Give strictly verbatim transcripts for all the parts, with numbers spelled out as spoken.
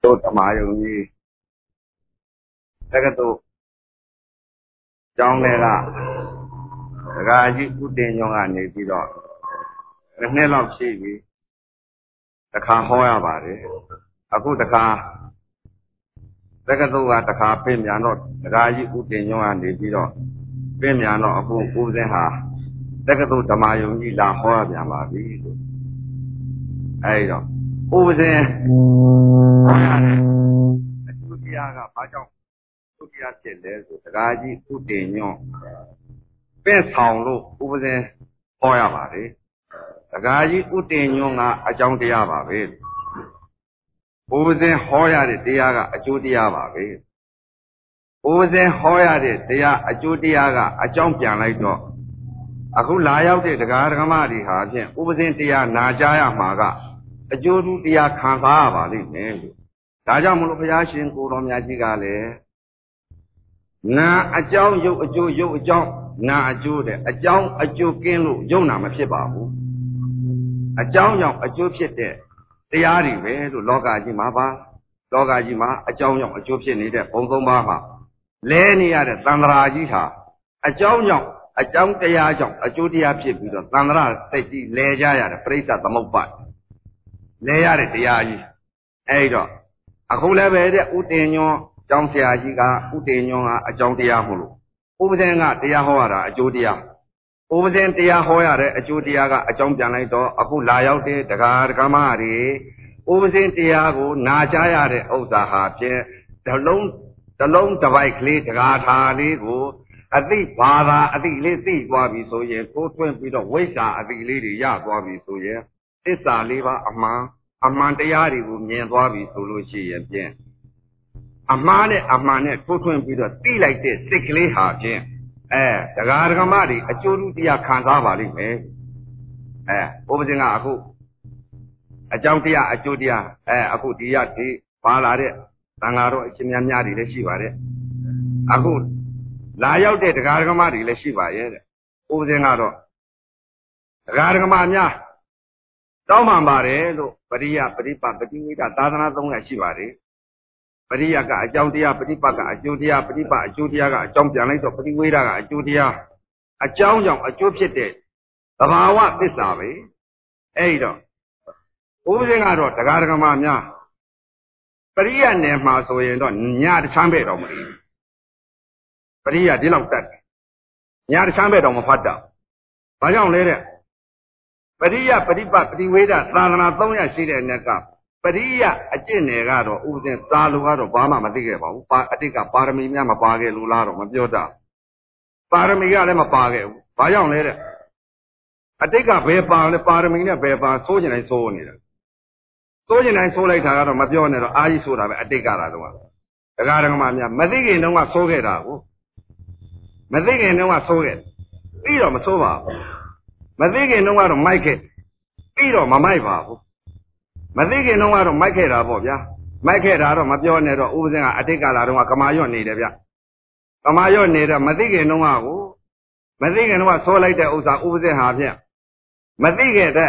တို့ဓမ္မယုံကြီးတက္ကသိုလ်ကျောင်းထဲကဒကာကြီးဥတင်ညွန့်ကနေပြီးတော့တစ်နှစ်လောက်ရှိပြီတစ်ခါဟောရပါတယ်အခုတစ်ခါတက္ကသိုလ်ကတစ်ခါပြင်ပြန်တော့ဒကာကြီးဥတင်ညွန့်ကနေပြီးတော့ပြင်ပြန်တော့အခုဦးစင်းဟာတက္ကသိုလ်ဓမ္မယုံကြီးလာဟောရပြန်ပါပြီလို့အဲဒီတော့ဦးစင်းဟောရတယ်အကျိုးတရားကဘာကြောင့်ဒုတိယဖြစ်လဲဆိုဒကာကြီးဥတင်ညွန့်ပင့်ဆောင်လို့ဦးစင်းဟောရပါတယ်ဒကာကြီးဥတင်ညွန့်ကအကြောင်းတရားပါပဲဦးစင်းဟောရတဲ့တရားကအကျိုးတရားပါပဲဦးစင်းဟောရတဲ့တရားအကျိုးတရားကအကြောင်းပြန်လိုက်တော့အခုလာရောက်တဲ့ဒကာဒကမတွေဟာဖြင့်ဦးစင်းတရားနာကြားရမှာကအကျိုးတရားခံစားရပါလိမ့်မယ်လို့ဒါကြောင့်မလို့ဘုရားရှင်ကိုတော်မြတ်ကြီးကလည်းနာအကြောင်းရုပ်အကျိုးရုပ်အကြောင်းနာအကျိုးတဲ့အကြောင်းအကျိုးကင်းလို့ယုံနာမဖြစ်ပါဘူးအကြောင်းကြောင့်အကျိုးဖြစ်တဲ့တရားတွေပဲလို့လောကကြီးမှာပါလောကကြီးမှာအကြောင်းကြောင့်အကျိုးဖြစ်နေတဲ့ဘုံသုံးပါးမှာလဲနေရတဲ့သံဃာကြီးဟာအကြောင်းကြောင့်အကြောင်းတရားကြောင့်အကျိုးတရားဖြစ်ပြီးတော့သံဃာစိတ်ကြီးလဲကြရတဲ့ပြိဿသမုပ္ပါဒ်လဲရတဲ့တရားကြီးအဲဒီတော့အခုလည်းပဲတဲ့ဥတင်ညွန့်ကျောင်းဆရာကြီးကဥတင်ညွန့်ကအကြောင်းတရားမို့လို့ဥပဇင်းကတရားဟောရတာအကျိုးတရားဥပဇင်းတရားဟောရတဲ့အကျိုးတရားကအကြောင်းပြန်လိုက်တော့အခုလာရောက်တဲ့ဒကာဒကမတွေဥပဇင်းတရားကိုနာကြားရတဲ့ဥစ္စာဟာဖြင့်ဓလုံးဓလုံးတစ်ပိုက်ကလေးဒကာထာလေးကိုအသိဘာသာအသိလေးသိသွားပြီဆိုရင်ကိုယ်ထွင်းပြီးတော့ဝိဇ္ဇာအသိလေးတွေရသွားပြီဆိုရင်သစ္စာလေးပါအမှန်အမှန်တရားတွေကိုမြင်သွားပြီဆိုလို့ရှိရင်ဖြင့်အမှားနဲ့အမှန်နဲ့ထိုးထွင်းပြီးတော့သိလိုက်တဲ့စိတ်ကလေးဟာဖြင့်အဲဒကာဒကမတွေအကျိုးတရားခံစားပါလိမ့်မယ်အဲဘုရားရှင်ကအခုအကြောင်းတရားအကျိုးတရားအဲအခုဒီရဒီပါလာတဲ့သံဃာတော်အရှင်များများတွေလည်းရှိပါတယ်အခုလာရောက်တဲ့ဒကာဒကမတွေလည်းရှိပါရဲ့တဲ့ဘုရားရှင်ကတော့ဒကာဒကမများတောင်းပန်ပါတယ်လို့ပရိယပရိပပတိဝိဒသာသနာသုံးရရှိပါတယ်ပရိယကအကြောင်းတရားပฏิပတ်ကအကျိုးတရားပฏิပတ်အကျိုးတရားကအကြောင်းပြန်လိုက်တော့ပฏิဝေဒကအကျိုးတရားအကြောင်းကြောင့်အကျိုးဖြစ်တဲ့သဘာဝသစ္စာပဲအဲ့တော့ဘုရားကတော့တရားဓမ္မများပရိယနယ်မှာဆိုရင်တော့ညာတချမ်းပဲ့တော့မလို့ပရိယဒီလောက်တတ်ညာတချမ်းပဲ့တော့မဖတ်တော့ဘာကြောင့်လဲတဲ့ပရိယပฏิပတ်ပฏิဝေဒသာသနာသုံးရရှိတဲ့အနေကပရိယအကျင့်နယ်ကတော့ဥပဒေသာလူကတော့ဘာမှမသိခဲ့ပါဘူးပါအတိတ်ကပါရမီများမပါခဲ့လို့လားတော့မပြောတတ်ပါရမီကလည်းမပါခဲ့ဘူးဘာကြောင့်လဲတဲ့အတိတ်ကဘယ်ပါလဲပါရမီနဲ့ဘယ်ပါစိုးကျင်တိုင်းစိုးနေတာစိုးကျင်တိုင်းစိုးလိုက်တာကတော့မပြောနဲ့တော့အာကြီးဆိုတာပဲအတိတ်ကလာတော့ဒကာဒကမများမသိခင်တုန်းကစိုးခဲ့တာကိုမသိခင်တုန်းကစိုးခဲ့ပြီးတော့မစိုးပါဘူးမသိခင်တုန်းကတော့မိုက်ခဲ့ပြီးတော့မမိုက်ပါဘူးမသိခင်တုန်းကတော့မိုက်ခဲ့တာပေါ့ဗျာမိုက်ခဲ့တာတော့မပြောနဲ့တော့ဥပဇင်းကအတိတ်ကလာတော့ကမာရွတ်နေတယ်ဗျကမာရွတ်နေတော့မသိခင်တုန်းကကိုမသိခင်တုန်းကဆိုးလိုက်တဲ့ဥစ္စာဥပဇင်းဟာဖြင့်မသိခဲ့တဲ့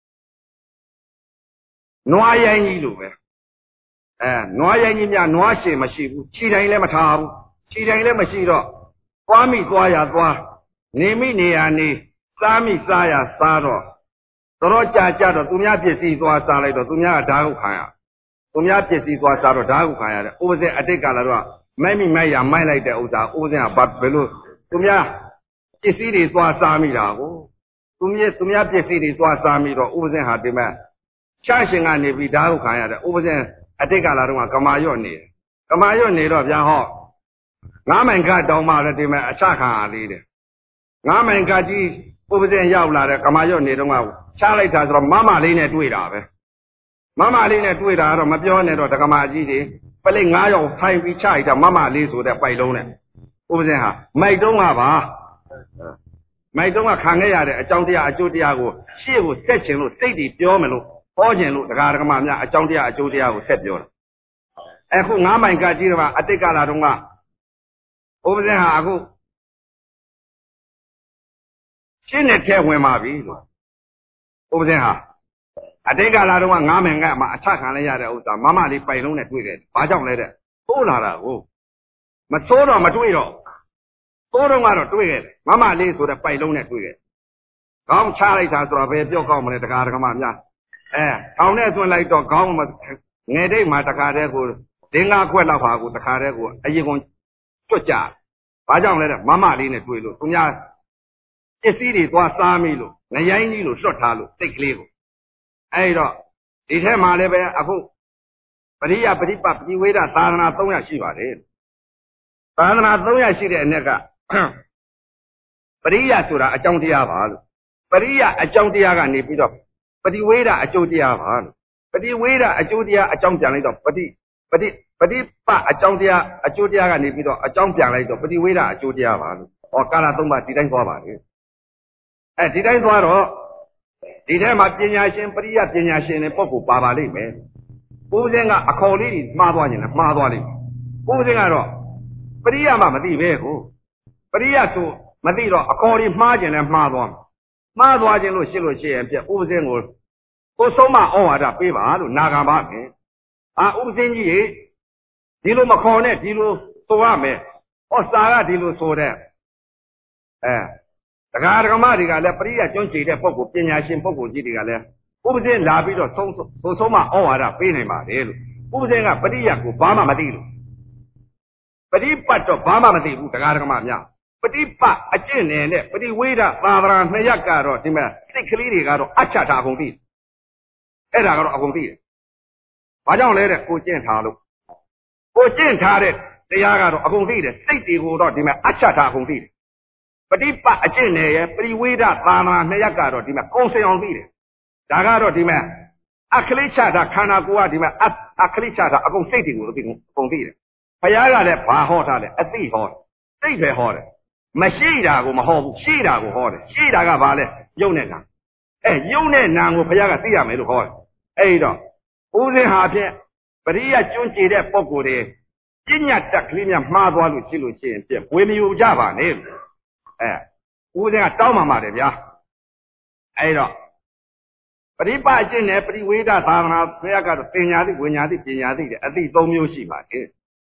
နွားရိုင်းကြီးလိုပဲအဲနွားရိုင်းကြီးများနွားရှည်မရှိဘူးခြေတိုင်းလည်းမထားဘူးခြေတိုင်းလည်းမရှိတော့သွားမိသွားရသွားနေမိနေရနေစားမိစားရစားတော့တော်ကြာကြတော့သူများပစ္စည်းသွားစားလိုက်တော့သူများကဓာတ်ကိုခံရသူများပစ္စည်းသွားစားတော့ဓာတ်ကိုခံရတယ်ဥပဇင်းအတိတ်ကလာတော့မိုက်မိမိုက်ရမိုက်လိုက်တဲ့ဥစ္စာဥပဇင်းကဘာဘယ်လိုသူများပစ္စည်းတွေသွားစားမိတာကိုသူများသူများပစ္စည်းတွေသွားစားမိတော့ဥပဇင်းဟာဒီမဲ့ချရှင်ကနေပြီးဓာတ်ကိုခံရတယ်ဥပဇင်းအတိတ်ကလာတော့ကမာရွတ်နေတယ်ကမာရွတ်နေတော့ဗျာဟောငါးမိုင်ကတောင်မှလည်းဒီမဲ့အချခံရသေးတယ်ငါးမိုင်ကကြီးဥပဇင်းရောက်လာတဲ့ကမာရွတ်နေတော့ကချလိုက်တာဆိုတော့မမလေးနဲ့တွေ့တာပဲမမလေးနဲ့တွေ့တာကတော့မပြောနဲ့တော့ဒကမာကြီးတွေပလိတ်ငါးယောက်ထိုင်ပြီးချလိုက်တာမမလေးဆိုတဲ့ပိုက်လုံးနဲ့ဥပဇင်းဟာမိုက်တုံးကပါမိုက်တုံးကခံခဲ့ရတဲ့အကြောင်းတရားအကျိုးတရားကိုရှေ့ကိုဆက်ချင်လို့စိတ်တွေပြောမယ်လို့ဟောချင်လို့ဒကာဒကမာများအကြောင်းတရားအကျိုးတရားကိုဆက်ပြောတာအခုငါးမိုင်ကကြီးတော့အတိတ်ကလာတော့ကဥပဇင်းဟာအခုရှင်းနဲ့ထဲဝင်ပါပြီလို့ဥပဇင်းဟာအတိတ်ကလာတော့ငားမယ်ငါမှအချခံလိုက်ရတဲ့ဥစ္စာမမလေးပိုင်လုံးနဲ့တွေ့ခဲ့ဘာကြောင့်လဲတဲ့သိုးလာတာကိုမသိုးတော့မတွေ့တော့သိုးတော့ကတော့တွေ့ခဲ့မမလေးဆိုတဲ့ပိုင်လုံးနဲ့တွေ့ခဲ့ခေါင်းချလိုက်တာဆိုတော့ဘယ်ပြောက်ကောက်မလဲတကားတကမများအဲထောင်နဲ့ဆွန့်လိုက်တော့ခေါင်းမငယ်တိတ်မှာတခါတည်းကိုဒင်းကားခွက်လောက်ပါကိုတခါတည်းကိုအရင်ကုန်ကျွတ်ကြဘာကြောင့်လဲတဲ့မမလေးနဲ့တွေ့လို့သူများပစ္စည်းတွေသွားစားမိလို့ငရိုင်းကြီးလို့လွတ်ထားလို့စိတ်ကလေးကိုအဲ့တော့ဒီထဲမှာလည်းပဲအခုပရိယပရိပတ်ပရိဝေဒသာသနာသုံးရရှိပါတယ်သာသနာသုံးရရှိတဲ့အ낵ကပရိယဆိုတာအကြောင်းတရားပါလို့ပရိယအကြောင်းတရားကနေပြီးတော့ပရိဝေဒအကျိုးတရားပါလို့ပရိဝေဒအကျိုးတရားအကြောင်းပြန်လိုက်တော့ပရိပရိပရိပအကြောင်းတရားအကျိုးတရားကနေပြီးတော့အကြောင်းပြန်လိုက်တော့ပရိဝေဒအကျိုးတရားပါလို့ဟောကာလသုံးပါးဒီတိုင်းသွားပါလေအဲဒီတိုင်းသွားတော့ဒီထဲမှာပညာရှင်ပရိယပညာရှင်တွေပုဂ္ဂိုလ်ပါပါလိမ့်မယ်ကိုယ်စင်းကအခေါ်လေးကြီးမှားသွားရင်လည်းမှားသွားလိမ့်မယ်ကိုယ်စင်းကတော့ပရိယမှမသိပဲကိုပရိယဆိုမသိတော့အခေါ်လေးမှားခြင်းလည်းမှားသွားမှားသွားခြင်းလို့ရှိလို့ရှိရင်ပြဥပစင်းကိုကိုဆုံးမဩဝါဒပေးပါလို့နာခံပါမယ်အာဥပစင်းကြီးဒီလိုမခေါ်နဲ့ဒီလိုဆိုရမယ်ဟောစာကဒီလိုဆိုတဲ့အဲတရားဓမ္မတွေကလည်းပရိယကျွန်းချေတဲ့ပုဂ္ဂိုလ်ပညာရှင်ပုဂ္ဂိုလ်ကြီးတွေကလည်းဥပဇင်းလာပြီးတော့ဆုံးဆိုဆုံးမဩဝါဒပေးနိုင်ပါတယ်လို့ဥပဇင်းကပရိယကိုဘာမှမသိလို့ပရိပတ်တော့ဘာမှမသိဘူးတရားဓမ္မများပฏิပတ်အကျင့်နယ်နဲ့ပฏิဝေဒသာသနာနှစ်ရပ်ကတော့ဒီမဲ့စိတ်ကလေးတွေကတော့အချတာအကုန်သိအဲ့ဒါကတော့အကုန်သိတယ်ဘာကြောင့်လဲတဲ့ကိုကျင့်ထားလို့ကိုကျင့်ထားတဲ့တရားကတော့အကုန်သိတယ်စိတ်တွေကိုတော့ဒီမဲ့အချတာအကုန်သိတယ်ပฏิပတ်အကျင့်နယ်ရဲ့ပฏิဝေဒသာသနာနှစ်ရပ်ကတော့ဒီမဲ့ကုံစင်အောင်သိတယ်ဒါကတော့ဒီမဲ့အခလိချတာခန္ဓာကိုယ်ကဒီမဲ့အခလိချတာအကုန်စိတ်တွေကိုသိအကုန်သိတယ်ဘုရားကလည်းဘာဟောထားလဲအသိဟောတယ်စိတ်ပဲဟောတယ်မရှိတာကိုမဟောဘူးရှိတာကိုဟောတယ်ရှိတာကဘာလဲယုံနဲ့နာအဲယုံနဲ့နာကိုဘုရားကသိရမယ်လို့ဟောတယ်အဲ့တော့ဦးဇင်းဟာဖြင့်ပရိယကျွန်းကြည်တဲ့ပုံကိုယ်တွေပညာတက်ကလေးများမှားသွားလို့ရှိလို့ရှိရင်ဖြင့်ဝေမယူကြပါနဲ့အဲဦးဇင်းကတောင်းပါပါတယ်ဗျာအဲ့တော့ပရိပအကျင့်နဲ့ပရိဝေဒသာသနာဘုရားကတော့ပညာသိဝိညာသိပညာသိတဲ့အသိသုံးမျိုးရှိပါတယ်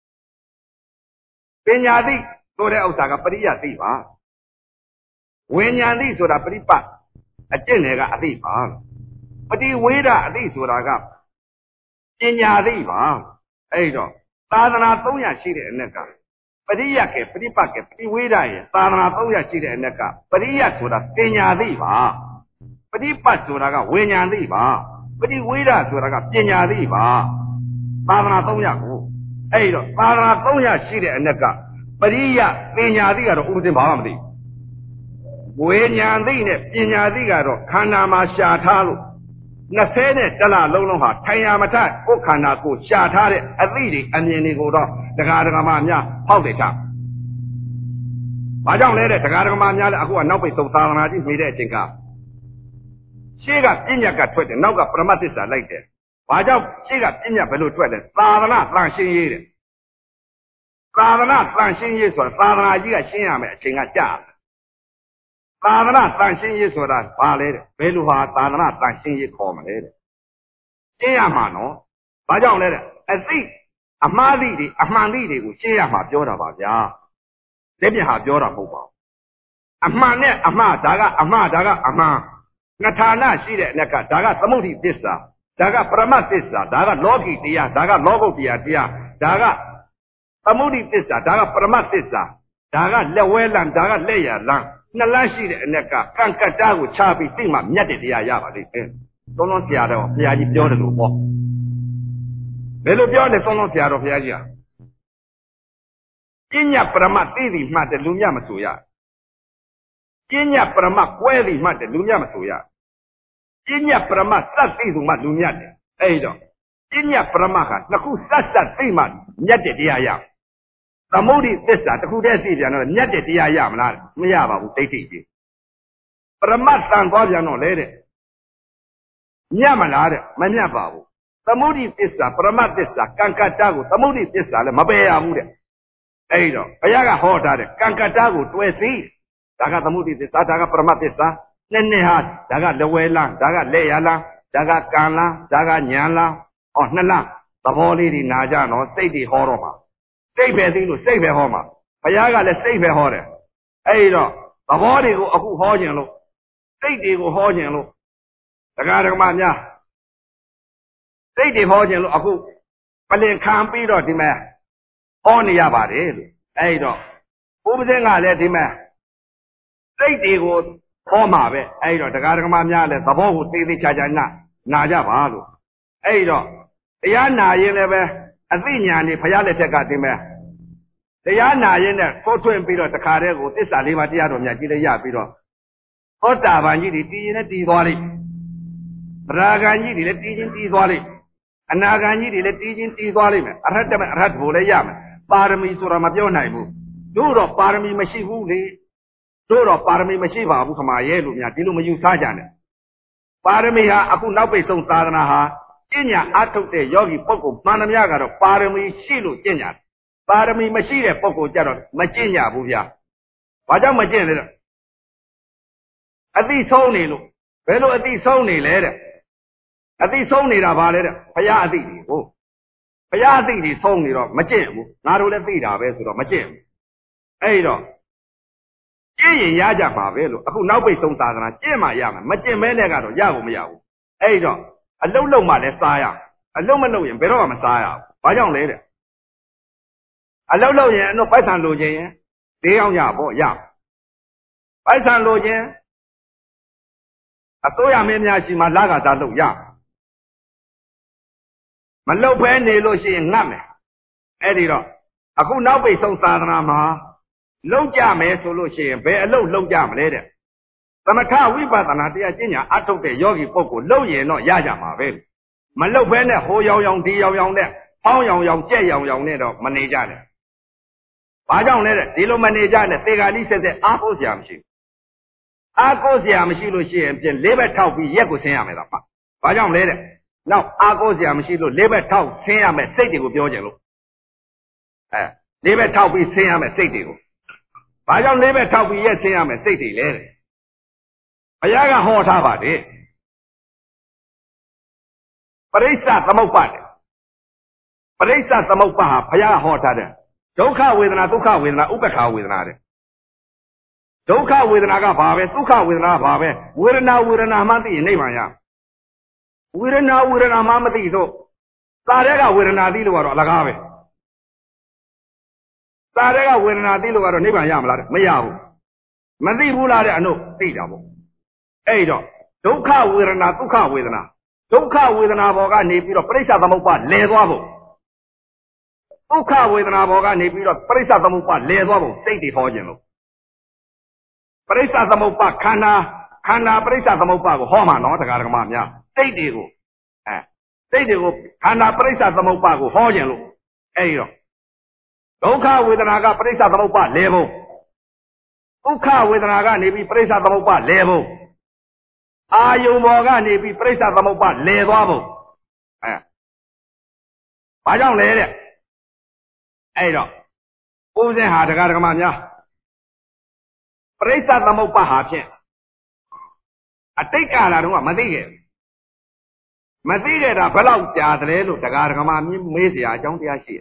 ပညာသိဆိုတဲ့ဥစ္စာကပရိယသိပါဝိညာသိဆိုတာပရိပအကျင့်တွေကအသိပါပฏิဝေဒအသိဆိုတာကပညာသိပါအဲ့တော့သာသနာသုံးရရှိတဲ့အ낵ကပရိယကေပฏิပတ်ကေပฏิဝေဒရဲ့သာသနာသုံးရရှိတဲ့အ낵ကပရိယဆိုတာပညာသိပါပฏิပတ်ဆိုတာကဝိညာသိပါပฏิဝေဒဆိုတာကပညာသိပါသာသနာသုံးရကိုအဲ့တော့သာသနာသုံးရရှိတဲ့အ낵ကပရိယပညာသိကတော့ဥပဒေဘာမှမသိဝိညာသိနဲ့ပညာသိကတော့ခန္ဓာမှာရှာထားလို့နှစ်ဆဲနဲ့တလလုံးလုံးဟာထိုင်ရမထကိုယ်ခန္ဓာကိုရှာထားတဲ့အသိတွေအမြင်တွေကိုတော့တရားဓမ္မများဟောက်တယ်ချဘာကြောင့်လဲတဲ့တရားဓမ္မများလည်းအခုကနောက်ပိတ်သုံးသာသနာကြီးနေတဲ့အချိန်ကရှေ့ကပညာကထွက်တယ်နောက်ကပရမတ်သစ္စာလိုက်တယ်ဘာကြောင့်ရှေ့ကပညာဘယ်လိုထွက်လဲသာသနာတန်ရှင်းရေးတဲ့သာသနာတန်ရှင်းရေးဆိုတာသာသနာကြီးကရှင်းရမယ်အချိန်ကကြာသာသနာတန်ရှင်းရေးဆိုတာဘာလဲတဲ့ဘယ်လိုဟာသာသနာတန်ရှင်းရေးခေါ်မလဲတဲ့ရှင်းရမှာနော်ဘာကြောင့်လဲတဲ့အသိအမှားသိတွေအမှန်သိတွေကိုရှင်းရမှာပြောတာပါဗျာလက်ပြဟာပြောတာမဟုတ်ပါဘူးအမှန်နဲ့အမှားဒါကအမှားဒါကအမှန်နှစ်ဌာနရှိတဲ့အ낵ကဒါကသမုဒ္ဒိသစ္စာဒါကပရမတ်သစ္စာဒါကလောကီတရားဒါကလောကုတ္တရာတရားဒါကသမုဒိသစ္စာဒါကပရမတ်သစ္စာဒါကလက်ဝဲလံဒါကလက်ရလံနှစ်လမ်းရှိတဲ့အ낵ကကံကတ္တကိုချပြီးသိမှမြတ်တဲ့တရားရပါလိမ့်မယ်သုံးလုံးဆရာတော်ဘုရားကြီးပြောတယ်လို့ဟောဘယ်လိုပြောလဲသုံးလုံးဆရာတော်ဘုရားကြီးဟာပညာပရမတ်သိသည်မှတ်တယ်လူမြတ်မဆိုရပညာပရမတ်ကွဲသည်မှတ်တယ်လူမြတ်မဆိုရပညာပရမတ်စက်သိသူမှလူမြတ်တယ်အဲ့တော့ပညာပရမတ်ကနှစ်ခုစက်စက်သိမှမြတ်တဲ့တရားရသမုဒိသစ္စာတစ်ခုတည်းသိပြန်တော့မြတ်တဲ့တရားရမလားမရပါဘူးဒိဋ္ဌိကြီးပရမတ်တန်သွားပြန်တော့လေတဲ့မြတ်မလားတဲ့မမြတ်ပါဘူးသမုဒိသစ္စာပရမတ်သစ္စာကံကတ္တကိုသမုဒိသစ္စာလည်းမပယ်ရဘူးတဲ့အဲ့တော့ဘုရားကဟောထားတဲ့ကံကတ္တကိုတွယ်သိဒါကသမုဒိသစ္စာဒါကပရမတ်သစ္စာနှစ်နှစ်ဟာဒါကလဝဲလန်းဒါကလက်ရလန်း Jaga Kanla, Jaga Nyala, or Nala, the body in Naja, or State Horror. Save a thing to save a homa. Payaga, let's save a horror. Hey, no, the body go a who Hojano. State go Hojano. The Garamania. State Hojano, a who. But then can't be the man. Only about it. Hey, no. Who was I let him? State go. Homa, hey, the Garamania, the whole city Chajana, Naja Balu. Hey, no. The Yana, you never, a thing, and if I let got him. The Yana, you know, for twin Peter, the Carrego, this Alimatia, Yaki Yapiro. Otavani, the tea in a tea valley. Ragani, the tea in tea valley. And Nagani, the tea in tea valley. I had them at Ratvolayam, Parami Suramabionaibu. Duro Parami Machivu. Duro Parami Machiva, Bukamayelu, Yatilumu Sajan. Paramiha, Apu Nape Son Sadanaha, Kenya, Atote, Yogi Poco, Manamiaga, Parami Shilu, Kenya. Parami Machine, Poco Jarot, Machina, Buvia. Wajam Machine. At these only, Velo at these only later. At these only about it, Payadi, oh. Payadi is only of Machine, not only Vida, Vesur of Machine. Ado. Jay Yaja Pavelo, who now based on Sadana, Jema Yama, Machine Menegado, Yago Yao. Ado. A low low Messiah. A low Maloyan, Pero Messiah. Bayon later. A low low, no Python Lojan. They on Yabo, Yam. Python Lojan. A Toya Meniachi Malaga Dalo Yam. Malo Penny Loshi and Name. Editor. A who now based on Sadana. Low Jam, Solution, bear low low jam later. Samaka, we but an idea, I took the Yogi Poco, low ye, no Yaja Marvel. Malo Bene, Ho Yong, Di Yong there, How Yong Yong, Jay Yong Yong, Nedo, Manejana. Bajon letter, Dilo Manejana, Tegani says the Apple Jamshi. Apple Jamshi, Lucian, Labor Tau, Yaku Siam. Bajon letter. Now, Apple Jamshi, Labor Tau, Siam, Safety with Yojelo. Labor Tau, Siam, Safety. Bajon Labor Tau, yes, Siam, Safety later. Ayaga hot about it. Parisa Samopat. Parisa Samopa, Paya hot at it. Doka with an Atuka with an Ukaka with another. Doka with an Agapabe, Tuka with an Ababe, we're now with an Amati in Nemaya. We're now with an Amamati, so Sarega with an Adilu or Lagave. Sarega with an Adilu or Nemayam, Mayahu. Mandi Bula, no, Tidabo. Ado, Doka with an Atuka with an Doka with an Avoga, Nepiro, Presa the Mopa, Lesuavo. Doka with an Avoga, Nepiro, Presa the Mopa, Lesuavo, Safety for General. Presa the Mopa, Kana, Kana, Presa the Mopa, Homa, not a Garamania, Safety go. Safety go, Kana, Presa the Mopa, Hojelo. Ado. Doka with an Aga, Presa the Mopa, Levo. Doka with an Aga, Nepi, Presa the Mopa, Levo. Are you more near Presa the Mopa, Levo? I don't let it. Ado. Who's in Hada Garamania? Presa the Mopa Hache. I think I don't want Madige. Madige, a fellow Jadre, the Garamami, Mizzy, I don't see it.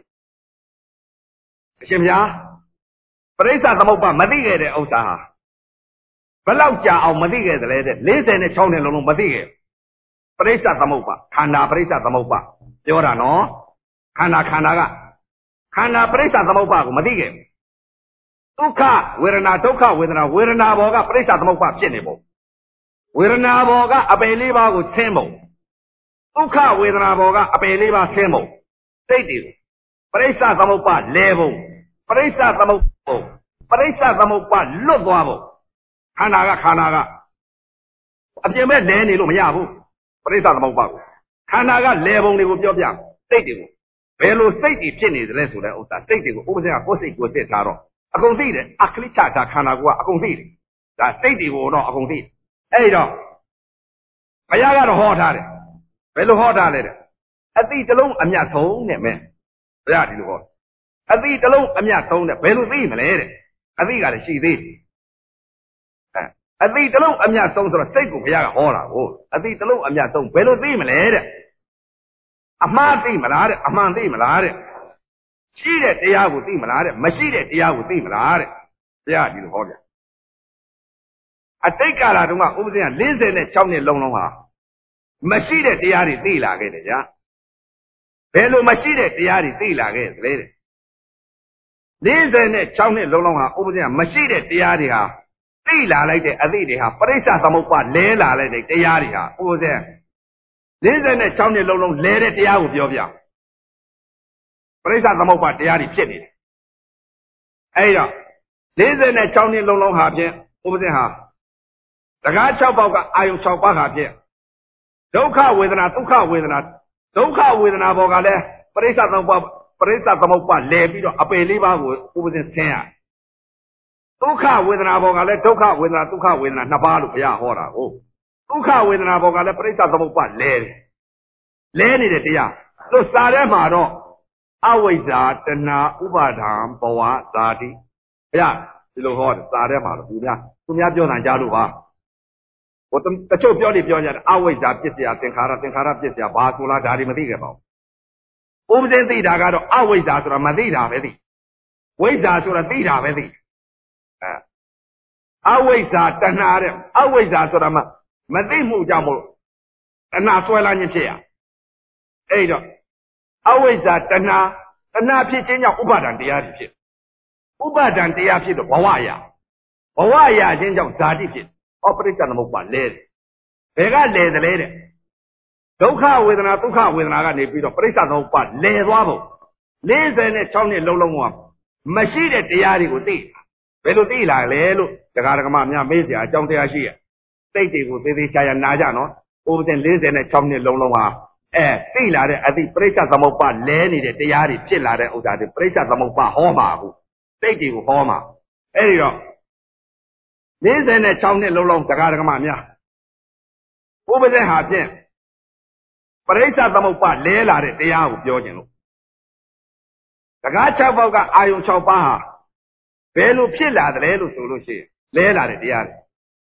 Shimya? Presa the Mopa, Madige, the Otaha. Belauja au Madige the lady, listen a chone alone Madige. Presa the Mopa, Kana Presa the Mopa. Yora no? Kana Kanaga. Kana Presa the Mopa, Madige. Tuka, we're not Toka with a we're not Boga, Presa the Mopa, Chenebo. We're not Boga, a Beliva with Tembo. Tuka with an Aboga, a Beliva Tembo. Safety. Presa the Mopa, level. Presa the Mopa. Presa the Mopa, Logo. Kanaga, Kanaga. A Jimmy Lenny Lumiabu, Presa the Mopa. Kanaga, level, you will be young. Safety. Velo safety chin is less than that. Safety over there, Possi was it, Taro. A conceded, a clichata, Kanagua, a conceded. That safety will not a concede. Hey, dog. I got a hot at it. Velo hot at it. At least alone, I'm not told, man. That is what. At least alone, I'm not told that Velo even, eh? I think I see this. အသိတလုံးအမြတ်ဆုံးဆိုတော့စိတ်ကိုဘုရားကဟောတာကိုအသိတလုံးအမြတ်ဆုံးဘယ်လိုသိမလဲတဲ့အမှားသိမလားတဲ့အမှန်သိမလားတဲ့ရှိတဲ့တရားကိုသိမလားတဲ့မရှိတဲ့တရားကိုသိမလားတဲ့ဘုရားဒီလိုဟောပြအတိတ်ကာလတုန်းကဥပဒေက၄၆နှစ်လုံးလုံးဟာမရှိတဲ့တရားတွေသိလာခဲ့တယ်ဗျာဘယ်လိုမရှိတဲ့တရားတွေသိလာခဲ့သလဲတဲ့၄၆နှစ်လုံးလုံးဟာဥပဒေကမရှိတဲ့တရားတွေဟာသိလာလိုက်တဲ့အသည့်တွေဟာပရိစ္ဆသမုပ္ပါလဲလာလိုက်တဲ့တရားတွေဟာဥပဒေ၄၆နှစ်လုံးလုံးလဲတဲ့တရားကိုပြောပြပရိစ္ဆသမုပ္ပါတရားတွေဖြစ်နေတယ်အဲဒီတော့၄၆နှစ်လုံးလုံးဟာဖြင့်ဥပဒေဟာတကား၆ပေါက်ကအာယုံ၆ပါးဟာဖြင့်ဒုက္ခဝေဒနာဒုက္ခဝေဒနာဒုက္ခဝေဒနာဘောကလည်းပရိစ္ဆသမုပ္ပါပရိစ္ဆသမုပ္ပါလဲပြီးတော့အပေလေးပါးကိုဥပဒေဆင်းရဒုက္ခဝေဒနာဘောကလည်းဒုက္ခဝေဒနာဒုက္ခဝေဒနာနှစ်ပါးလို့ဘုရားဟောတာကိုဒုက္ခဝေဒနာဘောကလည်းပရိစ္ဆသမုပ္ပါလဲတယ်လဲနေတဲ့တရားသူစာထဲမှာတော့အဝိဇ္ဇာတဏှာဥပါဒံဘဝဇာတိဘုရားဒီလိုဟောတယ်စာထဲမှာတော့သူများသူများပြောတာကြားလို့ပါဟိုတချို့ပြောနေပြောကြတယ်အဝိဇ္ဇာပစ္စယသင်္ခါရသင်္ခါရပစ္စယဘာဆိုလားဒါတွေမသိခဲ့ပါဘူးဥပဒေသိတာကတော့အဝိဇ္ဇာဆိုတာမသိတာပဲသိဝိဇ္ဇာဆိုတာသိတာပဲသိအဲအဝိဇ္ဇာတဏှာတဲ့အဝိဇ္ဇာဆိုတာမမသိမှုကြောင့်မို့တဏှာဆွဲလာခြင်းဖြစ်ရအဲ့တော့အဝိဇ္ဇာတဏှာတဏှာဖြစ်ခြင်းကြောင့်ဥပါဒံတရားတွေဖြစ်ဥပါဒံတရားဖြစ်တော့ဘဝရဘဝရခြင်းကြောင့်ဇာတိဖြစ်ဩပရိစ္ဆသမုပ္ပါလဲတယ်ဘယ်ကလဲတယ်လဲတဲ့ဒုက္ခဝေဒနာဒုက္ခဝေဒနာကနေပြီးတော့ပရိစ္ဆသမုပ္ပါလဲသွားဖို့၄၆နှစ်လုံးလုံးကမရှိတဲ့တရားတွေကိုသိဘယ်လိုသိလာလဲလို့တရားဓမ္မများမေးစရာအကြောင်းတရားရှိရစိတ်တွေကိုသေးသေးချာချာနာကြနော်ဥပဒေ၄၆နှစ်လုံးလုံးဟာအဲသိလာတဲ့အသည့်ပရိစ္ဆသမုပ္ပါလဲနေတဲ့တရားတွေဖြစ်လာတဲ့ဥစ္စာတွေပရိစ္ဆသမုပ္ပါဟောမှာအခုစိတ်တွေကိုဟောမှာအဲဒီတော့၄၆နှစ်လုံးလုံးတရားဓမ္မများဥပဒေဟာဖြင့်ပရိစ္ဆသမုပ္ပါလဲလာတဲ့တရားကိုပြောခြင်းလို့တရား၆ပေါက်ကအာယုံ၆ပါးဟာဘယ်လိုဖြစ်လာတယ်လို့ဆိုလို့ရှိရင်လဲလာတဲ့တရားတွေ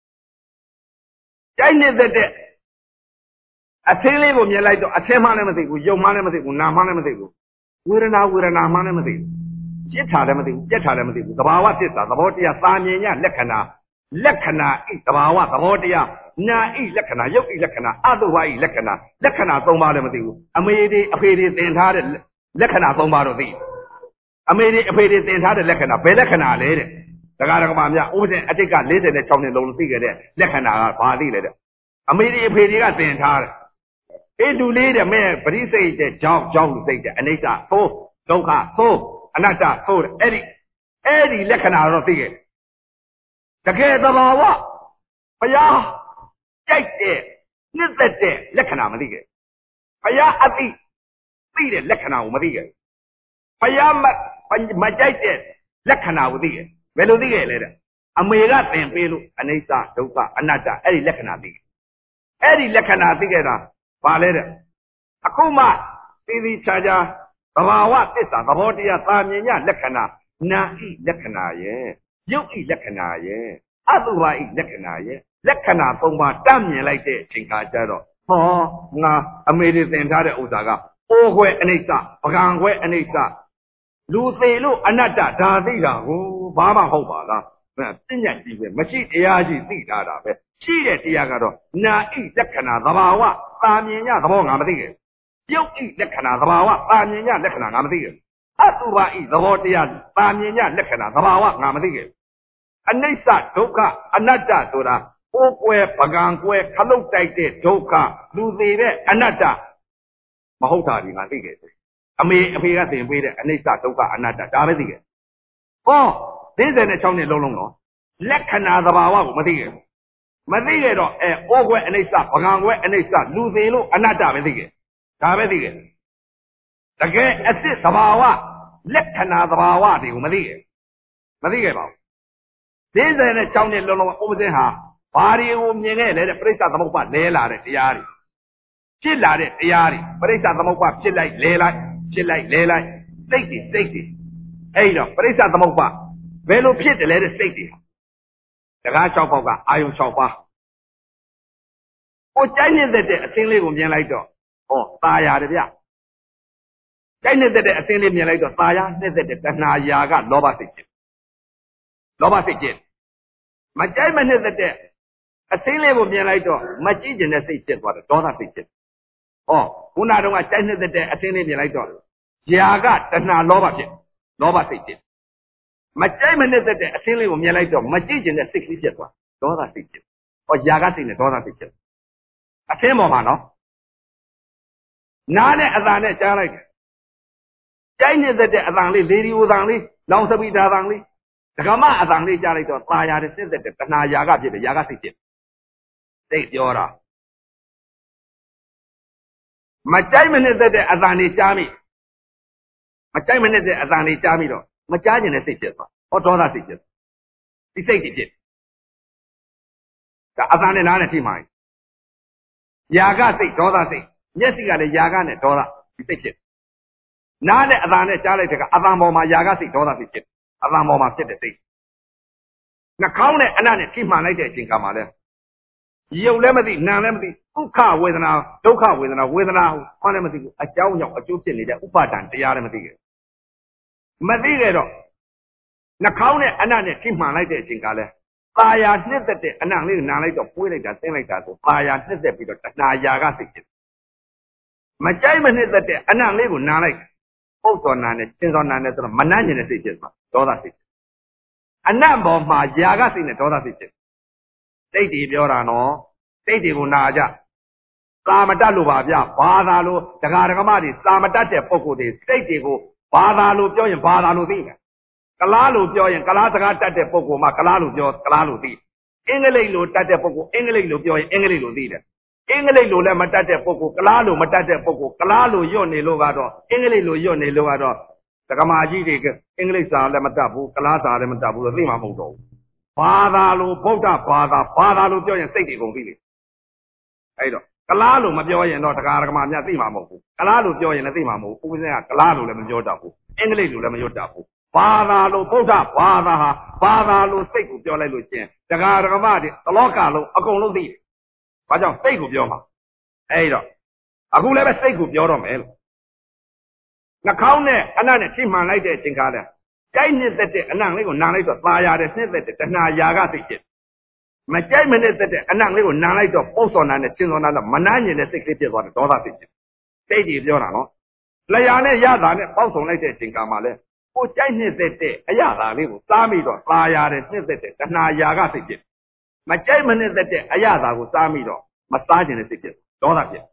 ကြိုက်နေတဲ့တဲ့အသင်းလေးကိုမြင်လိုက်တော့အသင်းမှလည်းမသိဘူးယုံမှလည်းမသိဘူးနာမှလည်းမသိဘူးဝေဒနာဝေဒနာမှလည်းမသိဘူးจิตထားလည်းမသိဘူးကြက်ထားလည်းမသိဘူးသဘာဝသစ္စာသဘောတရားသာမြင်ညလက္ခဏာလက္ခဏာဤသဘာဝသဘောတရားနာဤလက္ခဏာယုတ်ဤလက္ခဏာအတုဝဤလက္ခဏာလက္ခဏာ၃ပါးလည်းမသိဘူးအမေတွေအဖေတွေသင်ထားတဲ့လက္ခဏာ၃ပါးတော့သိအမေတွေအဖေတွေသင်ထားတဲ့လက္ခဏာဘယ်လက္ခဏာလဲတဲ့တရားဓမ္မများဥပဒေအတိတ်က၄၆နှစ်လုံးသိခဲ့တဲ့လက္ခဏာကဘာသိလဲတဲ့အမေတွေအဖေတွေကသင်ထားတယ်အေတူလေးတဲ့မဲ့ပရိစိတ်တဲ့ကြောင်းကြောင်းလူစိတ်တဲ့အနိစ္စသို့ဒုက္ခသို့အနတ္တသို့အဲ့ဒီအဲ့ဒီလက္ခဏာတော့သိခဲ့တကယ်သဘာဝဘုရားကြိုက်တဲ့နှစ်သက်တဲ့လက္ခဏာမသိခဲ့ဘုရားအသိသိတဲ့လက္ခဏာကိုမသိခဲ့ဘုရားမမကြိုက်တဲ့လက္ခဏာကိုသိခဲ့ဘယ်လိုသိခဲ့လဲတဲ့အမေကသင်ပေးလို့အနိစ္စဒုက္ခအနတ္တအဲ့ဒီလက္ခဏာသိခဲ့အဲ့ဒီလက္ခဏာသိခဲ့တာဘာလဲတဲ့အခုမှသိသိချာချာသဘာဝသစ္စာသဘောတရားသာမြင်ညလက္ခဏာနာဤလက္ခဏာရဲ့ယုတ်ဤလက္ခဏာရဲ့အတုပါဤလက္ခဏာရဲ့လက္ခဏာသုံးပါးတတ်မြင်လိုက်တဲ့အချိန်ခါကျတော့ဟောငါအမေတွေသင်ထားတဲ့ဥစ္စာကအိုးခွဲအနိစ္စပကံခွဲအနိစ္စလူသေးလို့အနတ္တဒါသိတာကိုဘာမှဟုတ်ပါလားပညာရှိပဲမရှိတရားရှိသိထားတာပဲရှိတဲ့တရားကတော့နာဤလက္ခဏာသဘာဝသာမြင်ညသဘောငါမသိခဲ့ပြုတ်ဤလက္ခဏာသဘာဝသာမြင်ညလက္ခဏာငါမသိခဲ့အတုပါဤသဘောတရားသာမြင်ညလက္ခဏာသဘာဝငါမသိခဲ့အနိစ္စဒုက္ခအနတ္တဆိုတာအိုးကွဲပကံကွဲခလုတ်တိုက်တဲ့ဒုက္ခလူသေးတဲ့အနတ္တမဟုတ်တာဒီငါသိခဲ့အမေအဖေကသင်ပေးတဲ့အနိစ္စဒုက္ခအနတ္တဒါပဲသိခဲ့ဟော၄၆နှစ်လုံးလုံးတော့လက္ခဏာသဘာဝကိုမသိခဲ့မသိခဲ့တော့အဲအိုးကွဲအနိစ္စပကံကွဲအနိစ္စလူသေးလို့အနတ္တပဲသိခဲ့ဒါပဲသိခဲ့တကယ်အစ်စ်သဘာဝလက္ခဏာသဘာဝတွေကိုမသိခဲ့မသိခဲ့ပါဘူး၄၆နှစ်လုံးလုံးဥပဒေဟာဘာတွေကိုမြင်ခဲ့လဲတဲ့ပရိစ္ဆသမုပ္ပါလဲလာတဲ့တရားတွေဖြစ်လာတဲ့တရားတွေပရိစ္ဆသမုပ္ပါဖြစ်လိုက်လဲလိုက်ဖြစ်လိုက်လဲလိုက်စိတ်တွေစိတ်တွေအဲ့တော့ပရိစ္ဆသမုပ္ပါဘယ်လိုဖြစ်တယ်လဲတဲ့စိတ်တွေတကား၆ပေါက်ကအာယုံ၆ပါးကိုကြိုက်နေတဲ့အသင်းလေးကိုမြင်လိုက်တော့ဟောตาရတယ်ဗျကြိုက်နေတဲ့အသင်းလေးမြင်လိုက်တော့ตาရနှစ်သက်တဲ့တဏှာရာကလောဘစိတ်ဖြစ်လောဘစိတ်ဖြစ်မကြိုက်မနှစ်သက်တဲ့အသင်းလေးကိုမြင်လိုက်တော့မကြည့်ကျင်တဲ့စိတ်ဖြစ်သွားတယ်ဒေါသစိတ်ဖြစ်ဟောခုနတုန်းကကြိုက်နှစ်သက်တဲ့အသင်းလေးမြင်လိုက်တော့ရာကတဏှာလောဘဖြစ်လောဘစိတ်ဖြစ်မကြိုက်မနှစ်သက်တဲ့အသင်းလေးကိုမြင်လိုက်တော့မကြည့်ကျင်တဲ့စိတ်ကလေးဖြစ်သွားဒေါသစိတ်ဖြစ်ဟောရာကစိတ်နဲ့ဒေါသစိတ်ဖြစ်အသင်းပေါ်မှာနော်နားနဲ့အသာနဲ့ကြားလိုက်တယ်ကြိုက်နေတဲ့အသံလေးလေဒီယိုသံလေးလောင်စပီတာသံလေးဒကမအသံလေးကြားလိုက်တော့ตาရတဲ့စစ်တဲ့တဏှာရာကဖြစ်တယ်ရာကစိတ်ဖြစ်သိပြောတာမကြိုက်မနှစ်သက်တဲ့အသံလေးကြားမိမကြိုက်မနှစ်တဲ့အသံလေးကြားမိတော့မကြားကျင်တဲ့စိတ်ဖြစ်သွားဟောဒေါသစိတ်ဖြစ်ဒီစိတ်တွေဖြစ်ဒါအသံနဲ့နားနဲ့ထိမှန်ရာဂစိတ်ဒေါသစိတ်မျက်စိကလည်းရာဂနဲ့ဒေါသဒီစိတ်ဖြစ်နားနဲ့အသံနဲ့ကြားလိုက်တဲ့ကအသံပေါ်မှာရာဂစိတ်ဒေါသစိတ်ဖြစ်အသံပေါ်မှာဖြစ်တဲ့စိတ်နှာခေါင်းနဲ့အနံ့နဲ့ထိမှန်လိုက်တဲ့အချိန်ကမှလည်းရုပ်လည်းမသိနာမ်လည်းမသိဒုက္ခဝေဒနာဒုက္ခဝေဒနာဝေဒနာဟောလည်းမသိဘူးအကြောင်းကြောင့်အကျိုးဖြစ်နေတဲ့ဥပါဒံတရားလည်းမသိခဲ့မသိခဲ့တော့နှာခေါင်းနဲ့အနံ့နဲ့ထိမှန်လိုက်တဲ့အချိန်ကလည်းตาယာနှစ်သက်တဲ့အနံ့လေးနားလိုက်တော့ပွေးလိုက်တာသိမ့်လိုက်တာဆိုตาယာနှစ်သက်ပြီးတော့တဏှာယာကစိတ်ဖြစ်မကြိုက်မနှစ်သက်တဲ့အနံ့လေးကိုနားလိုက်ပုတ်တော်နာနဲ့ရှင်းတော်နာနဲ့ဆိုတော့မနှမ်းကျင်တဲ့စိတ်ဖြစ်သွားဒေါသစိတ်အနံ့ပေါ်မှာယာကစိတ်နဲ့ဒေါသစိတ်ဖြစ်စိတ်တွေပြောတာနော်စိတ်တွေကိုနာကြသာမတတ်လို့ပါဗျဘာသာလို့ဒကာဒကမတွေသာမတတ်တဲ့ပုဂ္ဂိုလ်တွေစိတ်တွေကိုဘာသာလို့ပြောရင်ဘာသာလို့သိတယ်ကလားလို့ပြောရင်ကလားစကားတတ်တဲ့ပုဂ္ဂိုလ်မှကလားလို့ပြောကလားလို့သိအင်္ဂလိပ်လို့တတ်တဲ့ပုဂ္ဂိုလ်အင်္ဂလိပ်လို့ပြောရင်အင်္ဂလိပ်လို့သိတယ်အင်္ဂလိပ်လိုလည်းမတတ်တဲ့ပုဂ္ဂိုလ်ကလားလိုမတတ်တဲ့ပုဂ္ဂိုလ်ကလားလိုညွတ်နေလို့ကတော့အင်္ဂလိပ်လိုညွတ်နေလို့ကတော့ဒကမာကြီးတွေကအင်္ဂလိပ်စာလည်းမတတ်ဘူးကလားစာလည်းမတတ်ဘူးလို့သိမှာမဟုတ်တော့ဘူးဘာသာလိုဗုဒ္ဓဘာသာဘာသာလိုပြောရင်စိတ်တွေကုန်ပြီလေအဲ့တော့ကလားလိုမပြောရင်တော့ဒကာဒကမာများသိမှာမဟုတ်ဘူးကလားလိုပြောရင်လည်းသိမှာမဟုတ်ဘူးဦးဇင်းကကလားလိုလည်းမပြောတတ်ဘူးအင်္ဂလိပ်လိုလည်းမပြောတတ်ဘူးဘာသာလိုဗုဒ္ဓဘာသာဟာဘာသာလိုစိတ်ကိုပြောလိုက်လို့ချင်းဒကာဒကမာတွေတလောကလုံးအကုန်လုံးသိတယ်ဘာကြောင့်စိတ်ကိုပြောမှာအဲ့တော့အခုလည်းပဲစိတ်ကိုပြောတော့မယ်လို့နှာခေါင်းနဲ့အနံ့နဲ့ထိမှန်လိုက်တဲ့အချိန်ကလည်းကြိုက်နှစ်သက်တဲ့အနံ့လေးကိုနားလိုက်တော့ตาရတဲ့နှစ်သက်တဲ့တဏှာရာကစိတ်ဖြစ်မကြိုက်မနှစ်သက်တဲ့အနံ့လေးကိုနားလိုက်တော့ပုတ်စော်နာနဲ့ချင်းစော်နာနဲ့မနှမ်းကျင်တဲ့စိတ်ကလေးဖြစ်သွားတယ်ဒေါသစိတ်ဖြစ်စိတ်ကြီးပြောတာနော်လျာနဲ့ရတာနဲ့ပေါက်ဆုံလိုက်တဲ့အချိန်ကမှလည်းကိုကြိုက်နှစ်သက်တဲ့အရာသာလေးကိုစားမိတော့ตาရတဲ့နှစ်သက်တဲ့တဏှာရာကစိတ်ဖြစ်မကြိုက်မနှစ်သက်တဲ့အရာသာကိုစားမိတော့မစားကျင်တဲ့စိတ်ဖြစ်ဒေါသဖြစ်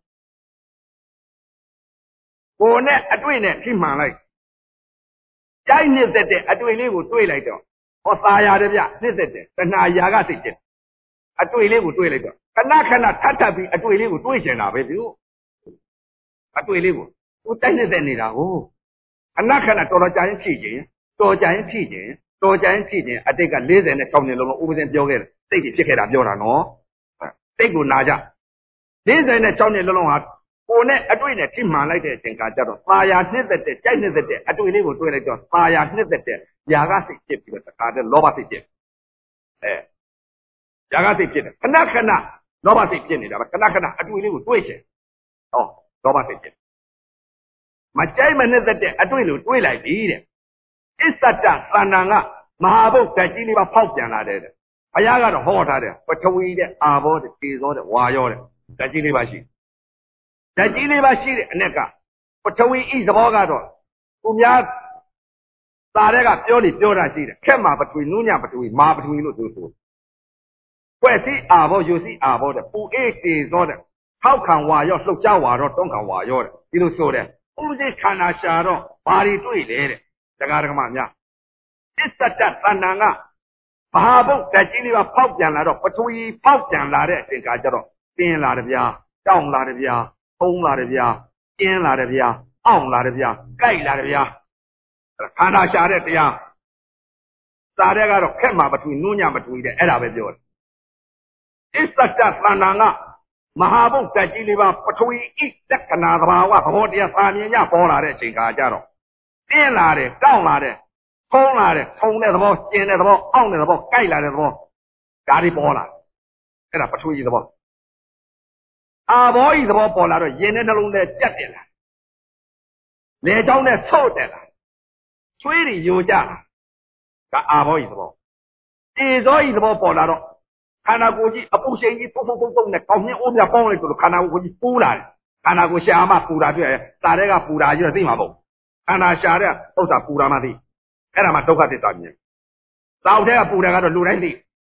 ကိုနဲ့အတွေ့နဲ့ထိမှန်လိုက်ကြိုက်နှစ်သက်တဲ့အတွေ့လေးကိုတွေးလိုက်တော့ဟောตาရတယ်ဗျနှစ်သက်တဲ့တဏှာရာကစိတ်ဖြစ်အတွေ့လေးကိုတွေးလိုက်တော့ခဏခဏထပ်ထပ်ပြီးအတွေ့လေးကိုတွေးချင်တာပဲပြုအတွေ့လေးကိုကိုတိုက်နှစ်သက်နေတာကိုအနခဏတော်တော်ကြာရင်ဖြည့်ခြင်းတော်ကြာရင်ဖြည့်ခြင်းတော်ကြာရင်ဖြည့်ခြင်းအတိတ်က၄၀နဲ့၆နှစ်လုံးလုံးဥပဒေပြောခဲ့တယ်စိတ်ကြီးဖြစ်ခဲ့တာပြောတာနော်စိတ်ကိုနာကြ၄၀နဲ့၆နှစ်လုံးလုံးဟာကိုနဲ့အတွေ့နဲ့ထိမှန်လိုက်တဲ့အချိန်ကကြတော့ตาယာနှစ်သက်တဲ့ကြိုက်နှစ်သက်တဲ့အတွေ့လေးကိုတွေးလိုက်တော့ตาယာနှစ်သက်တဲ့ຢာကစိတ်ဖြစ်ပြီးတော့တခါတည်းလောဘစိတ်ဖြစ်အဲຢာကစိတ်ဖြစ်တယ်ခဏခဏလောဘစိတ်ဖြစ်နေတာပဲခဏခဏအတွေ့လေးကိုတွေးချင်ဟောလောဘစိတ်ဖြစ်မကြိုက်မနှစ်သက်တဲ့အတွေ့လို့တွေးလိုက်ပြီတဲ့အစ္ဆတသဏ္ဍာန်ကမဟာဘုတ်ဓာတ်ကြီးလေးပါဖောက်ပြန်လာတယ်ဘုရားကတော့ဟောထားတယ်ပထဝီတဲ့အာဘောတဲ့တေဇောတဲ့ဝါယောတဲ့ဓာတ်ကြီးလေးပါရှိဓာတ်ကြီးလေးပါရှိတဲ့အ ਨੇ ကပထဝီဤသဘောကတော့သူများသာတဲ့ကပြောနေပြောတာရှိတယ်ခက်မှာပထဝီနုညပထဝီမာပထဝီလို့သူဆိုကွက်စီအာဘောယူစီအာဘောတဲ့ပူအေးတေဇောတဲ့ထောက်ခံဝါရောလှုပ်ရှားဝါရောတွန်းခံဝါရောတဲ့ဒီလိုဆိုတယ်ဥပဒေခန္ဓာရှာတော့ဘာတွေတွေ့လဲတဲ့တရားဓမ္မများအစ္ဆတသဏ္ဍာန်ကမဟာဘုတ်ဓာတ်ကြီးလေးပါဖောက်ပြန်လာတော့ပထဝီဖောက်ပြန်လာတဲ့အချိန်ကကျတော့တင်းလာတယ်ဗျာတောင်းလာတယ်ဗျာထုံးလာတယ်ဗျာကျင်းလာတယ်ဗျာအောင့်လာတယ်ဗျာကြိုက်လာတယ်ဗျာခန္ဓာရှာတဲ့တရားစာတဲ့ကတော့ခက်မှာပထဝီနုညပထဝီတဲ့အဲ့ဒါပဲပြောတယ်အစ္ဆတသဏ္ဍာန်ကမဟာဘုတ်ဓာတ်ကြီးလေးပါပထဝီဣလက္ခဏာသဘာဝသဘောတရားစာမြင်ညပေါ်လာတဲ့အချိန်ကကြတော့တင်းလာတယ်တောင်းလာတယ်ထုံးလာတယ်ထုံတဲ့သဘောကျင်းတဲ့သဘောအောင့်တဲ့သဘောကြိုက်လာတဲ့သဘောဒါတွေပေါ်လာအဲ့ဒါပထဝီသဘောအာဘောဤသဘောပေါ်လာတော့ရင်နဲ့နှလုံးနဲ့ကြက်တယ်လားလေချောင်းနဲ့ဆုတ်တယ်လားချွေးတွေယိုကြလားဒါအာဘောဤသဘောတေဇောဤသဘောပေါ်လာတော့ခန္ဓာကိုယ်ကြီးအပူရှိန်ကြီးပုတ်ပုတ်ပုတ်ပုတ်နဲ့ကောင်းမြင်းအိုးမြပေါင်းလိုက်ဆိုတော့ခန္ဓာကိုယ်ကြီးပူးလာတယ်ခန္ဓာကိုယ်ရှာမှပူတာတွေ့တယ်စာတဲ့ကပူတာကြီးတော့သိမှာမဟုတ်ခန္ဓာရှာတဲ့ဥစ္စာပူတာမှသိအဲ့ဒါမှဒုက္ခသစ္စာမြင်စောက်တဲ့ကပူတယ်ကတော့လူတိုင်းသိ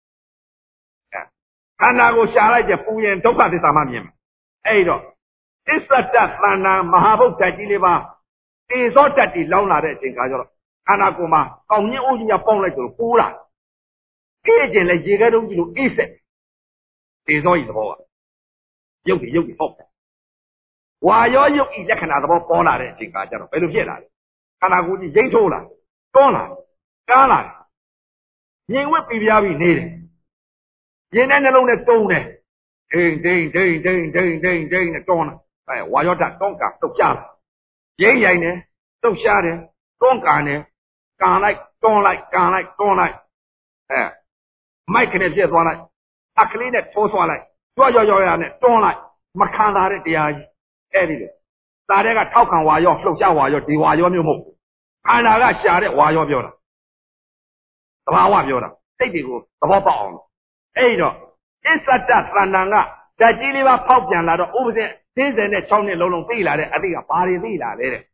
ခန္ဓာကိုရှာလိုက်ကြပူရင်ဒုက္ခသစ္စာမှမြင်မှာအဲ့တော့သစ္ဆတ္တသဏ္ဍာန်မဟာဗုဒ္ဓကြီးလေးပါတေဇောတတ်တီလောင်းလာတဲ့အချိန်ခါကျတော့ခန္ဓာကိုယ်မှာကောင်းမြင်းအိုးကြီးကပေါင်းလိုက်ဆိုတော့ပူလာအေးကျင်လေရေခဲတုံးကြီးလို့အေးဆက်တေဇောဤသဘောကရုပ်ကြီးရုပ်ကြီးဟုတ်တယ်ဝါရောရုပ်ဤလက္ခဏာသဘောပေါ်လာတဲ့အချိန်ခါကျတော့ဘယ်လိုဖြစ်လာလဲခန္ဓာကိုယ်ကြီးရိမ့်ထိုးလာတွန်းလာကားလာငြိမ်ဝက်ပြပြပြီးနေတယ်ရင်ထဲနှလုံးနဲ့တုံးတယ်ဒိန်ဒိန်ဒိန်ဒိန်ဒိန်ဒိန်ဒိန်နဲ့တွန်းလာအဲဝါရောဓာတ်တွန်းကာတုတ်ရှားလာရိမ့်ရိုင်တယ်တုတ်ရှားတယ်တွန်းကာတယ်ကန်လိုက်တွန်းလိုက်ကန်လိုက်တွန်းလိုက်အဲမိုက်ခနဲ့ပြက်သွားလိုက်အခလေးနဲ့ထိုးဆွားလိုက်ကြွကြော်ကြော်ရနဲ့တွန်းလိုက်မခံတာတဲ့တရားကြီးအဲ့ဒီလေသာတဲ့ကထောက်ခံဝါရောလှုပ်ရှားဝါရောဒီဝါရောမျိုးမဟုတ်ခန္ဓာကရှာတဲ့ဝါရောပြောတာသဘာဝပြောတာစိတ်တွေကိုသဘောပေါက်အောင်အဲ့တော့အစ္ဆတ္တသဏ္ဍာန်ကဓာတ်ကြီးလေးပါဖောက်ပြန်လာတော့ဥပဒေသေးစင်နဲ့၆နှစ်လုံးလုံးသိလာတဲ့အသိကဘာတွေသိလာလဲတဲ့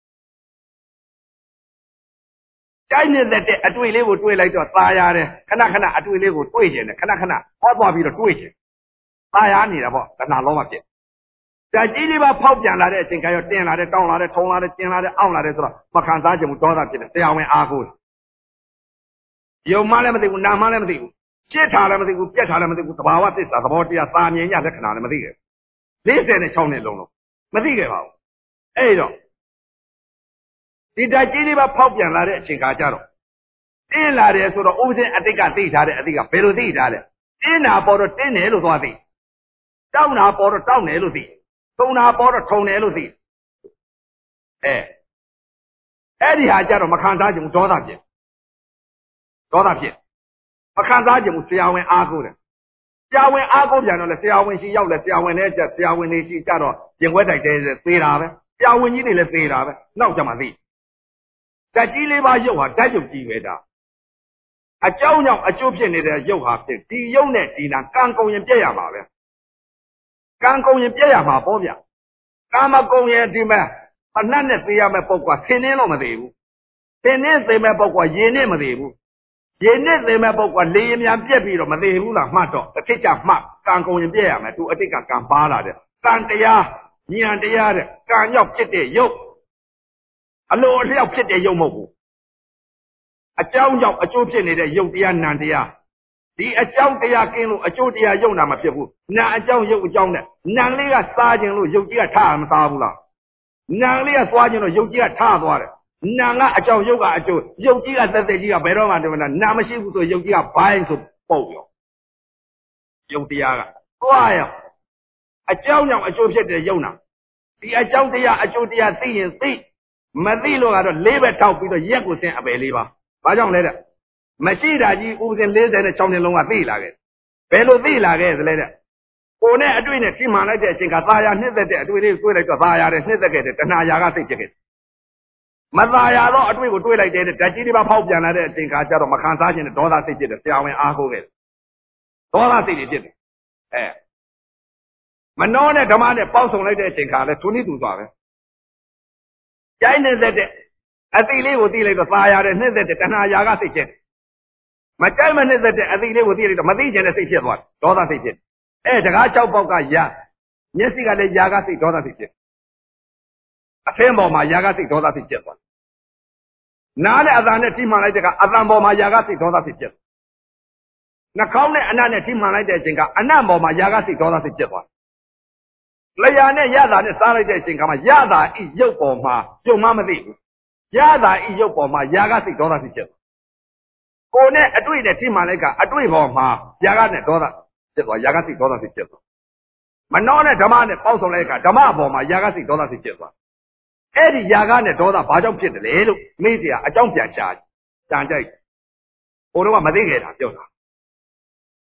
တိုင်းနေတဲ့အတွေ့လေးကိုတွေ့လိုက်တော့ตาရတယ်ခဏခဏအတွေ့လေးကိုတွေ့ကျင်တယ်ခဏခဏဟောသွားပြီးတော့တွေ့ကျင်ตาရနေတာပေါ့တဏှာလုံးမဖြစ်ဓာတ်ကြီးလေးပါဖောက်ပြန်လာတဲ့အချိန်ကရောတင်လာတဲ့တောင်းလာတဲ့ထုံလာတဲ့ကျင်လာတဲ့အောင့်လာတဲ့ဆိုတော့မခံစားချင်ဘူးဒေါသဖြစ်တယ်တရားဝင်အားကိုးယုံမှလည်းမသိဘူးနာမှလည်းမသိဘူးပြစ်ထားလည်းမသိဘူးပြက်ထားလည်းမသိဘူးသဘာဝသစ္စာသဘောတရားသာမြင်ရလက္ခဏာလည်းမသိခဲ့ဘူး၄၆နှစ်လုံးလုံးမသိခဲ့ပါဘူးအဲ့တော့ဒီဓာတ်ကြီးလေးပါဖောက်ပြန်လာတဲ့အချိန်ခါကျတော့တင်းလာတယ်ဆိုတော့ဥပဒေအတိတ်ကသိထားတဲ့အတိတ်ကဘယ်လိုသိထားလဲတင်းနာပေါ်တော့တင်းတယ်လို့သွားသိတောက်နာပေါ်တော့တောက်တယ်လို့သိထုံနာပေါ်တော့ထုံတယ်လို့သိအဲအဲ့ဒီဟာကျတော့မခံစားကြဘူးဒေါသဖြစ်ဒေါသဖြစ်မခံစားကြဘူးဆရာဝန်အားကိုးတယ်ဆရာဝန်အားကိုးပြန်တော့လေဆရာဝန်ရှိရောက်လေဆရာဝန်နဲ့ကျဆရာဝန်တွေရှိကြတော့ရင်ခွဲတိုက်တယ်သေတာပဲဆရာဝန်ကြီးတွေလည်းသေတာပဲနောက်ကြမှာသိဓာတ်ကြီးလေးပါရုပ်ဟာဓာတ်ရုပ်ကြီးပဲဒါအကြောင်းကြောင့်အကျိုးဖြစ်နေတဲ့ရုပ်ဟာဖြစ်ဒီရုပ်နဲ့ဒီနာကံကုန်ရင်ပြည့်ရမှာပဲကံကုန်ရင်ပြည့်ရမှာပေါ့ဗျကံမကုန်ရင်ဒီမဲ့အနတ်နဲ့သေရမယ့်ပုဂ္ဂိုလ်ဆင်းနှင်းတော့မသေးဘူးဆင်းနှင်းသေမဲ့ပုဂ္ဂိုလ်ရေနဲ့မသေးဘူးရေနဲ့သေမဲ့ပုဂ္ဂိုလ်လေရင်မြန်ပြက်ပြီးတော့မသေးဘူးလားမှတ်တော့တစ်ခါကြမှတ်ကံကုန်ရင်ပြည့်ရမယ်သူအတိတ်ကကံပါလာတယ်ကံတရားဉာဏ်တရားတဲ့ကံရောက်ဖြစ်တဲ့ရုပ်အလိုအလျောက်ဖြစ်တဲ့ရုပ်မဟုတ်ဘူးအကြောင်းကြောင့်အကျိုးဖြစ်နေတဲ့ရုပ်တရားနာမ်တရားဒီအကြောင်းတရားကင်းလို့အကျိုးတရားရုပ်နာမဖြစ်ဘူးနာအကြောင်းရုပ်အကြောင်းနဲ့နာမ်လေးကစားခြင်းလို့ရုပ်ကြီးကထားမစားဘူးလားနာမ်လေးကသွားခြင်းလို့ရုပ်ကြီးကထားသွားတယ်နာမ်ကအကြောင်းရုပ်ကအကျိုးရုပ်ကြီးကသက်သက်ကြီးကဘယ်တော့မှတမနာနာမရှိဘူးဆိုရုပ်ကြီးကဘိုင်းဆိုပုတ်ရောရုပ်တရားကသွားရောအကြောင်းကြောင့်အကျိုးဖြစ်တဲ့ရုပ်နာဒီအကြောင်းတရားအကျိုးတရားသိရင်သိမသိလို့ကတော့လေးပဲထောက်ပြီးတော့ရက်ကိုဆင်းအပယ်လေးပါဘာကြောင့်လဲတဲ့မရှိတာကြီးဥပဒေ၄၆နှစ်လုံးကသိလာခဲ့ဘယ်လိုသိလာခဲ့သလဲတဲ့ကိုနဲ့အတွေ့နဲ့ထိမှန်လိုက်တဲ့အချိန်ကသာယာနှစ်သက်တဲ့အတွေ့လေးကိုတွေ့လိုက်တော့သာယာတဲ့နှစ်သက်ခဲ့တဲ့တဏှာယာကစိတ်ဖြစ်ခဲ့မသာယာတော့အတွေ့ကိုတွေ့လိုက်တဲ့ဓာတ်ကြီးတွေပါဖောက်ပြန်လာတဲ့အချိန်ကကျတော့မခံစားခြင်းနဲ့ဒေါသစိတ်ဖြစ်တယ်ဆရာဝန်အားကိုးခဲ့ဒေါသစိတ်တွေဖြစ်တယ်အဲမနှောနဲ့ဓမ္မနဲ့ပေါက်ဆုံလိုက်တဲ့အချိန်ကလည်းသူနည်းသူသွားပဲကျိုင်းနေတဲ့အတိလေးကိုသိလိုက်တော့သာယာတဲ့နှစ်သက်တဲ့တဏှာယာကစိတ်ဖြစ်မကြိုက်မနှစ်သက်တဲ့အတိလေးကိုသိလိုက်တော့မသိကျင်တဲ့စိတ်ဖြစ်သွားတယ်ဒေါသစိတ်ဖြစ်အဲတကား၆ပေါက်ကယာမျက်စိကလည်းယာကစိတ်ဒေါသစိတ်ဖြစ်အသင်းပေါ်မှာယာကစိတ်ဒေါသစိတ်ဖြစ်သွားနားနဲ့အသံနဲ့ထိမှန်လိုက်တဲ့ကအသံပေါ်မှာယာကစိတ်ဒေါသစိတ်ဖြစ်နှာခေါင်းနဲ့အနံ့နဲ့ထိမှန်လိုက်တဲ့အချိန်ကအနံ့ပေါ်မှာယာကစိတ်ဒေါသစိတ်ဖြစ်သွားလျာနဲ့ရတာနဲ့စားလိုက်တဲ့အချိန်ကမှရတာဤရုပ်ပေါ်မှာပြုံမမသိဘူးရတာဤရုပ်ပေါ်မှာယာကစိတ်ဒေါသစိတ်ဖြစ်ကိုနဲ့အတွေ့နဲ့ထိမှန်လိုက်ကအတွေ့ပေါ်မှာယာကနဲ့ဒေါသဖြစ်သွားယာကစိတ်ဒေါသစိတ်ဖြစ်သွားမနှောနဲ့ဓမ္မနဲ့ပေါက်ဆုံလိုက်ကဓမ္မပေါ်မှာယာကစိတ်ဒေါသစိတ်ဖြစ်သွားအဲ့ဒီယာကနဲ့ဒေါသဘာကြောင့်ဖြစ်တယ်လဲလို့မေးเสียအကြောင်းပြန်ရှာကြံကြိုက်ဘိုးတော်ကမသိခဲ့တာပြောတာ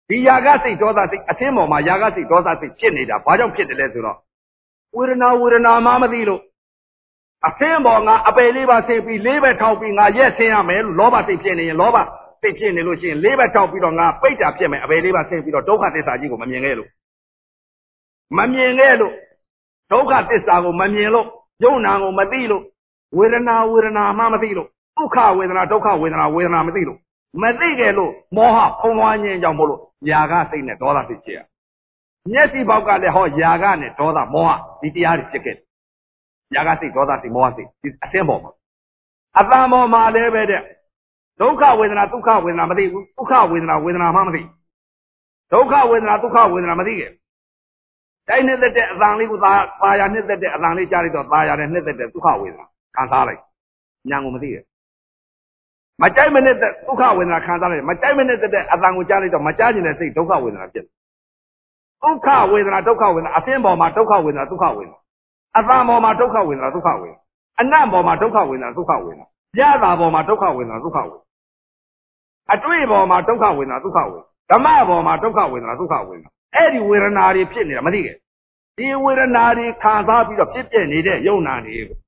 ဒီຢာကစိတ်ဒေါသစိတ်အသင်းပေါ်မှာຢာကစိတ်ဒေါသစိတ်ဖြစ်နေတာဘာကြောင့်ဖြစ်တယ်လဲဆိုတော့ဝေဒနာဝေဒနာမှမသိလို့အသင်းပေါ်ကအပယ်လေးပါဆင်းပြီးလေးဘက်ထောက်ပြီးငါရက်ဆင်းရမယ်လို့လောဘစိတ်ဖြစ်နေရင်လောဘစိတ်ဖြစ်နေလို့ရှိရင်လေးဘက်ထောက်ပြီးတော့ငါပိတ်တာဖြစ်မယ်အပယ်လေးပါဆင်းပြီးတော့ဒုက္ခသစ္စာကြီးကိုမမြင်ခဲ့လို့မမြင်ခဲ့လို့ဒုက္ခသစ္စာကိုမမြင်လို့ယုံနာကိုမသိလို့ဝေဒနာဝေဒနာမှမသိလို့ဒုက္ခဝေဒနာဒုက္ခဝေဒနာဝေဒနာမသိလို့မသိကြလို့မောဟဖုံးလွှမ်းခြင်းကြောင့်မို့လို့ຢာကစိတ်နဲ့ဒေါသစိတ်ဖြစ်ရမျက်စိပေါက်ကလည်းဟောຢာကနဲ့ဒေါသမောဟဒီတရားတွေဖြစ်ခဲ့ຢာကစိတ်ဒေါသစိတ်မောဟစိတ်ဒီအသင်းပေါ်မှာအတန်ပေါ်မှာလည်းပဲတဲ့ဒုက္ခဝေဒနာဒုက္ခဝေဒနာမသိဘူးဒုက္ခဝေဒနာဝေဒနာမှမသိဒုက္ခဝေဒနာဒုက္ခဝေဒနာမသိခဲ့တိုင်းနှစ်သက်တဲ့အတန်လေးကိုသာသာယာနှစ်သက်တဲ့အတန်လေးကြားလိုက်တော့သာယာနဲ့နှစ်သက်တဲ့ဒုက္ခဝေဒနာခံစားလိုက်ညာကိုမသိခဲ့မကြိုက်မနဲ့တဲ့ဒုက္ခဝေဒနာခံစားလိုက်မကြိုက်မနဲ့တဲ့အတန်ကိုကြားလိုက်တော့မကြားကျင်တဲ့စိတ်ဒုက္ခဝေဒနာဖြစ်တယ်ဒုက္ခဝေဒနာဒုက္ခဝေဒနာအသင်းပေါ်မှာဒုက္ခဝေဒနာဒုက္ခဝေဒနာအတန်ပေါ်မှာဒုက္ခဝေဒနာဒုက္ခဝေဒနာအနံ့ပေါ်မှာဒုက္ခဝေဒနာဒုက္ခဝေဒနာရတာပေါ်မှာဒုက္ခဝေဒနာဒုက္ခဝေဒနာအတွေ့ပေါ်မှာဒုက္ခဝေဒနာဒုက္ခဝေဒနာဓမ္မပေါ်မှာဒုက္ခဝေဒနာဒုက္ခဝေဒနာအဲ့ဒီဝေဒနာတွေဖြစ်နေတာမသိခဲ့ဒီဝေဒနာတွေခံစားပြီးတော့ဖြစ်ပြနေတဲ့ယုံနာတွေကို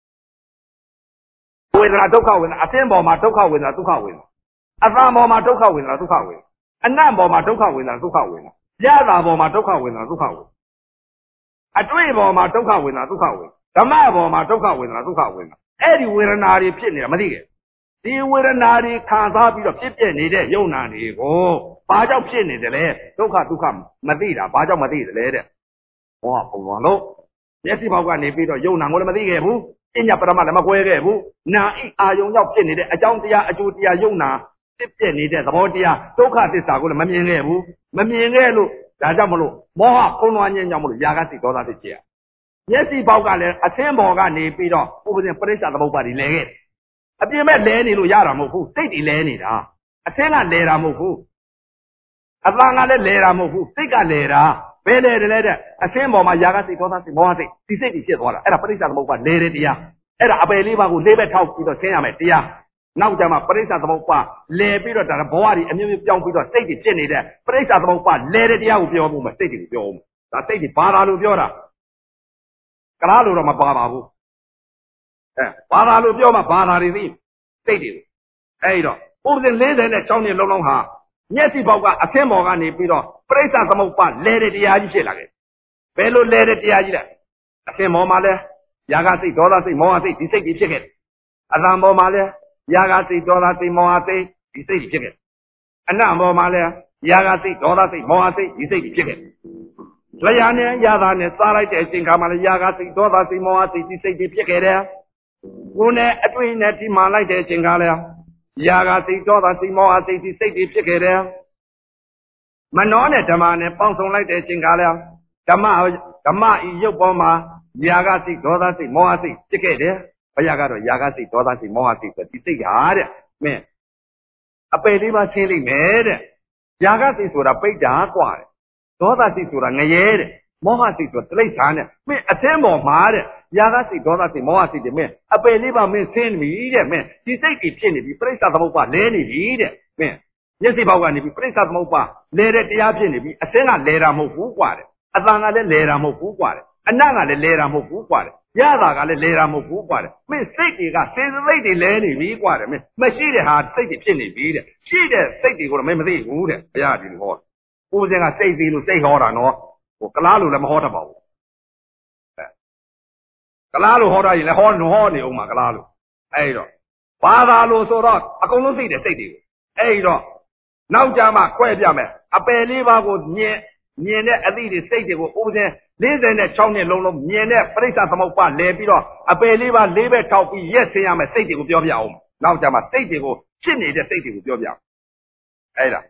ဝေဒနာဒုက္ခဝေဒနာအသင်းပေါ်မှာဒုက္ခဝေဒနာဒုက္ခဝေဒနာအတန်ပေါ်မှာဒုက္ခဝေဒနာဒုက္ခဝေဒနာအနံ့ပေါ်မှာဒုက္ခဝေဒနာဒုက္ခဝေဒနာရတာပေါ်မှာဒုက္ခဝေဒနာဒုက္ခဝေဒနာအတွေ့ပေါ်မှာဒုက္ခဝေဒနာဒုက္ခဝေဒနာဓမ္မပေါ်မှာဒုက္ခဝေဒနာဒုက္ခဝေဒနာအဲ့ဒီဝေဒနာတွေဖြစ်နေတာမသိခဲ့ဒီဝေဒနာတွေခံစားပြီးတော့ဖြစ်ပြနေတဲ့ယုံနာတွေကိုဘာကြောင့်ဖြစ်နေတယ်လဲဒုက္ခဒုက္ခမသိတာဘာကြောင့်မသိတယ်လဲတဲ့ဟောပုံပေါ်လို့မျက်စိပေါက်ကနေပြီးတော့ယုံနာကိုလည်းမသိခဲ့ဘူးအညပရမလည်းမကွဲခဲ့ဘူးနာဣအာယုံရောက်ဖြစ်နေတဲ့အကြောင်းတရားအကျိုးတရားယုံနာဖြစ်ပြနေတဲ့သဘောတရားဒုက္ခသစ္စာကိုလည်းမမြင်ခဲ့ဘူးမမြင်ခဲ့လို့ဒါကြောင့်မလို့မောဟဖုံးလွှမ်းခြင်းကြောင့်မလို့ຢာကစိတ်ဒေါသစိတ်ဖြစ်ရမျက်စိပေါက်ကလည်းအသင်းပေါ်ကနေပြီးတော့ဥပဇင်ပရိစ္ဆာသမုပ္ပါဒ်တွေလဲခဲ့အပြင်မဲ့လဲနေလို့ရတာမဟုတ်ဘူးစိတ်တွေလဲနေတာအသင်းကလဲတာမဟုတ်ဘူးအတန်ကလည်းလဲတာမဟုတ်ဘူးစိတ်ကလဲတာဘယ်လဲတယ်လဲတဲ့အသင်းပေါ်မှာຢာကစိတ်ဒေါသစိတ်မောဟစိတ်ဒီစိတ်တွေဖြစ်သွားတာအဲ့ဒါပရိစ္ဆာသမုပ္ပါဒ်လဲတဲ့တရားအဲ့ဒါအပယ်လေးပါးကိုလေးဘက်ထောက်ပြီးတော့ဆင်းရမယ်တရားနောက်ကြမှာပရိစ္ဆာသမုပ္ပါလဲပြီးတော့ဒါဘဝကြီးအမျိုးမျိုးပြောင်းပြီးတော့စိတ်တွေဖြစ်နေတဲ့ပရိစ္ဆာသမုပ္ပါလဲတဲ့တရားကိုပြောဖို့မစိတ်တွေကိုပြောအောင်ဒါစိတ်တွေဘာသာလို့ပြောတာကလားလို့တော့မပါပါဘူးအဲဘာသာလို့ပြောမှဘာသာတွေသိစိတ်တွေအဲ့တော့ဥပဒေ၄၀နဲ့၆နှစ်လုံးလုံးဟာမျက်စိပေါက်ကအသင်းပေါ်ကနေပြီးတော့ပရိစ္ဆာသမုပ္ပါလဲတဲ့တရားကြီးဖြစ်လာခဲ့ဘယ်လိုလဲတဲ့တရားကြီးလဲအသင်းပေါ်မှာလဲຢာကစိတ်ဒေါသစိတ်မောဟစိတ်ဒီစိတ်တွေဖြစ်ခဲ့တယ်အတန်ပေါ်မှာလဲຢာကစိတ်ဒေါသစိတ်မောဟစိတ်ဒီစိတ်တွေဖြစ်ခဲ့တယ်အနံ့ပေါ်မှာလဲຢာကစိတ်ဒေါသစိတ်မောဟစိတ်ဒီစိတ်တွေဖြစ်ခဲ့တယ်လျာနဲ့ຢာသာနဲ့စားလိုက်တဲ့အချိန်ခါမှာလဲຢာကစိတ်ဒေါသစိတ်မောဟစိတ်ဒီစိတ်တွေဖြစ်ခဲ့တယ်ကိုယ်နဲ့အတွေ့နဲ့ဒီမှလိုက်တဲ့အချိန်ခါလဲຢာကစိတ်ဒေါသစိတ်မောဟစိတ်ဒီစိတ်တွေဖြစ်ခဲ့တယ်မနောနဲ့ဓမ္မနဲ့ပေါင်းစုံလိုက်တဲ့အချိန်ခါလဲဓမ္မဓမ္မဤရုပ်ပေါ်မှာຢာကစိတ်ဒေါသစိတ်မောဟစိတ်ဖြစ်ခဲ့တယ်ဘုရားကတော့ຢာကစိတ်ဒေါသစိတ်မောဟစိတ်ဆိုဒီစိတ်ဟာတဲ့မင်းအပယ်လေးပါဆင်းလိမ့်မယ်တဲ့ຢာကစိတ်ဆိုတာပိဋ္ဌာกว่าတဲ့ဒေါသစိတ်ဆိုတာငရဲတဲ့မောဟစိတ်ဆိုတာတိဋ္ဌာနဲ့မင်းအသင်းပေါ်မှာတဲ့ຢာကစိတ်ဒေါသစိတ်မောဟစိတ်တွေမင်းအပယ်လေးပါမင်းဆင်းပြီတဲ့မင်းဒီစိတ်တွေဖြစ်နေပြီပရိစ္ဆာသမုပ္ပါလဲနေပြီတဲ့မင်းမျက်စိပေါက်ကနေပြီပရိစ္ဆာသမုပ္ပါလဲတဲ့တရားဖြစ်နေပြီအသင်းကလဲတာမဟုတ်ဘူးกว่าတဲ့အတန်ကလည်းလဲတာမဟုတ်ဘူးกว่าတဲ့အနံ့ကလည်းလဲတာမဟုတ်ဘူးกว่าတဲ့ရတာကလည်းလဲတာမဟုတ်ဘူးกว่าတဲ့မင်းစိတ်တွေကစေစစိတ်တွေလဲနေပြီกว่าတဲ့မင်းမရှိတဲ့ဟာစိတ်တွေဖြစ်နေပြီတဲ့ရှိတဲ့စိတ်တွေကိုတော့မင်းမသိဘူးတဲ့ဘုရားဒီလိုဟောဦးဇင်းကစိတ်သေးလို့စိတ်ဟောတာနော်ဟိုကလားလို့လည်းမဟောတတ်ပါဘူးအဲကလားလို့ဟောတာရင်လည်းဟောဟောနေအောင်မှာကလားလို့အဲ့တော့ဘာသာလို့ဆိုတော့အကုန်လုံးသိတဲ့စိတ်တွေကိုအဲ့တော့နောက်ကြမှာခွဲပြမယ်အပယ်လေးပါးကိုမြင်မြင်တဲ့အသည့်တွေစိတ်တွေကိုဥပဇင်း၄၀နဲ့၆နှစ်လုံးလုံးမြင်တဲ့ပရိစ္ဆာသမုပ္ပါလဲပြီးတော့အပယ်လေးပါးလေးဘက်ထောက်ပြီးရက်ဆင်းရမယ်စိတ်တွေကိုပြောပြအောင်နောက်ကြမှာစိတ်တွေကိုဖြစ်နေတဲ့စိတ်တွေကိုပြောပြအောင်အဲ့ဒါ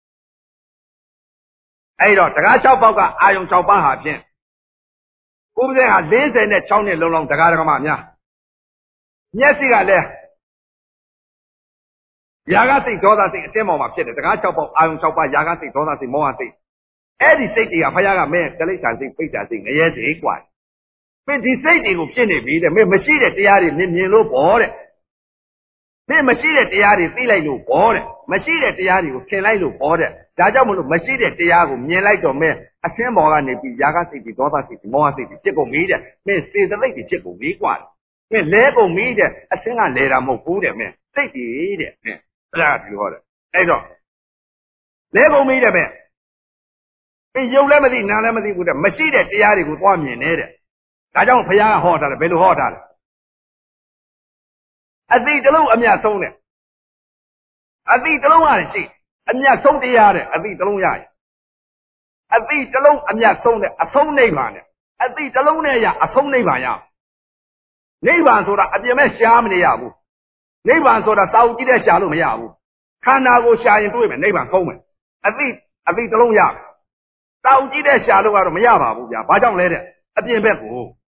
အဲ့တော့တကား၆ပေါက်ကအာယုံ၆ပါးဟာဖြင့်ဥပဇင်းဟာ၄၀နဲ့၆နှစ်လုံးလုံးတကားတကမများမျက်စိကလည်းຢာကစိတ်ဒေါသစိတ်အတင်းပေါ်မှာဖြစ်တယ်တကား၆ပေါက်အာယုံ၆ပါးຢာကစိတ်ဒေါသစိတ်မောဟစိတ်အဲ့ဒီစိတ်တွေကဘုရားကမင်းတိဋ္ဌာန်စိတ်ပိဋ္ဌာန်စိတ်ငရဲစိတ်กว่าမင်းဒီစိတ်တွေကိုဖြစ်နေပြီတဲ့မင်းမရှိတဲ့တရားတွေမြင်မြင်လို့ပေါ့တဲ့မင်းမရှိတဲ့တရားတွေသိလိုက်လို့ဘောတဲ့မရှိတဲ့တရားတွေကိုသင်လိုက်လို့ဘောတဲ့ဒါကြောင့်မလို့မရှိတဲ့တရားကိုမြင်လိုက်တော့မင်းအသင်းပေါ်ကနေပြီးຢာကစိတ်တွေဒေါသစိတ်တွေမောဟစိတ်တွေဖြစ်ကုန်ပြီတဲ့မင်းစေတသိက်တွေဖြစ်ကုန်ပြီกว่าမင်းလဲကုန်ပြီတဲ့အသင်းကလဲတာမဟုတ်ဘူးတဲ့မင်းစိတ်တွေတဲ့မင်းအဲ့ဒါကဒီလိုဟောတယ်အဲ့တော့လဲကုန်ပြီတဲ့မင်းမင်းယုံလည်းမသိနာလည်းမသိဘူးတဲ့မရှိတဲ့တရားတွေကိုသွားမြင်နေတဲ့ဒါကြောင့်ဘုရားကဟောထားတယ်ဘယ်လိုဟောထားလဲအတိတလုံးအမြတ်ဆုံးတဲ့အတိတလုံးရတယ်ရှိအမြတ်ဆုံးတရားတဲ့အတိတလုံးရရင်အတိတလုံးအမြတ်ဆုံးတဲ့အဆုံးနိဗ္ဗာန်နဲ့အတိတလုံးနဲ့ရအဆုံးနိဗ္ဗာန်ရနိဗ္ဗာန်ဆိုတာအပြင်မဲ့ရှားမနေရဘူးနိဗ္ဗာန်ဆိုတာတောက်ကြည့်တဲ့ရှားလို့မရဘူးခန္ဓာကိုရှားရင်တွေ့မယ်နိဗ္ဗာန်ဆုံးမယ်အတိအတိတလုံးရမယ်တောက်ကြည့်တဲ့ရှားလို့ကတော့မရပါဘူးဗျာဘာကြောင့်လဲတဲ့အပြင်ဘက်ကို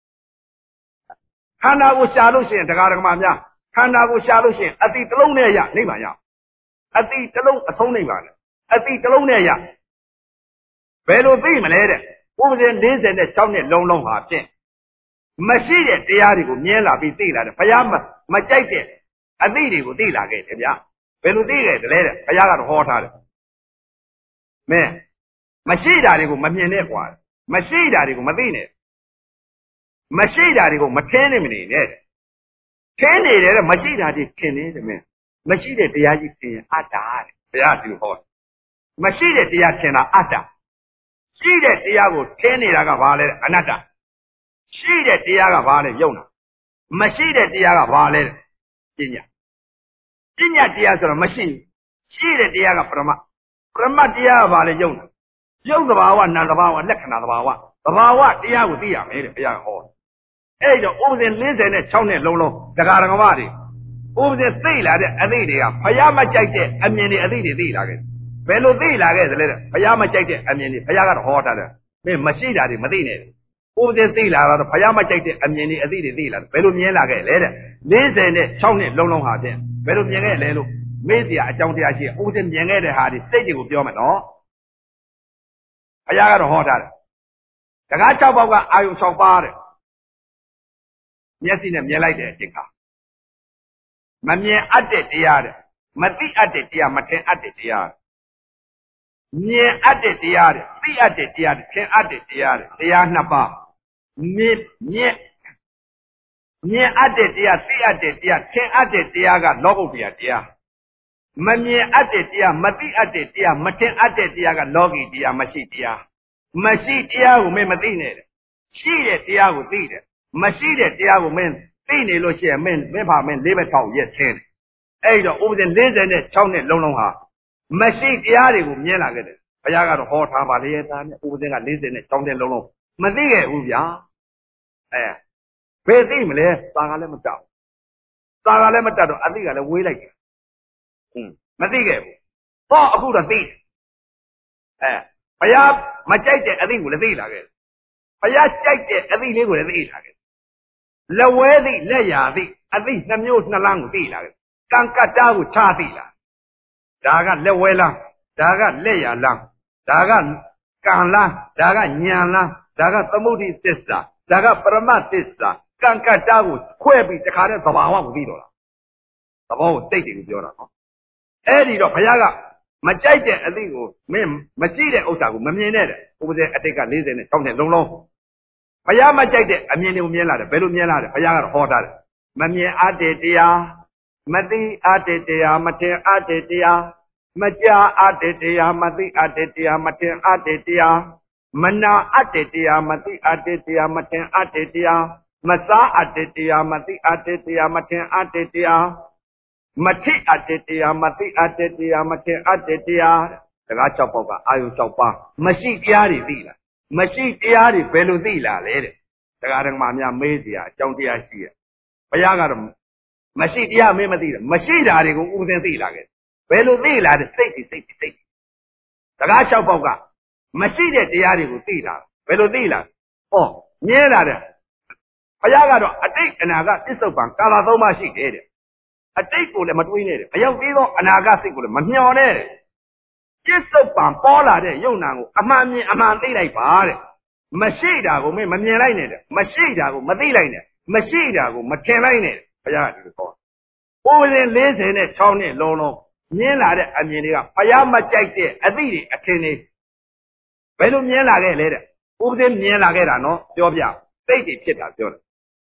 ခန္ဓာကိုရှားလို့ရှိရင်တရားဓမ္မများခန္ဓာကိုရှားလို့ရှိရင်အတိတလုံးနဲ့ရနိဗ္ဗာန်ရအတိတလုံးအဆုံးနိဗ္ဗာန်အတိတလုံးနဲ့ရဘယ်လိုသိမလဲတဲ့ဥပဒေ၄၆နှစ်လုံးလုံးဟာဖြင့်မရှိတဲ့တရားတွေကိုမြင်လာပြီးသိလာတယ်ဘုရားမကြိုက်တဲ့အတိတွေကိုသိလာခဲ့တယ်ဗျာဘယ်လိုသိခဲ့တယ်လဲတဲ့ဘုရားကတော့ဟောထားတယ်မင်းမရှိတာတွေကိုမမြင်နဲ့ကွာမရှိတာတွေကိုမသိနဲ့မရှိတာတွေကိုမထင်းနေမနေနဲ့ထင်းနေတယ်တဲ့မရှိတာတွေထင်နေတယ်မင်းမရှိတဲ့တရားကြီးထင်ရင်အတ္တတဲ့ဘုရားဒီလိုဟောမရှိတဲ့တရားထင်တာအတ္တရှိတဲ့တရားကိုထင်းနေတာကဘာလဲအနတ္တရှိတဲ့တရားကဘာလဲယုံနာမရှိတဲ့တရားကဘာလဲပညာပညာတရားဆိုတော့မရှိရှိတဲ့တရားကပရမပရမတရားကဘာလဲယုံနာယုံသဘာဝနာသဘာဝလက္ခဏာသဘာဝသဘာဝတရားကိုသိရမယ်တဲ့ဘုရားဟောအဲ့တော့ဥပဒေ၄၆နှစ်လုံးလုံးတရားဓမ္မတွေဥပဒေသိလာတဲ့အသိတွေကဘုရားမကြိုက်တဲ့အမြင်တွေအသိတွေသိလာခဲ့ဘယ်လိုသိလာခဲ့သလဲတဲ့ဘုရားမကြိုက်တဲ့အမြင်တွေဘုရားကတော့ဟောထားတယ်မင်းမရှိတာတွေမသိနဲ့ဥပဒေသိလာတော့ဘုရားမကြိုက်တဲ့အမြင်တွေအသိတွေသိလာတယ်ဘယ်လိုမြင်လာခဲ့လဲတဲ့၄၆နှစ်လုံးလုံးဟာဖြင့်ဘယ်လိုမြင်ခဲ့လဲလို့မေးစရာအကြောင်းတရားရှိဥပဒေမြင်ခဲ့တဲ့ဟာတွေစိတ်တွေကိုပြောမယ်နော်ဘုရားကတော့ဟောထားတယ်တကား၆ပေါက်ကအာယုံ၆ပါးတဲ့မျက်စိနဲ့မြင်လိုက်တဲ့အချိန်ကမမြင်အပ်တဲ့တရားတဲ့မသိအပ်တဲ့တရားမထင်အပ်တဲ့တရားမြင်အပ်တဲ့တရားတဲ့သိအပ်တဲ့တရားတဲ့ထင်အပ်တဲ့တရားတဲ့တရားနှစ်ပါးမြင်မြင်မြင်အပ်တဲ့တရားသိအပ်တဲ့တရားထင်အပ်တဲ့တရားကလောကုတ္တရာတရားမမြင်အပ်တဲ့တရားမသိအပ်တဲ့တရားမထင်အပ်တဲ့တရားကလောကီတရားမရှိတရားမရှိတရားကိုမင်းမသိနဲ့ရှိတဲ့တရားကိုသိတယ်မရှိတဲ့တရားကိုမင်းသိနေလို့ရှိရင်မင်းမင်းဖာမင်းလေးဘက်ထောက်ရက်ချင်းအဲ့တော့ဥပဒေ၄၆နှစ်လုံးလုံးဟာမရှိတရားတွေကိုမြင်လာခဲ့တယ်ဘုရားကတော့ဟောထားပါလေသားနဲ့ဥပဒေက၄၆နှစ်လုံးလုံးမသိခဲ့ဘူးဗျာအဲဘယ်သိမလဲသာကလည်းမတောက်သာကလည်းမတတ်တော့အသိကလည်းဝေးလိုက်တယ်ဟွန်းမသိခဲ့ဘူးဟောအခုတော့သိအဲဘုရားမကြိုက်တဲ့အသိကိုလည်းသိလာခဲ့ဘုရားကြိုက်တဲ့အသိလေးကိုလည်းသိလာခဲ့လက်ဝဲသိလက်ရာသိအသိနှမျိုးနှလန်းကိုသိလာတယ်ကံကတ္တာကိုခြားသိလာဒါကလက်ဝဲလားဒါကလက်ရာလားဒါကကံလားဒါကညာလားဒါကသမုဒိသစ္စာဒါကပရမသစ္စာကံကတ္တာကိုခွဲပြီးတခါတည်းသဘာဝကိုသိတော့လားသဘောကိုသိတယ်ကိုပြောတာနော်အဲ့ဒီတော့ဘုရားကမကြိုက်တဲ့အသိကိုမင်းမကြည့်တဲ့ဥစ္စာကိုမမြင်နဲ့တဲ့ဥပဒေအတိတ်က၄၆နှစ်လုံးလုံးဘုရားမကြိုက်တဲ့အမြင်တွေကိုမြင်လာတယ်ဘယ်လိုမြင်လာတယ်ဘုရားကတော့ဟောထားတယ်မမြင်အပ်တဲ့တရားမသိအပ်တဲ့တရားမထင်အပ်တဲ့တရားမကြားအပ်တဲ့တရားမသိအပ်တဲ့တရားမထင်အပ်တဲ့တရားမနာအပ်တဲ့တရားမသိအပ်တဲ့တရားမထင်အပ်တဲ့တရားမစားအပ်တဲ့တရားမသိအပ်တဲ့တရားမထင်အပ်တဲ့တရားမထိအပ်တဲ့တရားမသိအပ်တဲ့တရားမထင်အပ်တဲ့တရားတကား၆ပေါက်ကအာယုံ၆ပါးမရှိတရားတွေသိလားမရှိတရားတွေဘယ်လိုသိလာလဲတဲ့တရားဓမ္မများမေးစရာအကြောင်းတရားရှိရဘုရားကတော့မရှိတရားမင်းမသိတယ်မရှိတာတွေကိုဥပဒေသိလာခဲ့ဘယ်လိုသိလာတဲ့စိတ်တွေစိတ်တွေစိတ်တရား၆ပေါက်ကမရှိတဲ့တရားတွေကိုသိလာဘယ်လိုသိလာဟောမြဲလာတဲ့ဘုရားကတော့အတိတ်အနာဂတ်ပစ္စုပန်ကာလသုံးပါးရှိတယ်တဲ့အတိတ်ကိုလည်းမတွေးနဲ့တဲ့အရောက်သေးသောအနာဂတ်စိတ်ကိုလည်းမမျှော်နဲ့တဲ့ပစ္စုပန်ပေါ်လာတဲ့ယုံနာကိုအမှန်မြင်အမှန်သိလိုက်ပါတဲ့မရှိတာကိုမင်းမမြင်လိုက်နဲ့တဲ့မရှိတာကိုမသိလိုက်နဲ့မရှိတာကိုမထင်လိုက်နဲ့ဘုရားကဒီလိုဟောဦးဇင်းလေးဆယ်နဲ့၆နှစ်လုံးလုံးမြင်လာတဲ့အမြင်တွေကဘုရားမကြိုက်တဲ့အသည့်တွေအထင်တွေဘယ်လိုမြင်လာခဲ့လဲတဲ့ဦးဇင်းမြင်လာခဲ့တာနော်ပြောပြစိတ်တွေဖြစ်တာပြောတယ်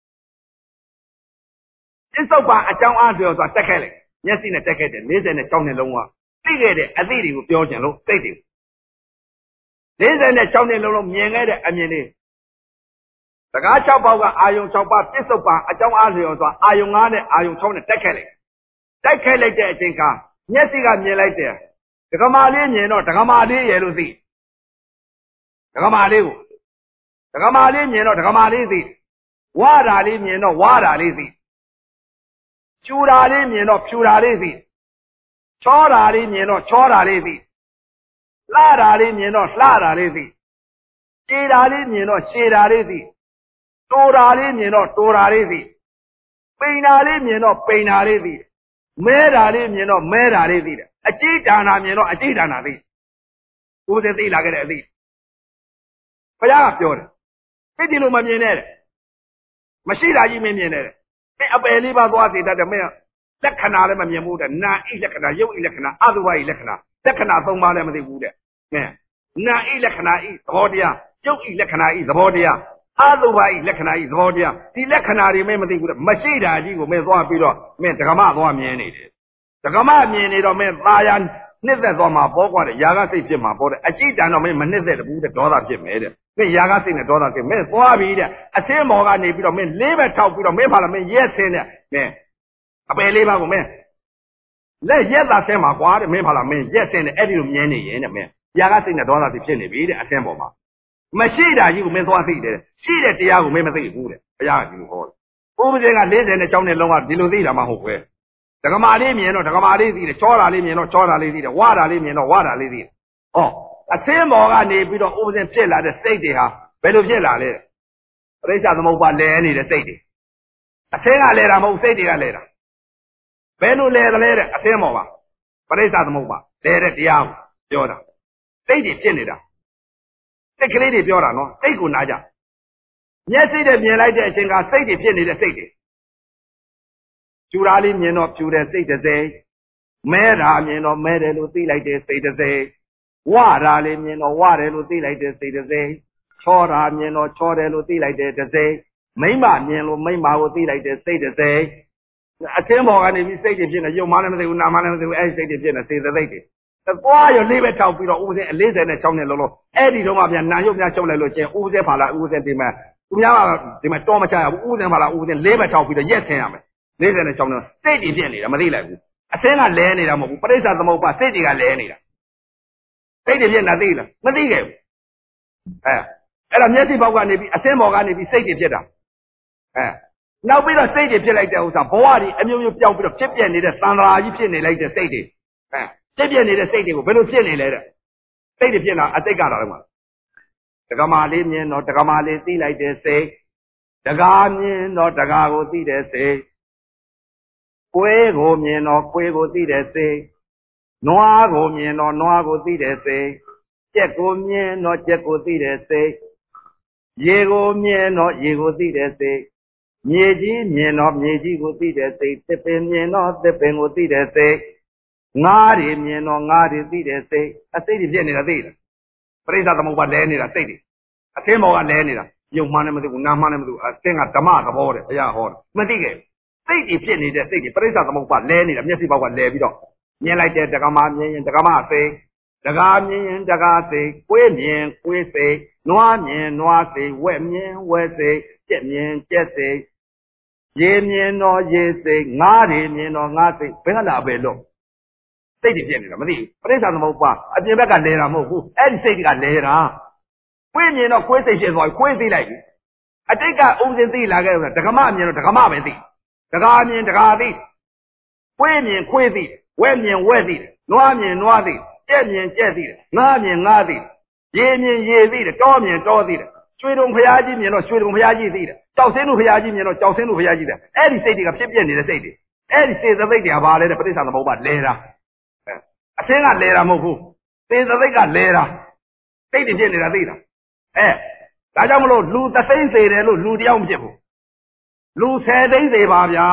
ပစ္စုပန်အကြောင်းအားပြောဆိုတာတက်ခဲ့လိုက်မျက်စိနဲ့တက်ခဲ့တယ်လေးဆယ်နဲ့၆နှစ်လုံးကသိခဲ့တဲ့အသည့်တွေကိုပြောချင်လို့စိတ်တွေလေးဆယ်နဲ့၆နှစ်လုံးလုံးမြင်ခဲ့တဲ့အမြင်တွေစကား၆ပေါက်ကအာယုံ၆ပါးပစ္စုပန်အကြောင်းအားပြောဆိုတာအာယုံ၅နဲ့အာယုံ၆နဲ့တက်ခဲ့လိုက်တက်ခဲ့လိုက်တဲ့အချိန်ကမျက်စိကမြင်လိုက်တယ်ဒကမာလေးမြင်တော့ဒကမာလေးရယ်လို့သိဒကမာလေးကိုဒကမာလေးမြင်တော့ဒကမာလေးသိဝါတာလေးမြင်တော့ဝါတာလေးသိဖြူတာလေးမြင်တော့ဖြူတာလေးသိချောတာလေးမြင်တော့ချောတာလေးသိလှတာလေးမြင်တော့လှတာလေးသိရှည်တာလေးမြင်တော့ရှည်တာလေးသိတိုးတာလေးမြင်တော့တိုးတာလေးသိပိန်တာလေးမြင်တော့ပိန်တာလေးသိမဲတာလေးမြင်တော့မဲတာလေးသိတယ်အကြိဒါနာမြင်တော့အကြိဒါနာသိကိုယ်စသိလာခဲ့တဲ့အသိဘုရားကပြောတယ်သိတယ်လို့မမြင်နဲ့တဲ့မရှိတာကြီးမင်းမြင်နဲ့တဲ့မင်းအပယ်လေးပါသွားစေတတ်တယ်မင်းလက္ခဏာလည်းမမြင်ဘူးတဲ့နာဣလက္ခဏာရုပ်ဣလက္ခဏာအသုဘဣလက္ခဏာလက္ခဏာသုံးပါးလည်းမသိဘူးတဲ့မင်းနာဣလက္ခဏာဣသဘောတရားရုပ်ဣလက္ခဏာဣသဘောတရားအသုဘဣလက္ခဏာဣသဘောတရားဒီလက္ခဏာတွေမင်းမသိဘူးတဲ့မရှိတာကြီးကိုမင်းသွားပြီးတော့မင်းဒကမသွားမြင်နေတယ်ဒကမမြင်နေတော့မင်းသာယာနှစ်သက်သွားမှာပေါ်กว่าတဲ့ຢာကစိတ်ဖြစ်မှာပေါ်တဲ့အကြိတန်တော့မင်းမနှစ်သက်ဘူးတဲ့ဒေါသဖြစ်မယ်တဲ့မင်းຢာကစိတ်နဲ့ဒေါသစိတ်မင်းသွားပြီတဲ့အသင်းမော်ကနေပြီးတော့မင်းလေးဘက်ထောက်ပြီးတော့မင်းဖာလာမင်းရက်ဆင်းတဲ့မင်းအပယ်လေးပါကိုမင်းလက်ရက်သာဆင်းမှာကွာတဲ့မင်းဖာလာမင်းရက်ဆင်းတဲ့အဲ့ဒီလိုမြင်နေရင်တဲ့မင်းຢာကစိတ်နဲ့ဒေါသစိတ်ဖြစ်နေပြီတဲ့အသင်းပေါ်မှာမရှိတာကြီးကိုမင်းသွားသိတယ်ရှိတဲ့တရားကိုမင်းမသိဘူးတဲ့ဘုရားကဒီလိုဟောတယ်ဥပဒေကလေးဆယ်နဲ့၆နှစ်လုံးကဒီလိုသိတာမှမဟုတ်ပဲဒကမာလေးမြင်တော့ဒကမာလေးသိတယ်ချောတာလေးမြင်တော့ချောတာလေးသိတယ်ဝါတာလေးမြင်တော့ဝါတာလေးသိတယ်ဟောအသင်းမော်ကနေပြီးတော့ဥပဒေဖြစ်လာတဲ့စိတ်တွေဟာဘယ်လိုဖြစ်လာလဲပရိစ္ဆသမုပ္ပါလဲနေတဲ့စိတ်တွေအသင်းကလဲတာမဟုတ်စိတ်တွေကလဲတာဘယ်လိုလဲသလဲတဲ့အသင်းမော်ပါပရိစ္ဆသမုပ္ပါလဲတဲ့တရားကိုပြောတာစိတ်တွေဖြစ်နေတာစိတ်ကလေးတွေပြောတာနော်စိတ်ကိုနားကြမျက်စိနဲ့မြင်လိုက်တဲ့အချိန်ကစိတ်တွေဖြစ်နေတဲ့စိတ်တွေဖြူတာလေးမြင်တော့ဖြူတဲ့စိတ်တစ်စိတ်မဲတာမြင်တော့မဲတယ်လို့သိလိုက်တဲ့စိတ်တစ်စိတ်ဝါတာလေးမြင်တော့ဝါတယ်လို့သိလိုက်တဲ့စိတ်တစ်စိတ်ချောတာမြင်တော့ချောတယ်လို့သိလိုက်တဲ့တစ်စိတ်မိမ့်မမြင်လို့မိမ့်မကိုသိလိုက်တဲ့စိတ်တစ်စိတ်အချင်းဘော်ကနေပြီးစိတ်တွေဖြစ်နေရုပ်မှလည်းမသိဘူးနာမှလည်းမသိဘူးအဲ့ဒီစိတ်တွေဖြစ်နေစိတ်တစ်စိတ်တွေသွားရလေးပဲထောက်ပြီးတော့ဥပဒေအလေးဆယ်နဲ့၆နှစ်လုံးလုံးအဲ့ဒီတော့မှပြန်နာရုပ်များချုပ်လိုက်လို့ချင်းဥပဒေဖာလာဥပဒေဒီမှာသူများကဒီမှာတော်မချရဘူးဥပဒေဖာလာဥပဒေလေးပဲထောက်ပြီးတော့ရက်ဆင်းရမယ်လေးဆယ်နဲ့၆နှစ်စိတ်တွေဖြစ်နေတာမသိလိုက်ဘူးအသင်းကလဲနေတာမဟုတ်ဘူးပရိစ္ဆသမုပ္ပါစိတ်တွေကလဲနေတာစိတ်တွေဖြစ်နေတာသိလားမသိခဲ့ဘူးအဲအဲ့ဒါမျက်စိပေါက်ကနေပြီးအသင်းပေါ်ကနေပြီးစိတ်တွေဖြစ်တာအဲနောက်ပြီးတော့စိတ်တွေဖြစ်လိုက်တဲ့ဥစ္စာဘဝကြီးအမျိုးမျိုးပြောင်းပြီးတော့ဖြစ်ပြနေတဲ့သံဃာကြီးဖြစ်နေလိုက်တဲ့စိတ်တွေအဲဖြစ်ပြနေတဲ့စိတ်တွေကိုဘယ်လိုဖြစ်နေလဲတဲ့စိတ်တွေဖြစ်တာအတိတ်ကလာတော့မှာဒကမာလေးမြင်တော့ဒကမာလေးသိလိုက်တဲ့စိတ်ဒကာမြင်တော့ဒကာကိုသိတဲ့စိတ်ကွဲကိုမြင်တော့ကွဲကိုသိတဲ့စိတ်နွားကိုမြင်တော့နွားကိုသိတဲ့စိတ်ကြက်ကိုမြင်တော့ကြက်ကိုသိတဲ့စိတ်ရေကိုမြင်တော့ရေကိုသိတဲ့စိတ်မြေကြီးမြင်တော့မြေကြီးကိုသိတဲ့စိတ်သစ်ပင်မြင်တော့သစ်ပင်ကိုသိတဲ့စိတ်ငါးတွေမြင်တော့ငါးတွေသိတဲ့စိတ်အစိတ်တွေဖြစ်နေတာသိတယ်ပရိစ္ဆသမုပ္ပါလဲနေတာစိတ်တွေအသင်းမော်ကလဲနေတာရုပ်မှန်းလည်းမသိဘူးနာမှန်းလည်းမသိဘူးအသင်းကဓမ္မသဘောတဲ့ဘုရားဟောတယ်မသိခဲ့စိတ်တွေဖြစ်နေတဲ့စိတ်တွေပရိစ္ဆသမုပ္ပါလဲနေတာမျက်စိပေါက်ကလဲပြီးတော့မြင်လိုက်တဲ့ဒကမာမြင်ရင်ဒကမာစိတ်ဒကာမြင်ရင်ဒကာစိတ်ကွေးမြင်ကွေးစိတ်နွားမြင်နွားစိတ်ဝက်မြင်ဝက်စိတ်ကြက်မြင်ကြက်စိတ်ရေမြင်တော့ရေစိတ်ငါးတွေမြင်တော့ငါးစိတ်ဘယ်ကလာပဲလို့စိတ်တွေဖြစ်နေတာမသိဘူးပရိစ္ဆသမုပ္ပါအပြင်ဘက်ကလဲတာမဟုတ်ဘူးအဲ့ဒီစိတ်တွေကလဲတာကွေးမြင်တော့ကွေးစိတ်ဖြစ်သွားပြီကွေးသိလိုက်ပြီအတိတ်ကဥပဒေသိလာခဲ့တယ်ဒကမမြင်တော့ဒကမပဲသိဒကာမြင်ဒကာသိခွေးမြင်ခွေးသိဝက်မြင်ဝက်သိနွားမြင်နွားသိကြက်မြင်ကြက်သိငါးမြင်ငါးသိရေမြင်ရေသိတောမြင်တောသိရွှေတုံဖရာကြီးမြင်တော့ရွှေတုံဖရာကြီးသိကြောက်စင်းတို့ဖရာကြီးမြင်တော့ကြောက်စင်းတို့ဖရာကြီးသိအဲ့ဒီစိတ်တွေကဖြစ်ပြနေတဲ့စိတ်တွေအဲ့ဒီစေတသိက်တွေကဘာလဲတဲ့ပဋိစ္စသမုပ္ပါလဲတာအသင်းကလဲတာမဟုတ်ဘူးစေတသိက်ကလဲတာစိတ်တွေဖြစ်နေတာသိတာအဲဒါကြောင့်မလို့လူသသိန်းစေတယ်လို့လူတယောက်မဖြစ်ဘူးလူဆယ်သိန်းစေပါဗျာ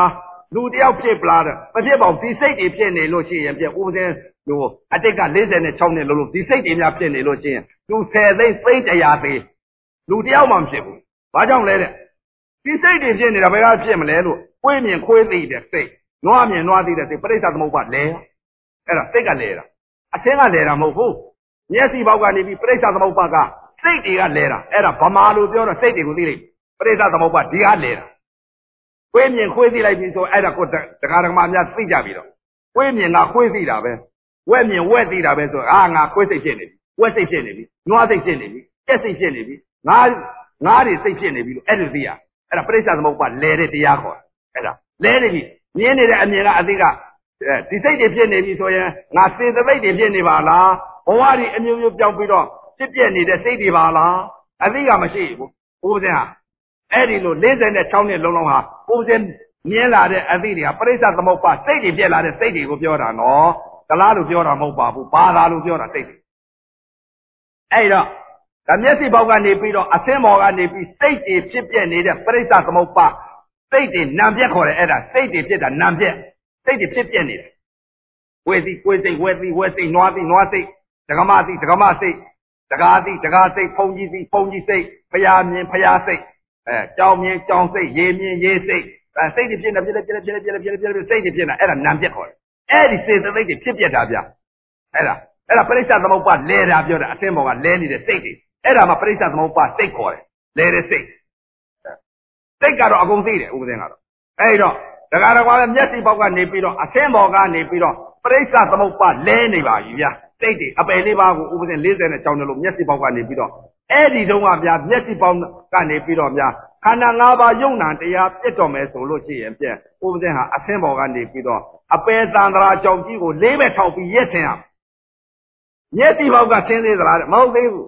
လူတယောက်ဖြစ်ပလားတဲ့မဖြစ်ပါဘူးဒီစိတ်တွေဖြစ်နေလို့ရှိရင်ပြဦးစင်းဟိုအတိတ်က၄၆နှစ်လုံးလုံးဒီစိတ်တွေများဖြစ်နေလို့ရှိရင်သူဆယ်သိန်းသိန်းတရားသေးလူတယောက်မှမဖြစ်ဘူးဘာကြောင့်လဲတဲ့ဒီစိတ်တွေဖြစ်နေတာဘယ်ကဖြစ်မလဲလို့ကိုယ်မြင်ခွေးသိတဲ့စိတ်နွားမြင်နွားသိတဲ့စိတ်ပရိစ္ဆသမုပ္ပါလဲအဲ့ဒါစိတ်ကလဲတာအသင်းကလဲတာမဟုတ်ဘူးမျက်စိပေါက်ကနေပြီးပရိစ္ဆသမုပ္ပါကစိတ်တွေကလဲတာအဲ့ဒါဗမာလိုပြောတော့စိတ်တွေကိုသိလိုက်ပရိစ္ဆသမုပ္ပါဒီကလဲတာခွေးမြင်ခွေးသိလိုက်ပြီဆိုအဲ့ဒါကိုတခါတခါမှများသိကြပြီတော့ခွေးမြင်ကခွေးသိတာပဲဝက်မြင်ဝက်သိတာပဲဆိုအာငါခွေးစိတ်ဖြစ်နေပြီဝက်စိတ်ဖြစ်နေပြီနွားစိတ်ဖြစ်နေပြီကြက်စိတ်ဖြစ်နေပြီငါငါးတွေစိတ်ဖြစ်နေပြီလို့အဲ့ဒါသိရအဲ့ဒါပရိစ္ဆသမုပ္ပါလဲတဲ့တရားခေါ်အဲ့ဒါလဲနေပြီမြင်နေတဲ့အမြင်ကအသိကဒီစိတ်တွေဖြစ်နေပြီဆိုရင်ငါစေတသိက်တွေဖြစ်နေပါလားဘဝတွေအမျိုးမျိုးပြောင်းပြီးတော့ဖြစ်ပြနေတဲ့စိတ်တွေပါလားအသိကမရှိဘူးဘုရားအဲ့ဒီလို၄၆နှစ်လုံးလုံးဟာဘုရားမြင်လာတဲ့အသိတွေကပရိစ္ဆသမုပ္ပါစိတ်တွေပြက်လာတဲ့စိတ်တွေကိုပြောတာနော်ကလားလို့ပြောတာမဟုတ်ပါဘူးဘာသာလို့ပြောတာစိတ်တွေအဲ့တော့ဒါမျက်စိပေါက်ကနေပြီးတော့အသင်းမော်ကနေပြီးစိတ်တွေဖြစ်ပြနေတဲ့ပရိစ္ဆသမုပ္ပါစိတ်တွေနံပြက်ခေါ်တယ်အဲ့ဒါစိတ်တွေဖြစ်တာနံပြက်စိတ်တွေဖြစ်ပြနေတယ်ဝေစီကိုယ်စိတ်ဝေစီဝေစိတ်နွားစီနွားစိတ်ဒကမစီဒကမစိတ်ဒကာစီဒကာစိတ်ဖုန်ကြီးစီဖုန်ကြီးစိတ်ဖျားမြင်ဖျားစိတ်အဲကြောင်မြင်ကြောင်စိတ်ရေမြင်ရေစိတ်အဲစိတ်တွေဖြစ်နေပြည့်ပြည့်ပြည့်ပြည့်ပြည့်ပြည့်ပြည့်စိတ်တွေဖြစ်နေအဲ့ဒါနံပြက်ခေါ်တယ်အဲ့ဒီစေတသိက်တွေဖြစ်ပြတာဗျအဲ့ဒါအဲ့ဒါပရိစ္ဆသမုပ္ပါလဲတာပြောတာအသင်းပေါ်ကလဲနေတဲ့စိတ်တွေအဲ့ဒါမှပရိစ္ဆသမုပ္ပါစိတ်ခေါ်တယ်လဲတဲ့စိတ်စိတ်ကတော့အကုန်သိတယ်ဥပဒေကတော့အဲ့တော့ဒကာဒကာပဲမျက်စိပေါက်ကနေပြီးတော့အသင်းပေါ်ကနေပြီးတော့ပရိစ္ဆသမုပ္ပါလဲနေပါပြီဗျာစိတ်တွေအပယ်လေးပါးကိုဥပဒေ၄၆နှစ်လို့မျက်စိပေါက်ကနေပြီးတော့အဲ့ဒီတုန်းကဗျာမျက်စိပေါက်ကနေပြီးတော့ဗျာခန္ဓာ၅ပါးယုံနာတရားပြတ်တော်မယ်ဆိုလို့ရှိရင်ပြဥပဒေဟာအသင်းပေါ်ကနေပြီးတော့အပယ်သန္တရာကြောင့်ကြီးကိုလေးပဲထောက်ပြီးရက်ဆင်ရမျက်စိပေါက်ကဆင်းသေးသလားမဟုတ်သေးဘူး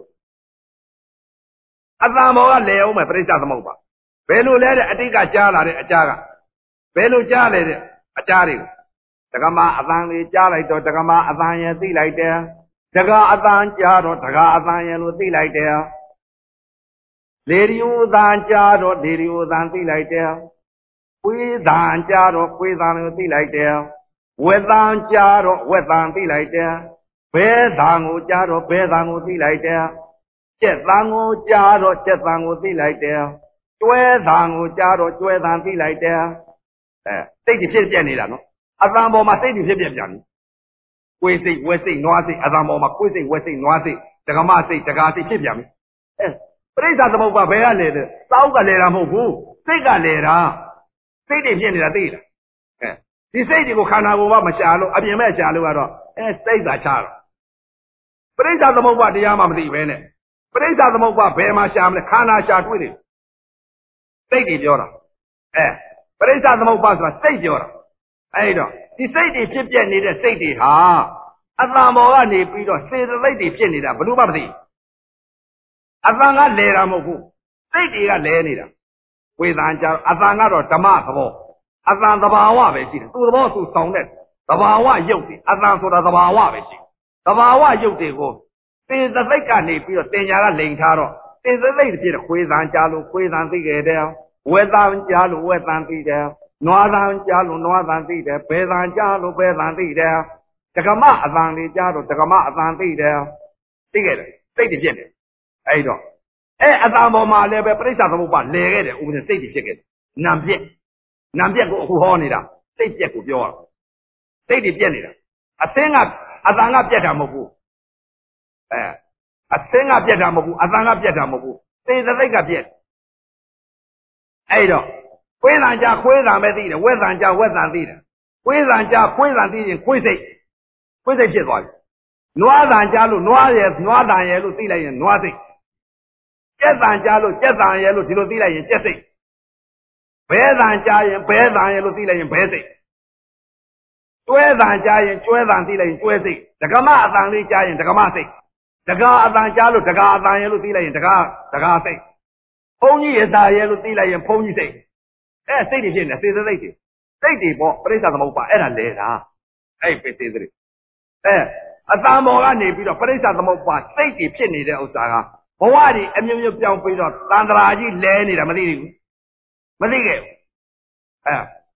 အတန်ဘောကလဲအောင်မယ်ပရိစ္ဆသမုပ္ပါဘယ်လိုလဲတဲ့အတိတ်ကကြားလာတဲ့အကြားကဘယ်လိုကြားလဲတဲ့အကြားတွေကိုတက္ကမအတန်လေးကြားလိုက်တော့တက္ကမအတန်ရဲ့သိလိုက်တယ်တက္ကအတန်ကြားတော့တက္ကအတန်ရဲ့လို့သိလိုက်တယ်လေရီယိုအတန်ကြားတော့လေရီယိုအတန်သိလိုက်တယ်ခွေးတန်ကြားတော့ခွေးတန်လို့သိလိုက်တယ်ဝက်တန်ကြားတော့ဝက်တန်သိလိုက်တယ်ဘဲတန်ကိုကြားတော့ဘဲတန်ကိုသိလိုက်တယ်ကျက်တန်ကိုကြားတော့ကျက်တန်ကိုသိလိုက်တယ်ကျွဲတန်ကိုကြားတော့ကျွဲတန်သိလိုက်တယ်အဲစိတ်ကြီးဖြစ်ပြနေတာနော်အတန်ပေါ်မှာစိတ်ကြီးဖြစ်ပြပြန်ပြီကိုယ်စိတ်ဝက်စိတ်နွားစိတ်အတန်ပေါ်မှာကိုယ်စိတ်ဝက်စိတ်နွားစိတ်ဒကမစိတ်ဒကာစိတ်ဖြစ်ပြန်ပြီအဲပရိစ္ဆသမုပ္ပါဘယ်ကလဲတဲ့တောက်ကလဲတာမဟုတ်ဘူးစိတ်ကလဲတာစိတ်တွေဖြစ်နေတာသိလားအဲဒီစိတ်တွေကိုခန္ဓာကိုယ်ကမရှာလို့အပြင်မဲ့ရှာလို့ကတော့အဲစိတ်သာချတော့ပရိစ္ဆသမုပ္ပါတရားမှမသိပဲနဲ့ပရိစ္ဆသမုပ္ပါဘယ်မှာရှာမလဲခန္ဓာရှာတွေ့တယ်စိတ်တွေပြောတာအဲပရိစ္ဆသမုပ္ပါဆိုတာစိတ်ပြောတာအဲ့တော့ဒီစိတ်တွေဖြစ်ပြနေတဲ့စိတ်တွေဟာအတန်ပေါ်ကနေပြီးတော့စေတသိက်တွေဖြစ်နေတာဘယ်လို့မှမသိအတန်ကလဲတာမဟုတ်ဘူးစိတ်တွေကလဲနေတာဝေဒန်ကြအတန်ကတော့ဓမ္မသဘောအတန်သဘာဝပဲရှိတယ်သူ့သဘောသူဆောင်တဲ့သဘာဝရုပ်တွေအတန်ဆိုတာသဘာဝပဲရှိတယ်သဘာဝရုပ်တွေကိုစေတသိက်ကနေပြီးတော့တင်ညာကလိန်ထားတော့စေတသိက်ဖြစ်တဲ့ခွေးသံကြားလို့ခွေးသံသိခဲ့တယ်ဝက်သံကြားလို့ဝက်သံသိတယ်နွားသံကြားလို့နွားသံသိတယ်ဘဲသံကြားလို့ဘဲသံသိတယ်ဒကမအတန်လေးကြားလို့ဒကမအတန်သိတယ်သိခဲ့တယ်စိတ်တွေဖြစ်တယ်အဲ့တော့အဲ့အတန်ပေါ်မှာလည်းပဲပရိစ္ဆသမုပ္ပါလဲခဲ့တယ်ဥပဒေစိတ်တွေဖြစ်ခဲ့တယ်နံပြက်နံပြက်ကိုအခုဟောနေတာစိတ်ပြက်ကိုပြောတာစိတ်တွေပြက်နေတာအသင်းကအတန်ကပြက်တာမဟုတ်ဘူးအဲအသင်းကပြက်တာမဟုတ်ဘူးအတန်ကပြက်တာမဟုတ်ဘူးစေတသိက်ကပြက်အဲ့တော့ခွေးတန်ကြခွေးတန်ပဲသိတယ်ဝက်တန်ကြဝက်တန်သိတယ်ခွေးတန်ကြခွေးတန်သိရင်ခွေးစိတ်ခွေးစိတ်ဖြစ်သွားပြီနွားတန်ကြလို့နွားရဲ့နွားတန်ရဲ့လို့သိလိုက်ရင်နွားစိတ်ကြက်တန်ကြလို့ကြက်တန်ရဲ့လို့ဒီလိုသိလိုက်ရင်ကြက်စိတ်ဘဲတန်ကြရင်ဘဲတန်ရဲ့လို့သိလိုက်ရင်ဘဲစိတ်ကျွဲတန်ကြရင်ကျွဲတန်သိလိုက်ရင်ကျွဲစိတ်ဒကမအတန်လေးကြရင်ဒကမစိတ်ဒကာအတန်ကြလို့ဒကာအတန်ရဲ့လို့သိလိုက်ရင်ဒကာဒကာစိတ်ဘုန်းကြီးရတာရဲ့လို့သိလိုက်ရင်ဘုန်းကြီးစိတ်အဲစိတ်တွေဖြစ်နေစေတသိက်တွေစိတ်တွေပေါ့ပရိစ္ဆသမုပ္ပါအဲ့ဒါလဲတာအဲ့ပိစေတသိက်အဲအတန်ပေါ်ကနေပြီးတော့ပရိစ္ဆသမုပ္ပါစိတ်တွေဖြစ်နေတဲ့ဥစ္စာကဘဝတွေအမျိုးမျိုးပြောင်းပြီးတော့သန္တရာကြီးလဲနေတာမသိဘူးမသိခဲ့ဘူးအဲ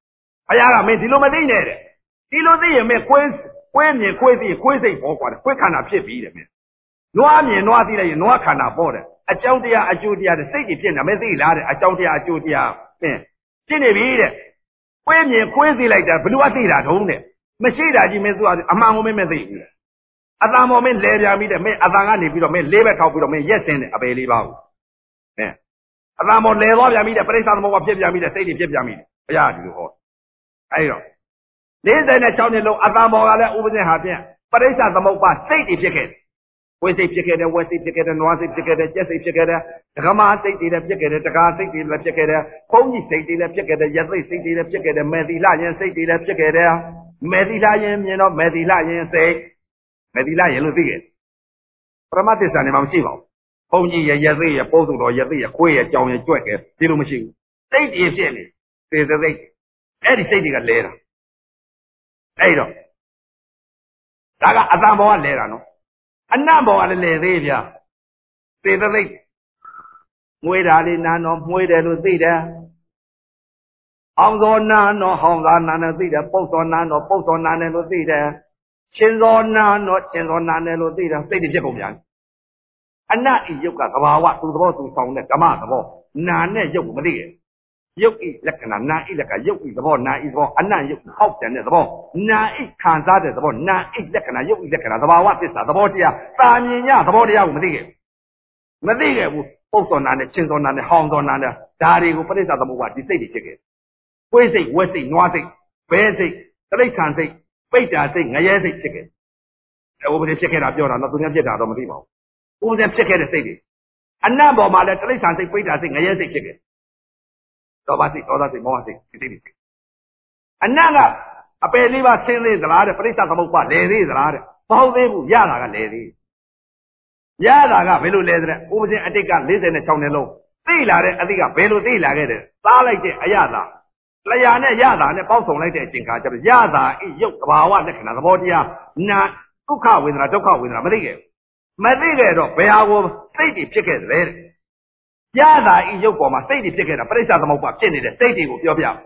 ဘုရားကမင်းဒီလိုမသိနဲ့တဲ့ဒီလိုသိရင်မင်းခွေးခွေးမြင်ခွေးသိခွေးစိတ်ပေါ်ကွာခွေးခန္ဓာဖြစ်ပြီးတယ်မင်းနွားမြင်နွားသိလိုက်ရင်နွားခန္ဓာပေါ်တယ်အကြောင်းတရားအကျိုးတရားတဲ့စိတ်ကြီးဖြစ်နေမသိလားတဲ့အကြောင်းတရားအကျိုးတရားမင်းဖြစ်နေပြီတဲ့ခွေးမြင်ခွေးသိလိုက်တာဘယ်လိုအသိတာတုံးတဲ့မရှိတာကြီးမင်းသူအမှန်ကိုမင်းမသိဘူးအတန်ပေါ်မင်းလဲပြန်ပြီးတဲ့မင်းအတန်ကနေပြီးတော့မင်းလေးဘက်ထောက်ပြီးတော့မင်းရက်စင်းတယ်အပေလေးပါဘူးမင်းအတန်ပေါ်လဲသွားပြန်ပြီးတဲ့ပရိစ္ဆာသမုပ္ပါဖြစ်ပြန်ပြီးတဲ့စိတ်ကြီးဖြစ်ပြန်ပြီးဘုရားဒီလိုဟောအဲဒီတော့လေးဆယ်နဲ့ခြောက်နှစ်လုံးအတန်ပေါ်ကလည်းဥပဇင်ဟာဖြင့်ပရိစ္ဆာသမုပ္ပါစိတ်ကြီးဖြစ်ခဲ့တယ်ဝိစိတ်ဖြစ်ခဲ့တယ်ဝက်စိတ်ဖြစ်ခဲ့တယ်နွားစိတ်ဖြစ်ခဲ့တယ်ကြက်စိတ်ဖြစ်ခဲ့တယ်ဒကမာစိတ်တွေလည်းဖြစ်ခဲ့တယ်တကာစိတ်တွေလည်းဖြစ်ခဲ့တယ်ဘုန်းကြီးစိတ်တွေလည်းဖြစ်ခဲ့တယ်ရသိစိတ်တွေလည်းဖြစ်ခဲ့တယ်မေသီလရင်စိတ်တွေလည်းဖြစ်ခဲ့တယ်မေသီလရင်မြင်တော့မေသီလရင်စိတ်မေသီလရင်လို့သိခဲ့ပရမသစ္စာနေမှာမရှိပါဘူးဘုန်းကြီးရရသိရပုစုတော်ရသိရခွေးရကြောင်ရကြွက်ခဲ့ဒီလိုမရှိဘူးစိတ်တွေဖြစ်နေသေစိတ်အဲ့ဒီစိတ်တွေကလဲတာအဲ့တော့ဒါကအတန်ဘောကလဲတာနော်အနတ်ဘောကလည်းလဲသေးဗျာသေသိတ်မွေးတာလေးနာတော့မွေးတယ်လို့သိတယ်အောင်စောနာတော့ဟောင်းသာနာနဲ့သိတယ်ပုတ်စောနာတော့ပုတ်စောနာနဲ့လို့သိတယ်ချင်းစောနာတော့ချင်းစောနာနဲ့လို့သိတယ်စိတ်တွေဖြစ်ကုန်ပြန်အနတ်ဤယုတ်ကသဘာဝသူသဘောသူဆောင်တဲ့ဓမ္မသဘောနာနဲ့ယုတ်မသိရဲ့ယုတ်ဤလက္ခဏာနာဤလက္ခဏာယုတ်ဤသဘောနာဤသဘောအနတ်ယုတ်ဟောက်တယ်တဲ့သဘောနာဤခံစားတဲ့သဘောနာဤလက္ခဏာယုတ်ဤလက္ခဏာသဘာဝသစ္စာသဘောတရားတာမြင်ညသဘောတရားကိုမသိခဲ့မသိခဲ့ဘူးပုတ်စောနာနဲ့ချင်းစောနာနဲ့ဟောင်းစောနာနဲ့ဒါတွေကိုပရိစ္ဆာသမုပ္ပါဒီစိတ်တွေဖြစ်ခဲ့ကိုယ်စိတ်ဝက်စိတ်နွားစိတ်ဘဲစိတ်တိရစ္ဆာန်စိတ်ပိဋ္ဌာစိတ်ငရဲစိတ်ဖြစ်ခဲ့အဲဥပဒေဖြစ်ခဲ့တာပြောတာတော့သူများဖြစ်တာတော့မသိပါဘူးဥပဒေဖြစ်ခဲ့တဲ့စိတ်တွေအနတ်ပေါ်မှာလည်းတိရစ္ဆာန်စိတ်ပိဋ္ဌာစိတ်ငရဲစိတ်ဖြစ်ခဲ့သောဘာစိတ်သောသားစိတ်မောဟစိတ်ဒီစိတ်တွေအနတ်ကအပယ်လေးပါဆင်းသေးသလားတဲ့ပရိစ္ဆာသမုပ္ပါလဲသေးသလားတဲ့မဟုတ်သေးဘူးရတာကလဲသေးရတာကဘယ်လိုလဲတဲ့ဥပဇင်အတိတ်ကလေးဆယ်နဲ့ခြောက်နှစ်လုံးသိလာတဲ့အတိတ်ကဘယ်လိုသိလာခဲ့တဲ့သားလိုက်တဲ့အရသာလျာနဲ့ရတာနဲ့ပေါင်းစုံလိုက်တဲ့အချိန်ခါကျတော့ရတာဤရုပ်သဘာဝလက္ခဏာသဘောတရားနာဒုက္ခဝေဒနာဒုက္ခဝေဒနာမသိခဲ့ဘူးမသိခဲ့တော့ဘယ်ဟာကိုစိတ်တွေဖြစ်ခဲ့တယ်တဲ့ရတာဤရုပ်ပေါ်မှာစိတ်တွေဖြစ်ခဲ့တာပရိစ္ဆာသမုပ္ပါဖြစ်နေတဲ့စိတ်တွေကိုပြောပြ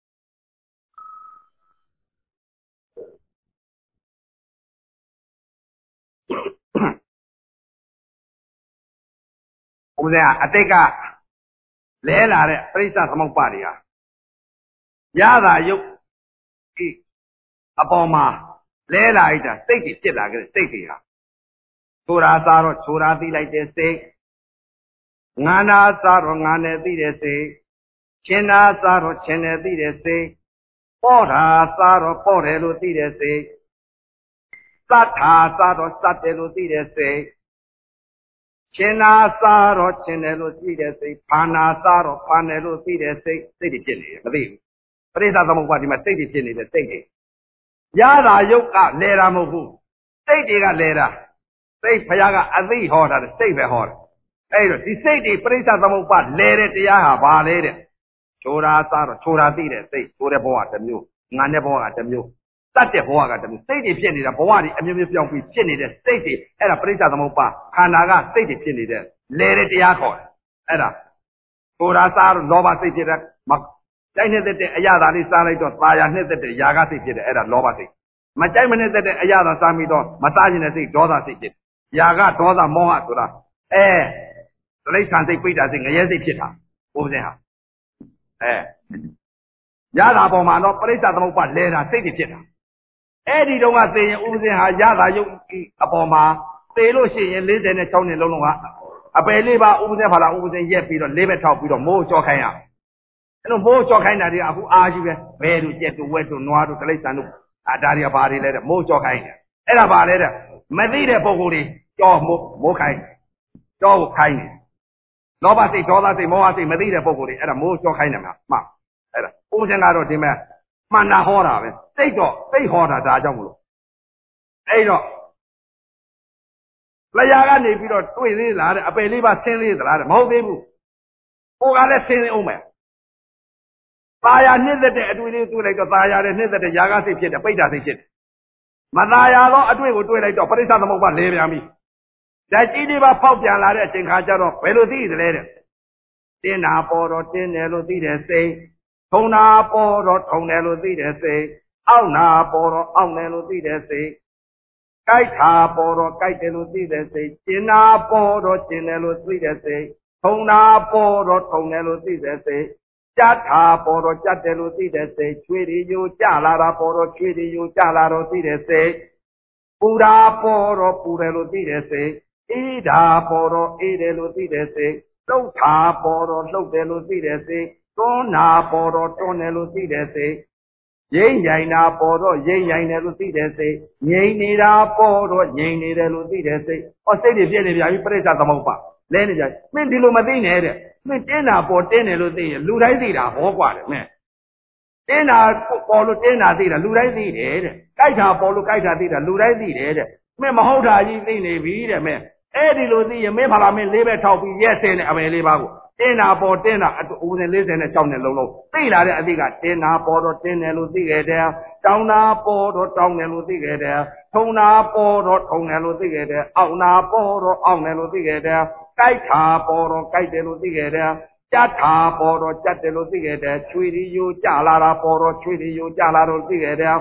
ဥပဇင်အတိတ်ကလဲလာတဲ့ပရိစ္ဆာသမုပ္ပါတွေဟာရတာရုပ်ဤအပေါ်မှာလဲလာလိုက်တာစိတ်တွေဖြစ်လာခဲ့တဲ့စိတ်တွေဟာချိုးရာစားတော့ချိုးရာသိလိုက်တဲ့စိတ်ငါနာစားတော့ငါနဲ့သိတဲ့စိတ်ချင်းနာစားတော့ချင်းနဲ့သိတဲ့စိတ်ပေါ့တာစားတော့ပေါ့တယ်လို့သိတဲ့စိတ်စတ်တာစားတော့စတ်တယ်လို့သိတဲ့စိတ်ချင်းနာစားတော့ချင်းတယ်လို့သိတဲ့စိတ်ဖာနာစားတော့ဖာတယ်လို့သိတဲ့စိတ်စိတ်တွေဖြစ်နေတယ်မသိဘူးပရိစ္ဆာသမုပ္ပါဒီမှာစိတ်တွေဖြစ်နေတဲ့စိတ်တွေရတာယုတ်ကလဲတာမဟုတ်ဘူးစိတ်တွေကလဲတာစိတ်ဘုရားကအသိဟောတာစိတ်ပဲဟောတယ်အဲ့တော့ဒီစိတ်တွေပရိစ္ဆာသမုပ္ပါလဲတဲ့တရားဟာဘာလဲတဲ့ချိုးရာစားတော့ချိုးရာသိတဲ့စိတ်ချိုးတဲ့ဘဝတစ်မျိုးငါနဲ့ဘဝကတစ်မျိုးတတ်တဲ့ဘဝကတစ်မျိုးစိတ်တွေဖြစ်နေတာဘဝတွေအမျိုးမျိုးပြောင်းပြီးဖြစ်နေတဲ့စိတ်တွေအဲ့ဒါပရိစ္ဆာသမုပ္ပါခန္ဓာကစိတ်တွေဖြစ်နေတဲ့လဲတဲ့တရားခေါ်တယ်အဲ့ဒါချိုးရာစားတော့လောဘစိတ်ဖြစ်တဲ့ကြိုက်နေတဲ့တဲ့အရာသာလေးစားလိုက်တော့သာယာနှစ်သက်တဲ့ຢာကစိတ်ဖြစ်တယ်အဲ့ဒါလောဘစိတ်မကြိုက်မနဲ့တဲ့အရာသာစားပြီးတော့မစားခြင်းတဲ့စိတ်ဒေါသစိတ်ဖြစ်ຢာကဒေါသမောဟဆိုတာအဲတိရစ္ဆာန်စိတ်ပိဋ္ဌာစိတ်ငရဲစိတ်ဖြစ်တာဘုရားဟာအဲရတာပေါ်မှာတော့ပရိစ္ဆာသမုပ္ပါလဲတာစိတ်တွေဖြစ်တာအဲ့ဒီတော့ကသိရင်ဥပဇင်ဟာရတာယုတ်အပေါ်မှာသေလို့ရှိရင်လေးဆယ်နဲ့ခြောက်နှစ်လုံးလုံးကအပယ်လေးပါဥပဇင်ဖာလာဥပဇင်ရက်ပြီးတော့လေးဘက်ထောက်ပြီးတော့မိုးကြောခိုင်းရအဲ့လိုမိုးကြောခိုင်းတာတွေကအခုအာရှိပဲဘဲတို့ကြက်တို့ဝက်တို့နွားတို့တိရစ္ဆာန်တို့အာဒါတွေကဘာတွေလဲတဲ့မိုးကြောခိုင်းတယ်အဲ့ဒါဘာလဲတဲ့မသိတဲ့ပုံကိုယ်တွေကြောမိုးမိုးခိုင်းကြောကိုခိုင်းတယ်လောဘစိတ်ဒေါသစိတ်မောဟစိတ်မသိတဲ့ပုံကိုယ်တွေအဲ့ဒါမိုးကြောခိုင်းတယ်မှာမှအဲ့ဒါဥပဇင်ကတော့ဒီမဲ့မှန်တာဟောတာပဲစိတ်တော့စိတ်ဟောတာဒါကြောင့်မလို့အဲ့တော့လျာကနေပြီးတော့တွေ့သေးလားတဲ့အပယ်လေးပါဆင်းသေးသလားတဲ့မဟုတ်သေးဘူးဟိုကလည်းဆင်းသေးအောင်မယ်သာယာနှစ်သက်တဲ့အတွေ့လေးတွေ့လိုက်တော့သာယာတဲ့နှစ်သက်တဲ့ຢာကစိတ်ဖြစ်တယ်ပိဋ္ဌာစိတ်ဖြစ်တယ်မသာယာသောအတွေ့ကိုတွေ့လိုက်တော့ပရိစ္ဆာသမုပ္ပါလဲပြန်ပြီဓာတ်ကြီးလေးပါဖောက်ပြန်လာတဲ့အချိန်ခါကျတော့ဘယ်လိုသိသလဲတဲ့တင်းနာပေါ်တော့တင်းတယ်လို့သိတယ်စိတ်ထုံနာပေါ်တော့ထုံတယ်လို့သိတဲ့စိတ်အောက်နာပေါ်တော့အောက်တယ်လို့သိတဲ့စိတ်ကြိုက်တာပေါ်တော့ကြိုက်တယ်လို့သိတဲ့စိတ်ကျင်နာပေါ်တော့ကျင်တယ်လို့သိတဲ့စိတ်ထုံနာပေါ်တော့ထုံတယ်လို့သိတဲ့စိတ်ကြတ်တာပေါ်တော့ကြတ်တယ်လို့သိတဲ့စိတ်ချွေရီယိုကြလာတာပေါ်တော့ချွေရီယိုကြလာတော့သိတဲ့စိတ်ပူတာပေါ်တော့ပူတယ်လို့သိတဲ့စိတ်အေးတာပေါ်တော့အေးတယ်လို့သိတဲ့စိတ်လှုပ်တာပေါ်တော့လှုပ်တယ်လို့သိတဲ့စိတ်တွန်းတာပေါ်တော့တွန်းတယ်လို့သိတဲ့စိတ်ရိမ့်ရိုင်တာပေါ်တော့ရိမ့်ရိုင်တယ်လို့သိတဲ့စိတ်ငြိမ်နေတာပေါ်တော့ငြိမ်နေတယ်လို့သိတဲ့စိတ်ဟောစိတ်တွေပြည့်နေပြပြီပြိဿသမုပ္ပါလဲနေကြမင်းဒီလိုမသိနဲ့တဲ့မင်းတင်းတာပေါ်တင်းတယ်လို့သိရင်လူတိုင်းသိတာဟောกว่าတယ်မင်းတင်းတာပေါ်လို့တင်းတာသိတာလူတိုင်းသိတယ်တဲ့ကြိုက်တာပေါ်လို့ကြိုက်တာသိတာလူတိုင်းသိတယ်တဲ့မင်းမဟုတ်တာကြီးသိနေပြီတဲ့မင်းအဲ့ဒီလိုသိရင်မင်းဖလာမင်းလေးပဲထောက်ပြီးရက်စင်းနဲ့အမယ်လေးပါကိုတင်းတာပေါ်တင်းတာဦးစင်လေးစင်နဲ့ကြောက်နေလုံးလုံးသိလာတဲ့အသည့်ကတင်းတာပေါ်တော့တင်းတယ်လို့သိခဲ့တယ်တောင်းတာပေါ်တော့တောင်းတယ်လို့သိခဲ့တယ်ထုံတာပေါ်တော့ထုံတယ်လို့သိခဲ့တယ်အောက်နာပေါ်တော့အောက်တယ်လို့သိခဲ့တယ်ကြိုက်တာပေါ်တော့ကြိုက်တယ်လို့သိခဲ့တယ်ကြတ်တာပေါ်တော့ကြတ်တယ်လို့သိခဲ့တယ်ချွေရီယိုကြလာတာပေါ်တော့ချွေရီယိုကြလာတော့သိခဲ့တယ်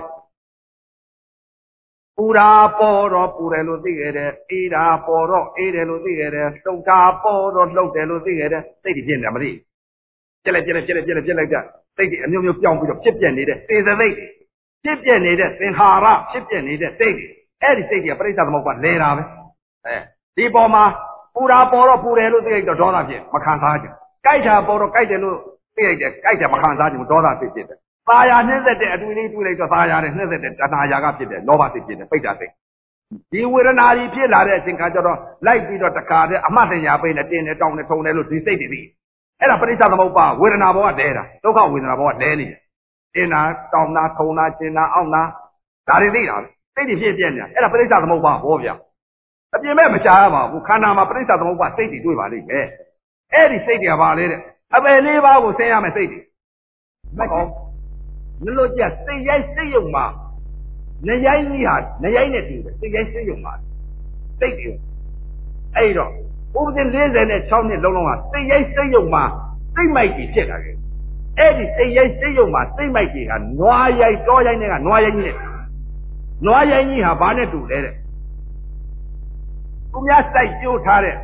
ပူရာပေါ်တော့ပူတယ်လို့သိခဲ့တယ်အေးတာပေါ်တော့အေးတယ်လို့သိခဲ့တယ်လှုပ်တာပေါ်တော့လှုပ်တယ်လို့သိခဲ့တယ်စိတ်တွေဖြစ်နေတာမသိပြက်လိုက်ပြက်လိုက်ပြက်လိုက်ပြက်လိုက်ပြက်လိုက်ကြစိတ်တွေအမျိုးမျိုးပြောင်းပြီးတော့ဖြစ်ပြက်နေတဲ့သေစသိတ်ဖြစ်ပြက်နေတဲ့သင်္ခါရဖြစ်ပြက်နေတဲ့စိတ်တွေအဲ့ဒီစိတ်တွေကပြိဿသမုပ္ပါလဲတာပဲအဲဒီပေါ်မှာပူရာပေါ်တော့ပူတယ်လို့သိလိုက်တော့ဒေါသဖြစ်မခံစားကြဘူးကြိုက်တာပေါ်တော့ကြိုက်တယ်လို့သိလိုက်တယ်ကြိုက်တယ်မခံစားကြဘူးဒေါသဖြစ်ဖြစ်တယ်သာယာနှိမ့်သက်တဲ့အတွေ့အလေးတွေ့လိုက်တော့သာယာနဲ့နှိမ့်သက်တဲ့တဏှာယာကဖြစ်တယ်လောဘစိတ်ဖြစ်တယ်ပိဋကစိတ်ဒီဝေဒနာကြီးဖြစ်လာတဲ့အချိန်ခါကျတော့လိုက်ပြီးတော့တခါတည်းအမှတ်တညာပိနဲ့တင်းနဲ့တောင်းနဲ့ထုံတယ်လို့ဒီစိတ်တွေသိအဲ့ဒါပရိစ္ဆသမုပ္ပါဝေဒနာဘောကလဲတာဒုက္ခဝေဒနာဘောကလဲနေတယ်တင်းနာတောင်းနာထုံနာကျင်နာအောင့်နာဒါတွေသိတာစိတ်တွေဖြစ်ပြက်နေတာအဲ့ဒါပရိစ္ဆသမုပ္ပါဟောဗျအပြင်မဲ့မရှားရပါဘူးခန္ဓာမှာပရိစ္ဆသမုပ္ပါစိတ်တွေတွေ့ပါလိမ့်မယ်အဲ့ဒီစိတ်တွေကပါလေတဲ့အပယ်လေးပါးကိုဆင်းရမယ်စိတ်တွေမဟုတ်နလို့ကြစိတ်ရိုက်စိတ်ယုံမှာနရိုင်းကြီးဟာနရိုင်းနဲ့တူတယ်စိတ်ရိုက်စိတ်ယုံမှာစိတ်တွေအဲ့တော့ဥပဒေလေးဆယ်နဲ့ခြောက်နှစ်လုံးလုံးဟာစိတ်ရိုက်စိတ်ယုံမှာစိတ်မိုက်ကြီးဖြစ်လာတယ်အဲ့ဒီစိတ်ရိုက်စိတ်ယုံမှာစိတ်မိုက်ကြီးကနွားရိုက်တောရိုက်နဲ့ကနွားရိုက်ကြီးနဲ့နွားရိုက်ကြီးဟာဘာနဲ့တူလဲတဲ့သူများစိုက်ကြိုးထားတဲ့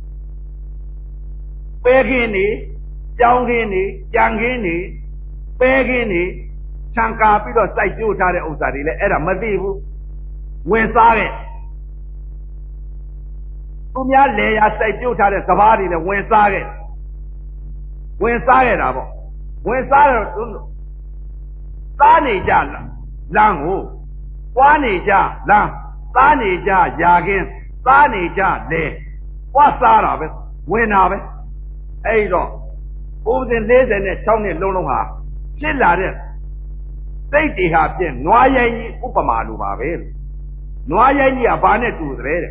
ပဲခင်းနေကြောင်းခင်းနေကြံခင်းနေပဲခင်းနေချံကာပြီးတော့စိုက်ကြိုးထားတဲ့ဥစ္စာတွေလည်းအဲ့ဒါမသိဘူးဝင်စားခဲ့သူများလေယာစိုက်ကြိုးထားတဲ့စပားတွေလည်းဝင်စားခဲ့ဝင်စားခဲ့တာပေါ့ဝင်စားတော့သားနေကြလမ်းကိုပွားနေကြလမ်းသားနေကြယာခင်းသားနေကြလေပွားစားတာပဲဝင်တာပဲအဲ့တော့ဥပဒေလေးဆယ်နဲ့ခြောက်နှစ်လုံးလုံးဟာဖြစ်လာတဲ့စိတ်တွေဟာဖြင့်နွားရိုင်းကြီးဥပမာလိုပါပဲနွားရိုင်းကြီးကဘာနဲ့တူသလဲတဲ့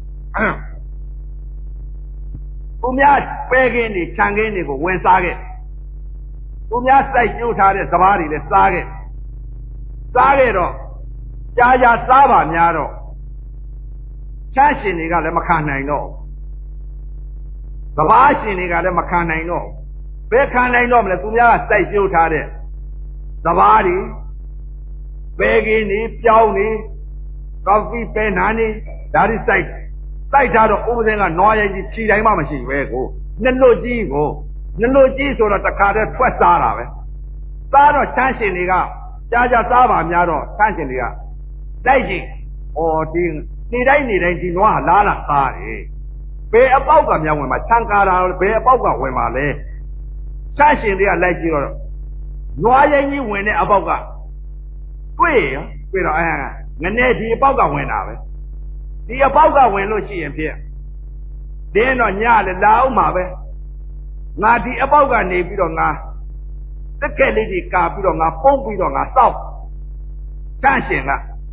သူများပဲခင်းတွေခြံခင်းတွေကိုဝင်စားခဲ့သူများစိုက်ကြိုးထားတဲ့စပားတွေလည်းစားခဲ့စားခဲ့တော့ကြာကြာစားပါများတော့ချမ်းရှင်တွေကလည်းမခံနိုင်တော့စပားရှင်တွေကလည်းမခံနိုင်တော့ဘယ်ခံနိုင်တော့မလဲသူများကစိုက်ကြိုးထားတဲ့စပားတွေပဲခင်းတွေပြောင်းတွေကော်ဖီပဲနာနေဒါတွေစိုက်စိုက်ထားတော့ဥပဒေကနွားရိုင်းကြီးခြေတိုင်းမှမရှိပဲကိုနှလွတ်ကြီးကိုနှလွတ်ကြီးဆိုတော့တခါတည်းထွက်စားတာပဲစားတော့ချမ်းရှင်တွေကကြာကြာစားပါများတော့ချမ်းရှင်တွေကတိုက်ကြည့်ဩဒီနေတိုင်းနေတိုင်းဒီနွားဟာလားလားစားတယ်ဘယ်အပေါက်ကများဝင်မှာချမ်းကာတာဘယ်အပေါက်ကဝင်မှာလဲချမ်းရှင်တွေကလိုက်ကြည့်တော့နွားရိုင်းကြီးဝင်တဲ့အပေါက်ကတွေ့ရတွေ့တော့အဲငနဲ့ဒီအပေါက်ကဝင်တာပဲဒီအပေါက်ကဝင်လို့ရှိရင်ဖြင့်တင်းတော့ညလည်းလာအောင်မှာပဲငါဒီအပေါက်ကနေပြီးတော့ငါတက်ကက်လေးကြီးကာပြီးတော့ငါပုံးပြီးတော့ငါစောက်တန့်ရှင်က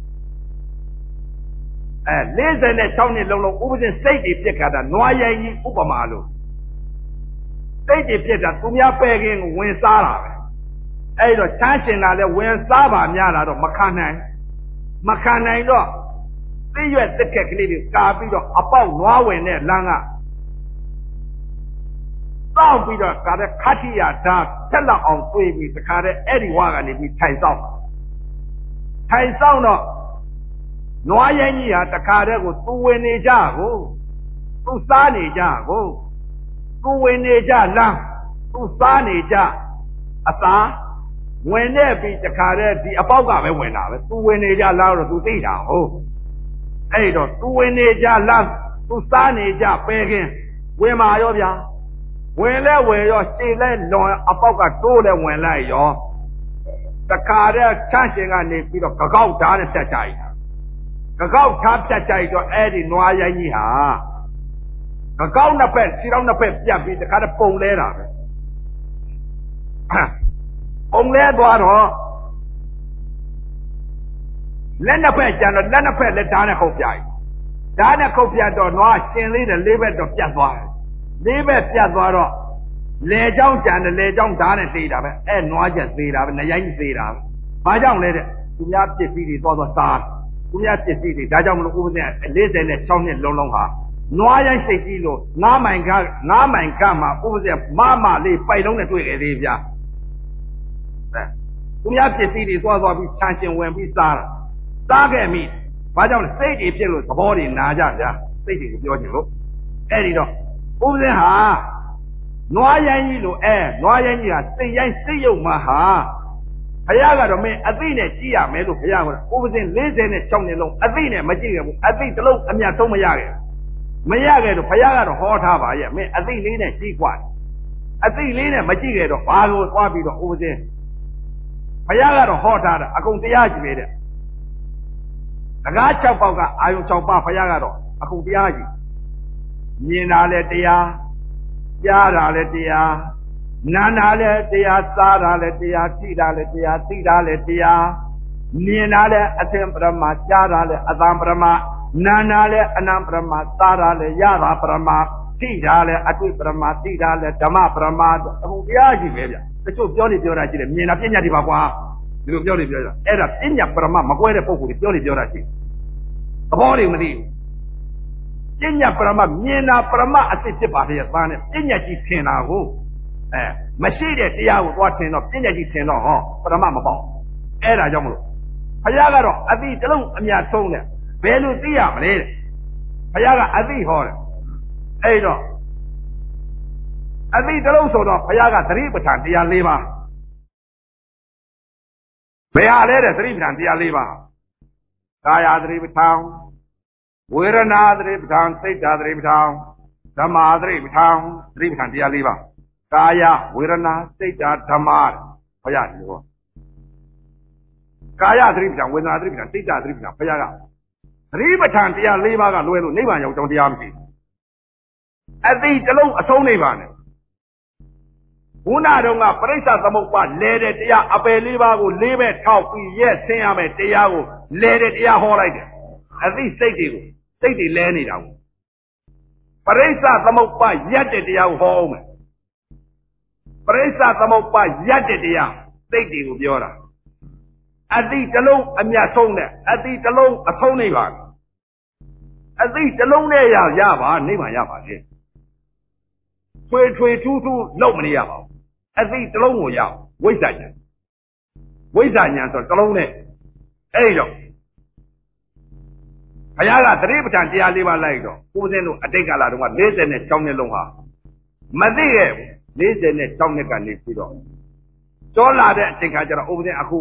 အဲလေးဆယ်နဲ့ခြောက်နှစ်လုံးလုံးဥပဒေစိတ်တွေပြက်ခါတာနွားရိုင်းကြီးဥပမာလို့စိတ်တွေပြက်တာသူများပဲခင်းကိုဝင်စားတာပဲအဲ့တော့ချမ်းရှင်ကလည်းဝင်စားပါများလာတော့မခံနိုင်မခံနိုင်တော့သိရွက်တက်ကက်ကလေးတွေကာပြီးတော့အပေါက်နွားဝင်တဲ့လမ်းကတောက်ပြီးတော့ကာတဲ့ခတ္တိယဓာတ်ဆက်လောက်အောင်တွေးပြီးတခါတည်းအဲ့ဒီဝါကနေပြီးထိုင်ဆောင်ထိုင်ဆောင်တော့နွားရိုင်းကြီးဟာတခါတည်းကိုသူဝင်နေကြကိုသူစားနေကြကိုသူဝင်နေကြလမ်းသူစားနေကြအသာဝင်နေပြီးတခါတည်းဒီအပေါက်ကပဲဝင်တာပဲသူဝင်နေကြလမ်းတော့သူသိတာဟုတ်အဲ့တော့သူဝင်နေကြလမ်းသူစားနေကြပဲခင်ဝင်มาရောဗျာဝင်လဲဝင်ရောရှည်လဲလွန်အပေါက်ကတိုးလဲဝင်လိုက်ရောတခါတည်းချမ်းရှင်ကနေပြီးတော့ကကောက်ဓာတ်နဲ့ဖြတ်ကြိုက်ကကောက်ဓာတ်ဖြတ်ကြိုက်တော့အဲ့ဒီနွားရိုင်းကြီးဟာကကောက်နှစ်ဖက်ခြေထောက်နှစ်ဖက်ပြတ်ပြီးတခါတည်းပုံလဲတာပဲပုံလဲသွားတော့လက်နှစ်ဖက်ကျန်တော့လက်နှစ်ဖက်လက်ဓာတ်နဲ့ခုတ်ပြိုက်ဓာတ်နဲ့ခုတ်ပြတ်တော့နွားရှင်လေးတဲ့လေးဘက်တော့ပြတ်သွားတယ်လေးဘက်ပြတ်သွားတော့လေเจ้าကြံတယ်လေเจ้าဓာတ်နဲ့သေးတာပဲအဲ့နွားချက်သေးတာပဲနရိုင်းသေးတာပဲဘာကြောင့်လဲတဲ့သူများပစ္စည်းတွေသွားသွားစားသူများပစ္စည်းတွေဒါကြောင့်မလို့ဥပဒေ၄၆နှစ်လုံးလုံးဟာနွားရိုင်းစိတ်ကြီးလို့ငါးမိုင်ကငါးမိုင်ကမှာဥပဒေမမလေးပိုက်လုံးနဲ့တွေ့ခဲ့သေးဗျာအဲသူများပစ္စည်းတွေသွားသွားပြီးခြံရှင်ဝင်ပြီးစားတာစားခဲ့မိဘာကြောင့်လဲစိတ်တွေဖြစ်လို့သဘောတွေနာကြဗျာစိတ်တွေကိုပြောချင်လို့အဲ့ဒီတော့ဥပဒေဟာနွားရိုင်းကြီးလို့အဲနွားရိုင်းကြီးဟာစိတ်ရိုင်းစိတ်ယုံမှာဟာဘုရားကတော့မင်းအသိနဲ့ကြည့်ရမယ်လို့ဘုရားကဥပဒေ၄၆နှစ်လုံးအသိနဲ့မကြည့်ရဘူးအသိတစ်လုံးအမြတ်ဆုံးမရခဲ့မရခဲ့တော့ဘုရားကတော့ဟောထားပါရဲ့မင်းအသိလေးနဲ့ကြည့်กว่าအသိလေးနဲ့မကြည့်ခဲ့တော့ဘာလို့သွားပြီးတော့ဥပဒေဘုရားကတော့ဟောထားတာအကုန်တရားကြည့်ပဲတဲ့တကား၆ပေါက်ကအာယုံ၆ပါးဘုရားကတော့အကုန်တရားကြည့်မြင်တာလဲတရားကြားတာလဲတရားနားတာလဲတရားစားတာလဲတရားထိတာလဲတရားသိတာလဲတရားမြင်တာလဲအသင်ပရမကြားတာလဲအသံပရမနာနာလဲအနံပရမစားတာလဲရတာပရမထိတာလဲအတွေ့ပရမသိတာလဲဓမ္မပရမအခုတရားရှိပဲဗျတချို့ပြောနေပြောတာရှိတယ်မြင်တာပညာတွေပါကွာဒီလိုပြောနေပြောတာအဲ့ဒါပညာပရမမကွဲတဲ့ပုံကိုပြောနေပြောတာရှိသဘောတွေမသိဘူးပညာပရမမြင်တာပရမအစစ်ဖြစ်ပါရဲ့သားနဲ့ပညာကြီးထင်တာကိုအဲမရှိတဲ့တရားကိုသွားထင်တော့ပညာကြီးထင်တော့ဟောပရမမပေါက်အဲ့ဒါကြောင့်မလို့ဘုရားကတော့အတိတလုံးအမြတ်ဆုံးတယ်ဘယ်လိုသိရမလဲတဲ့ဘုရားကအတိဟောတယ်အဲ့တော့အတိတလုံးဆိုတော့ဘုရားကသတိပဋ္ဌာန်တရား၄ပါးဘယ်ဟာလဲတဲ့သတိပဋ္ဌာန်တရား၄ပါးကာယသတိပဋ္ဌာန်ဝေဒနာသတိပဋ္ဌာန်စိတ်ဓာတ်သတိပဋ္ဌာန်ဓမ္မသတိပဋ္ဌာန်သတိပဋ္ဌာန်တရား၄ပါးကာယဝေဒနာစိတ်ဓာတ်ဓမ္မဘုရားဒီဟောကာယသတိပဋ္ဌာန်ဝေဒနာသတိပဋ္ဌာန်စိတ်ဓာတ်သတိပဋ္ဌာန်ဘုရားကသတိပဋ္ဌာန်တရား၄ပါးကလွဲလို့နိဗ္ဗာန်ရောက်ကြောင်းတရားမရှိဘူးအတိတလုံးအဆုံးနိဗ္ဗာန်နဲ့ဘုနာတော်ကပရိစ္ဆသမုပ္ပါလဲတဲ့တရားအပယ်၄ပါးကို၄ဘက်ထောက်ပြီးရက်ဆင်းရမယ်တရားကိုလဲတဲ့တရားဟောလိုက်တယ်အသိစိတ်တွေကိုစိတ်တွေလဲနေတာကိုပရိစ္ဆသမုပ္ပါရက်တဲ့တရားကိုဟောအောင်မယ်ပရိစ္ဆသမုပ္ပါရက်တဲ့တရားစိတ်တွေကိုပြောတာအတိတလုံးအမြတ်ဆုံးနဲ့အတိတလုံးအဆုံးနိဗ္ဗာန်အတိတလုံးနဲ့ရရပါနိဗ္ဗာန်ရပါလေထွေထွေထူးထူးလောက်မနေရပါဘူးအတိတလုံးကိုရဝိဇ္ဇာဉာဏ်ဝိဇ္ဇာဉာဏ်ဆိုတလုံးနဲ့အဲ့တော့ဘုရားကသတိပဋ္ဌာန်တရား၄ပါးလိုက်တော့ကိုယ်စင်းတို့အတိတ်ကာလတုန်းက၄၆နှစ်လုံးဟာမသိရဲ့၄၆နှစ်ကနေပြီးတော့ကျော်လာတဲ့အချိန်ခါကျတော့ဥပဒေအခု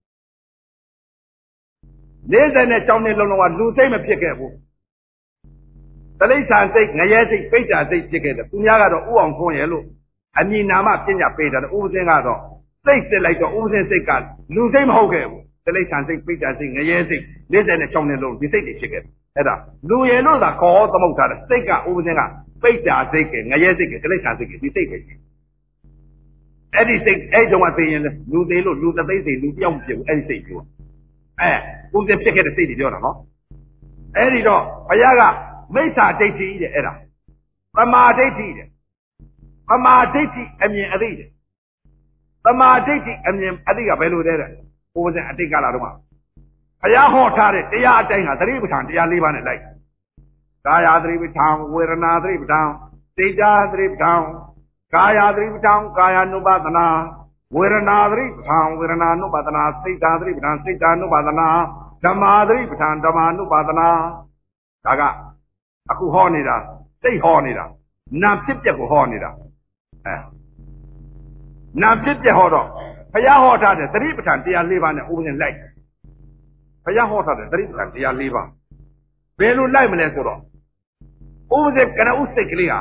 ၄၆နှစ်လုံးလုံးကလူစိတ်မဖြစ်ခဲ့ဘူးတလိษံစိတ်ငရဲစိတ်ပိဋ္ဌာစိတ်ဖြစ်ခဲ့တယ်သူများကတော့ဥအောင်ခွန်းရဲ့လို့အမည်နာမပညာပေးတယ်ဥပဒေကတော့စိတ်စစ်လိုက်တော့ဥပဒေစိတ်ကလူစိတ်မဟုတ်ခဲ့ဘူးတလိษံစိတ်ပိဋ္ဌာစိတ်ငရဲစိတ်၄၆နှစ်လုံးဒီစိတ်တွေဖြစ်ခဲ့တယ်အဲ့ဒါလူရည်လို့သာခေါ်သမုတ်ထားတယ်စိတ်ကဥပဒေကပိဋ္ဌာစိတ်ကငရဲစိတ်ကတလိษံစိတ်ကဒီစိတ်ပဲရှိအဲ့ဒီစိတ်အဲ့တုန်းကသိရင်လူသေးလို့လူတသိစိတ်လူပြောင်းဖြစ်ဘူးအဲ့ဒီစိတ်ပြောအဲဥပဒေဖြစ်ခဲ့တဲ့စိတ်တွေပြောတာနော်အဲ့ဒီတော့ဘုရားကမိစ္ဆာဒိဋ္ဌိတဲ့အဲ့ဒါသမာဓိဋ္ဌိတဲ့သမာဓိဋ္ဌိအမြင်အသိတဲ့သမာဓိဋ္ဌိအမြင်အသိကဘယ်လိုလဲတဲ့ဘုရားအတိတ်ကလာတော့မှဘုရားဟောထားတဲ့တရားအတိုင်းဟာသတိပဋ္ဌာန်တရား၄ပါးနဲ့လိုက်ကာယသတိပဋ္ဌာန်ဝေဒနာသတိပဋ္ဌာန်စိတ်ဓာတ်သတိပဋ္ဌာန်ကာယသတိပဋ္ဌာန်ကာယ ानु ပါဒနာဝေဒနာသတိပဋ္ဌာန်ဝေဒနာနုပါဒနာစိတ်ဓာသတိပဋ္ဌာန်စိတ်ဓာနုပါဒနာဓမ္မာသတိပဋ္ဌာန်ဓမ္မာနုပါဒနာဒါကအခုဟောနေတာစိတ်ဟောနေတာနာဖြစ်ပျက်ကိုဟောနေတာအဲနာဖြစ်ပျက်ဟောတော့ဘုရားဟောထားတဲ့သတိပဋ္ဌာန်တရား၄ပါးနဲ့ဥပဒေလိုက်ဘုရားဟောထားတဲ့သတိပဋ္ဌာန်တရား၄ပါးဘယ်လိုလိုက်မလဲဆိုတော့ဥပဒေကနဥစိတ်ကလေးဟာ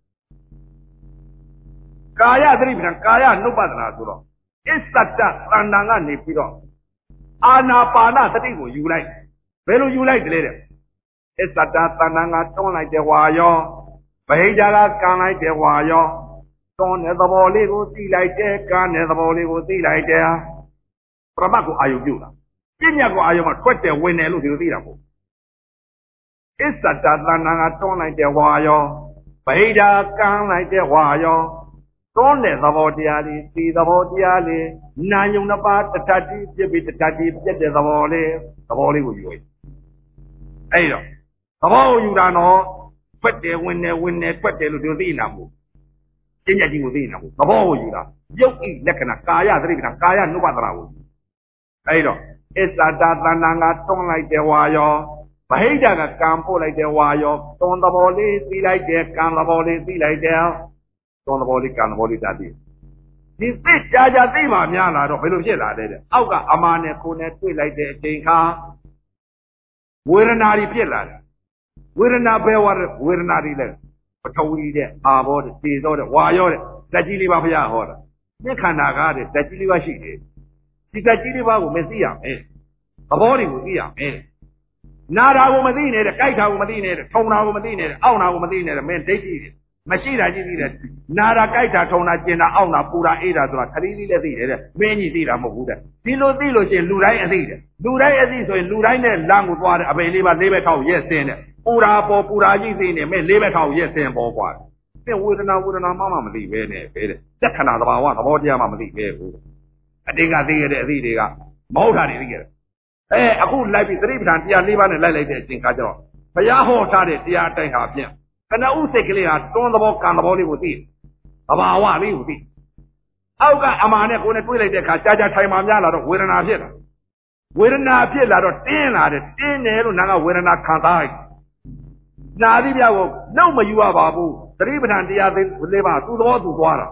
ကာယသတိပဋ္ဌာန်ကာယနုပဒနာဆိုတော့အစ္ဆတတဏ္ဍာကနေပြီးတော့အာနာပါနသတိကိုယူလိုက်ဘယ်လိုယူလိုက်တယ်လဲတဲ့အစ္ဆတတဏ္ဍာကတွန်းလိုက်တဲ့ဝါရောဗဟိတကကန်လိုက်တဲ့ဝါရောတွန်းတဲ့သဘောလေးကိုသိလိုက်တယ်ကန်တဲ့သဘောလေးကိုသိလိုက်တယ်ပရမတ်ကိုအာယုပြုတာပညာကိုအာယုမှာထွက်တယ်ဝင်တယ်လို့ဒီလိုသိတာပေါ့အစ္ဆတတဏ္ဍာကတွန်းလိုက်တဲ့ဝါရောဗဟိတကန်လိုက်တဲ့ဝါရောတွန်းတဲ့သဘောတရားလေးဒီသဘောတရားလေးနာယုံနှစ်ပါးတထတိပြစ်ပြီးတထတိပြက်တဲ့သဘောလေးသဘောလေးကိုယူလိုက်အဲ့တော့သဘောကိုယူတာတော့ထွက်တယ်ဝင်တယ်ဝင်တယ်ထွက်တယ်လို့ဒီလိုသိနေတာမဟုတ်ကျင့်ကြကြီးကိုသိနေတာမဟုတ်သဘောကိုယူတာရုပ်ဤလက္ခဏာကာယသတိပဋ္ဌာန်ကာယနုပဒနာကိုအဲ့တော့အစ္ဆတတဏ္ဍာကတွန်းလိုက်တဲ့ဝါရောဗဟိတကကံပို့လိုက်တဲ့ဝါရောတွန်းသဘောလေးသိလိုက်တယ်ကံသဘောလေးသိလိုက်တယ်တွန်းသဘောလေးကံသဘောလေးတတ်တယ်ဒီသိကြာကြာသိမှများလာတော့ဘယ်လိုဖြစ်လာလဲတဲ့အောက်ကအမာနဲ့ကိုယ်နဲ့တွေ့လိုက်တဲ့အချိန်ခါဝေဒနာတွေဖြစ်လာတယ်ဝေဒနာပဲဝါဝေဒနာတွေလဲပထဝီတဲ့အာဘောတဲ့သေသောတဲ့ဝါရောတဲ့တက်ကြီးလေးပါဘုရားဟောတာမြင့်ခန္ဓာကားတဲ့တက်ကြီးလေးပါရှိတယ်ဒီတက်ကြီးလေးပါကိုမသိရမယ်သဘောတွေကိုသိရမယ်နာတာကိုမသိနဲ့တဲ့ကြိုက်တာကိုမသိနဲ့တဲ့ထုံတာကိုမသိနဲ့တဲ့အောင့်တာကိုမသိနဲ့တဲ့မင်းဒိဋ္ဌိတွေမရှိတာကြီးသိတယ်နာတာကြိုက်တာထုံတာကျင်တာအောင့်တာပူတာအေးတာဆိုတာခရီးလေးလည်းသိတယ်တဲ့မင်းကြီးသိတာမဟုတ်ဘူးတဲ့ဒီလိုသိလို့ရှိရင်လူတိုင်းအသိတယ်လူတိုင်းအသိဆိုရင်လူတိုင်းနဲ့လမ်းကိုသွားတယ်အပေလေးပါလေးဘက်ထောက်ရက်စင်းတဲ့ပူတာပေါ်ပူတာကြီးသိနေမင်းလေးဘက်ထောက်ရက်စင်းပေါ်ကွာသင်ဝေဒနာဝေဒနာမှမမသိပဲနဲ့ပဲတဲ့လက္ခဏာသဘာဝသဘောတရားမှမသိပဲဘူးအတိတ်ကသိရတဲ့အသိတွေကမဟုတ်တာတွေသိရတယ်အဲအခုလိုက်ပြီးသတိပဋ္ဌာန်တရား၄ပါးနဲ့လိုက်လိုက်တဲ့အချိန်ခါကျတော့ဘုရားဟောထားတဲ့တရားအတိုင်းဟာဖြင့်ကနဥစိတ်ကလေးဟာတွန်းသဘောကံသဘောလေးကိုသိတယ်သဘာဝလေးကိုသိအောက်ကအမာနဲ့ကိုယ်နဲ့တွေ့လိုက်တဲ့အခါကြာကြာထိုင်မှများလာတော့ဝေဒနာဖြစ်လာဝေဒနာဖြစ်လာတော့တင်းလာတယ်တင်းတယ်လို့နာကဝေဒနာခံစားလိုက်နာသီးပြကိုနှုတ်မယူရပါဘူးသတိပဋ္ဌာန်တရားလေးပါသူ့သဘောသူသွားတာ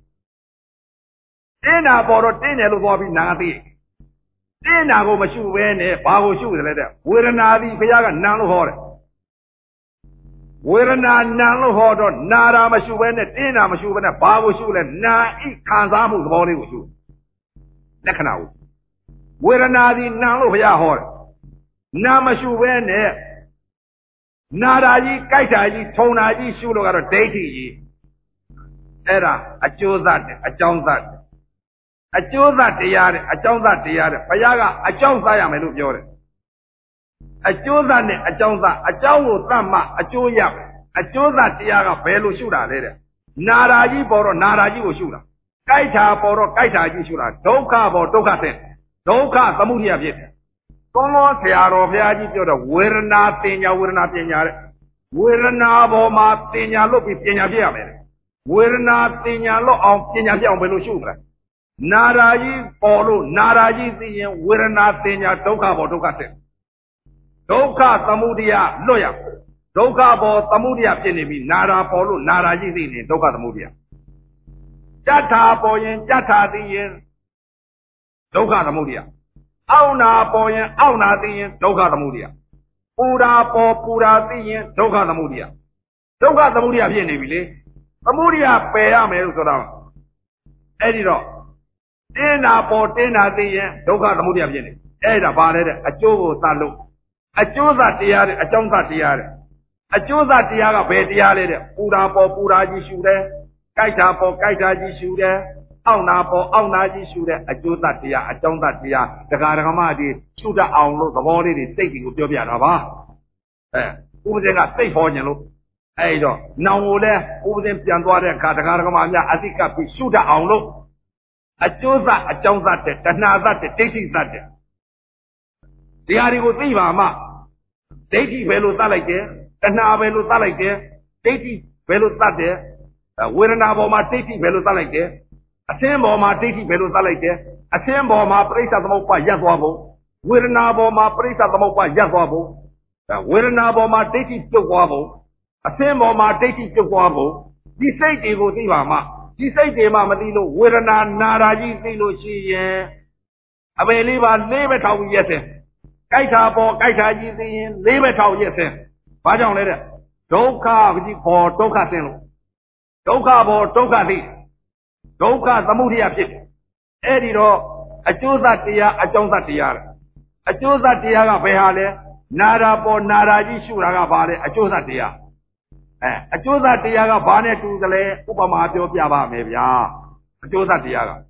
တင်းတာပေါ်တော့တင်းတယ်လို့သွားပြီးနာကသိတင်းတာကိုမရှုဘဲနဲ့ဘာကိုရှုတယ်လဲတဲ့ဝေဒနာသည်ဘုရားကနာလို့ဟောတယ်ဝေဒနာနာလို့ဟောတော့နာတာမရှုဘဲနဲ့တင်းတာမရှုဘဲနဲ့ဘာကိုရှုလဲနာဤခံစားမှုသဘောလေးကိုရှုလက္ခဏာကိုဝေဒနာသည်နာလို့ဘုရားဟောတယ်နာမရှုဘဲနဲ့နာတာကြီးကြိုက်တာကြီးထုံတာကြီးရှုလို့ကတော့ဒိဋ္ဌိကြီးအဲ့ဒါအကျိုးသတ်တယ်အကြောင်းသတ်တယ်အကျိုးသတ်တရားတဲ့အကြောင်းသတ်တရားတဲ့ဘုရားကအကြောင်းသတ်ရမယ်လို့ပြောတယ်အကျိုးသတ်နဲ့အကြောင်းသတ်အကြောင်းကိုသတ်မှအကျိုးရမယ်အကျိုးသတ်တရားကဘယ်လိုရှုတာလဲတဲ့နာရာကြီးပေါ်တော့နာရာကြီးကိုရှုတာကြိုက်တာပေါ်တော့ကြိုက်တာကြီးရှုတာဒုက္ခပေါ်ဒုက္ခတဲ့ဒုက္ခသမုဒယဖြစ်တယ်ကောင်းကောင်းဆရာတော်ဘုရားကြီးပြောတော့ဝေဒနာတင်ညာဝေဒနာပညာတဲ့ဝေဒနာပေါ်မှာတင်ညာလို့ပြီးပညာဖြစ်ရမယ်ဝေဒနာတင်ညာလို့အောင်ပညာဖြစ်အောင်ဘယ်လိုရှုမလဲနာရာကြီးပေါ်လို့နာရာကြီးသိရင်ဝေဒနာတင်ညာဒုက္ခပေါ်ဒုက္ခတဲ့ဒုက္ခသမုဒယလွတ်ရဒုက္ခပေါ်သမုဒယဖြစ်နေပြီနာရာပေါ်လို့နာရာကြီးသိနေဒုက္ခသမုဒယကြဋ္ဌာပေါ်ရင်ကြဋ္ဌာသိရင်ဒုက္ခသမုဒယအောက်နာပေါ်ရင်အောက်နာသိရင်ဒုက္ခသမုဒယပူရာပေါ်ပူရာသိရင်ဒုက္ခသမုဒယဒုက္ခသမုဒယဖြစ်နေပြီလေသမုဒယပယ်ရမယ်ဆိုတော့အဲ့ဒီတော့တင်းနာပေါ်တင်းနာသိရင်ဒုက္ခသမုဒယဖြစ်နေအဲ့ဒါဘာလဲတဲ့အကျိုးကိုသတ်လို့အကျိုးသတ်တရားတဲ့အကြောင်းသတ်တရားတဲ့အကျိုးသတ်တရားကဘယ်တရားလဲတဲ့ပူရာပေါ်ပူရာကြီးရှုတယ်ကြိုက်တာပေါ်ကြိုက်တာကြီးရှုတယ်အောက်နာပေါ်အောက်နာကြီးရှုတဲ့အကျိုးသတ်တရားအကြောင်းသတ်တရားဒကာဒကမတွေရှုတတ်အောင်လို့သဘောလေးတွေစိတ်တွေကိုပြောပြတာပါအဲဥပဒေကစိတ်ဟောခြင်းလို့အဲ့တော့နောင်ကိုလည်းဥပဒေပြန်သွားတဲ့အခါဒကာဒကမများအသိကပ်ပြီးရှုတတ်အောင်လို့အကျိုးသတ်အကြောင်းသတ်တဲ့တဏှာသတ်တဲ့ဒိဋ္ဌိသတ်တဲ့တရားတွေကိုသိပါမှဒိဋ္ဌိဘယ်လိုသတ်လိုက်တယ်တဏှာဘယ်လိုသတ်လိုက်တယ်ဒိဋ္ဌိဘယ်လိုသတ်တယ်ဝေဒနာပေါ်မှာဒိဋ္ဌိဘယ်လိုသတ်လိုက်တယ်အသင်းပေါ်မှာဒိဋ္ဌိဘယ်လိုသတ်လိုက်တယ်အသင်းပေါ်မှာပရိစ္ဆသမုပ္ပါရပ်သွားဖို့ဝေဒနာပေါ်မှာပရိစ္ဆသမုပ္ပါရပ်သွားဖို့ဝေဒနာပေါ်မှာဒိဋ္ဌိပြုတ်သွားဖို့အသင်းပေါ်မှာဒိဋ္ဌိပြုတ်သွားဖို့ဒီစိတ်တွေကိုသိပါမှဒီစိတ်တွေမှမသိလို့ဝေဒနာနာတာကြီးသိလို့ရှိရင်အပေလေးပါလေးပဲထောက်ပြီးရက်စင်ကြိုက်တာပေါ်ကြိုက်တာကြီးသိရင်လေးပဲထောက်ရက်စင်ဘာကြောင့်လဲတဲ့ဒုက္ခကြီးပေါ်ဒုက္ခသိလို့ဒုက္ခပေါ်ဒုက္ခသိဒုက္ခသမုဒယဖြစ်တယ်အဲ့ဒီတော့အကျိုးသတ်တရားအကြောင်းသတ်တရားအကျိုးသတ်တရားကဘယ်ဟာလဲနာတာပေါ်နာတာကြီးရှုတာကဘာလဲအကျိုးသတ်တရားအဲအကျိုးသတ်တရားကဘာနဲ့တူသလဲဥပမာပြောပြပါမယ်ဗျာအကျိုးသတ်တရားက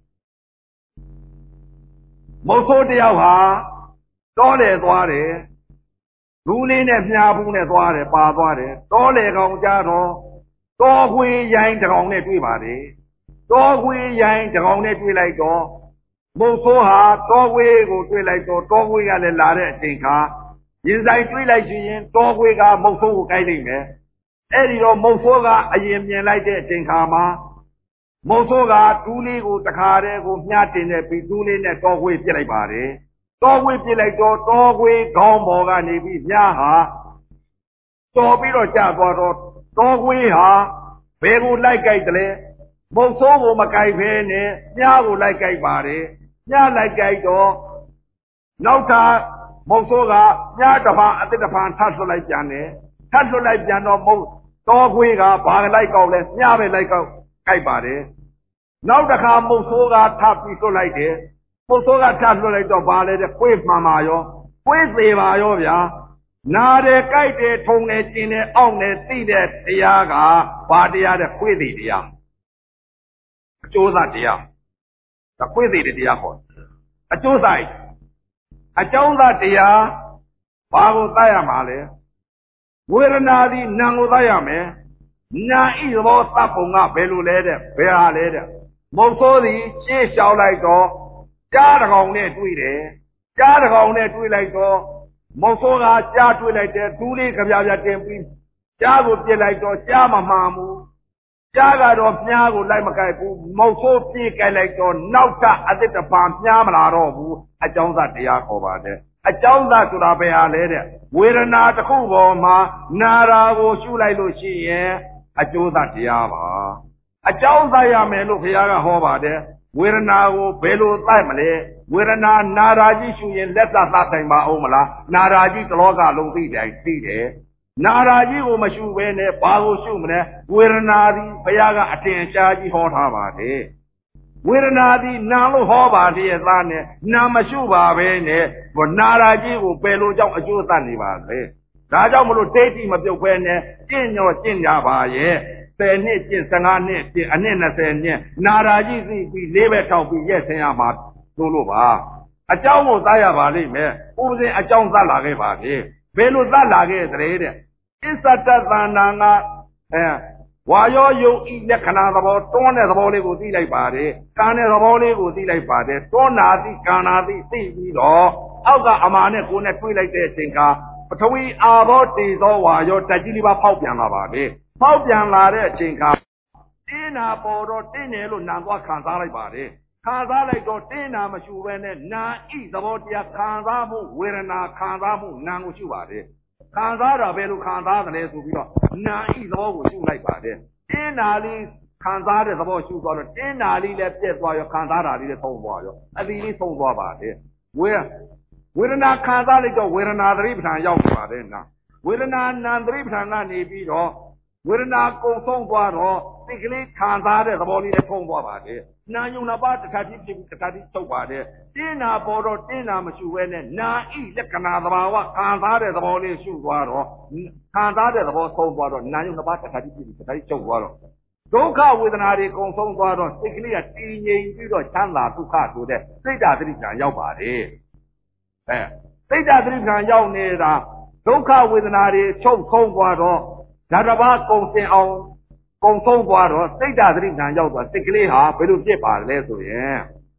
မုတ်ဆိုးတယောက်ဟာတောလေသွားတယ်လူလေးနဲ့မြားဘူးနဲ့သွားတယ်ပါသွားတယ်တောလေကောင်ကြတော့တောခွေရိုင်းတကောင်နဲ့တွေ့ပါတယ်တောခွေရိုင်းတကောင်နဲ့တွေ့လိုက်တော့မုတ်ဆိုးဟာတောခွေကိုတွေ့လိုက်တော့တောခွေကလည်းလာတဲ့အချိန်ခါရင်ဆိုင်တွေ့လိုက်ရင်တောခွေကမုတ်ဆိုးကိုကိုက်လိုက်မယ်အဲ့ဒီတော့မုတ်ဆိုးကအရင်မြင်လိုက်တဲ့အချိန်ခါမှာမုတ်ဆိုးကတူးလေးကိုတခါတည်းကိုမြားတင်တဲ့ပြီးတူးလေးနဲ့တောခွေပြစ်လိုက်ပါတယ်တောခွေပြစ်လိုက်တော့တောခွေခေါင်းပေါ်ကနေပြီးမြားဟာတော်ပြီးတော့ကျသွားတော့တောခွေဟာဘယ်ကိုလိုက်ကြိုက်တယ်လဲမုတ်ဆိုးကိုမကြိုက်ဘဲနဲ့မြားကိုလိုက်ကြိုက်ပါတယ်မြားလိုက်ကြိုက်တော့နောက်ထပ်မုတ်ဆိုးကမြားတစ်ဖန်အသစ်တစ်ဖန်ထပ်ဆွလိုက်ပြန်တယ်ထပ်ဆွလိုက်ပြန်တော့မုတ်တောခွေကဘာလိုက်ကောက်လဲမြားပဲလိုက်ကောက်ကြိုက်ပါတယ်နောက်တစ်ခါမုတ်ဆိုးကထပ်ပြီးဆွလိုက်တယ်မုတ်ဆိုးကထပ်ဆွလိုက်တော့ဘာလဲတဲ့ခွေးမှန်ပါရောခွေးသေးပါရောဗျာနာတယ်ကြိုက်တယ်ထုံတယ်ကျင်တယ်အောင့်တယ်သိတဲ့တရားကဘာတရားတဲ့ခွေးသေးတရားအကျိုးသတ်တရားဒါခွေးသေးတဲ့တရားခေါ်အကျိုးဆိုင်အကြောင်းသတ်တရားဘာကိုသတ်ရမှာလဲဝေဒနာသည်နာကိုသတ်ရမယ်နာဤသဘောသတ်ပုံကဘယ်လိုလဲတဲ့ဘယ်ဟာလဲတဲ့မုတ်ဆိုးသည်ရှေ့လျှောက်လိုက်တော့ကြားတကောင်နဲ့တွေ့တယ်ကြားတကောင်နဲ့တွေ့လိုက်တော့မုတ်ဆိုးကကြားတွေ့လိုက်တယ်ဒူးလေးကြပြပြတင်ပြီးကြားကိုပြစ်လိုက်တော့ကြားမမှန်ဘူးကြားကတော့မြားကိုလိုက်မကြိုက်ဘူးမုတ်ဆိုးပြေးကြိုက်လိုက်တော့နောက်ထပ်အသစ်တစ်ပံမြားမလာတော့ဘူးအကြောင်းသတ်တရားခေါ်ပါတယ်အကြောင်းသတ်ဆိုတာဘယ်ဟာလဲတဲ့ဝေဒနာတစ်ခုပေါ်မှာနာရာကိုရှုလိုက်လို့ရှိရင်အကျိုးသတ်တရားပါအကြောင်းသတ်ရမယ်လို့ဘုရားကဟောပါတယ်ဝေဒနာကိုဘယ်လိုသတ်မလဲဝေဒနာနာရာကြီးရှုရင်လက်သက်သတ်နိုင်ပါအောင်မလားနာရာကြီးတလောကလုံးသိတယ်သိတယ်နာရာကြီးကိုမရှုဘဲနဲ့ဘာကိုရှုမလဲဝေဒနာသည်ဘုရားကအထင်ရှားကြီးဟောထားပါတယ်ဝေဒနာသည်နာလို့ဟောပါတယ်ရဲ့သားနဲ့နာမရှုပါပဲနဲ့နာရာကြီးကိုပယ်လို့ကြောင့်အကျိုးသတ်နေပါလေဒါကြောင့်မလို့ဒိဋ္ဌိမပြုတ်ဘဲနဲ့ကျင့်ရောကျင့်ကြပါရဲ့ဆယ်နှစ်ကျင့်ဆယ်ငါးနှစ်ကျင့်အနှစ်နှစ်ဆယ်နှစ်နာရာကြီးသိပြီးလေးပဲထောက်ပြီးရက်ဆင်းရမှာတို့လို့ပါအကြောင်းကိုသတ်ရပါလိမ့်မယ်ဥပဇင်အကြောင်းသတ်လာခဲ့ပါလေဘယ်လိုသတ်လာခဲ့တဲ့တဲ့အစ္ဆတသန္တာငါအဲဝါယောယုံဤလက္ခဏာသဘောတွန်းတဲ့သဘောလေးကိုသိလိုက်ပါတယ်ကံတဲ့သဘောလေးကိုသိလိုက်ပါတယ်တွန်းနာသိကံနာသိသိပြီးတော့အောက်ကအမာနဲ့ကိုယ်နဲ့တွေးလိုက်တဲ့အချိန်ကပထဝီအာဘောတေသောဝါယောတက်ကြီးလေးပါဖောက်ပြန်လာပါတယ်ဖောက်ပြန်လာတဲ့အချိန်ကတင်းနာပေါ်တော့တင်းတယ်လို့နာသွားခံစားလိုက်ပါတယ်ခံစားလိုက်တော့တင်းနာမရှုဘဲနဲ့နာဤသဘောတရားခံစားမှုဝေဒနာခံစားမှုနာကိုရှုပါတယ်ခံစားတာပဲလို့ခံစားတယ်ဆိုပြီးတော့နာဤသဘောကိုရှုလိုက်ပါတယ်တင်းနာလေးခံစားတဲ့သဘောရှုသွားတော့တင်းနာလေးလည်းပြက်သွားရောခံစားတာလေးလည်းသုံးသွားရောအသီးလေးသုံးသွားပါတယ်ဝေဝေဒနာခံစားလိုက်တော့ဝေဒနာသတိပဋ္ဌာန်ရောက်နေပါတယ်နာဝေဒနာနာသတိပဋ္ဌာန်ကနေပြီးတော့ဝေဒနာကုံဆုံးသွားတော့စိတ်ကလေးခံစားတဲ့သဘောလေးနဲ့ထုံသွားပါတယ်နာယုံနာပါတခါတိဖြစ်တခါတိထုတ်ပါတယ်တင်းနာပေါ်တော့တင်းနာမရှုဘဲနဲ့နာဤလက္ခဏာသဘာဝခံစားတဲ့သဘောလေးရှုသွားတော့ခံစားတဲ့သဘောဆုံးသွားတော့နာယုံနာပါတခါတိဖြစ်တခါတိထုတ်သွားတော့ဒုက္ခဝေဒနာတွေကုံဆုံးသွားတော့စိတ်ကလေးကတည်ငြိမ်ပြီးတော့ချမ်းသာဒုက္ခဆိုတဲ့စိတ်ဓာတ်သတိဉာဏ်ရောက်ပါတယ်အဲစိတ်ဓာတ်သတိဉာဏ်ရောက်နေတာဒုက္ခဝေဒနာတွေချုပ်ဆုံးသွားတော့ဓာတ်တစ်ပါးကုံစင်အောင်ကုံဆုံးသွားတော့စိတ်ဓာတ်သတိဉာဏ်ရောက်သွားစိတ်ကလေးဟာဘယ်လိုဖြစ်ပါလဲဆိုရင်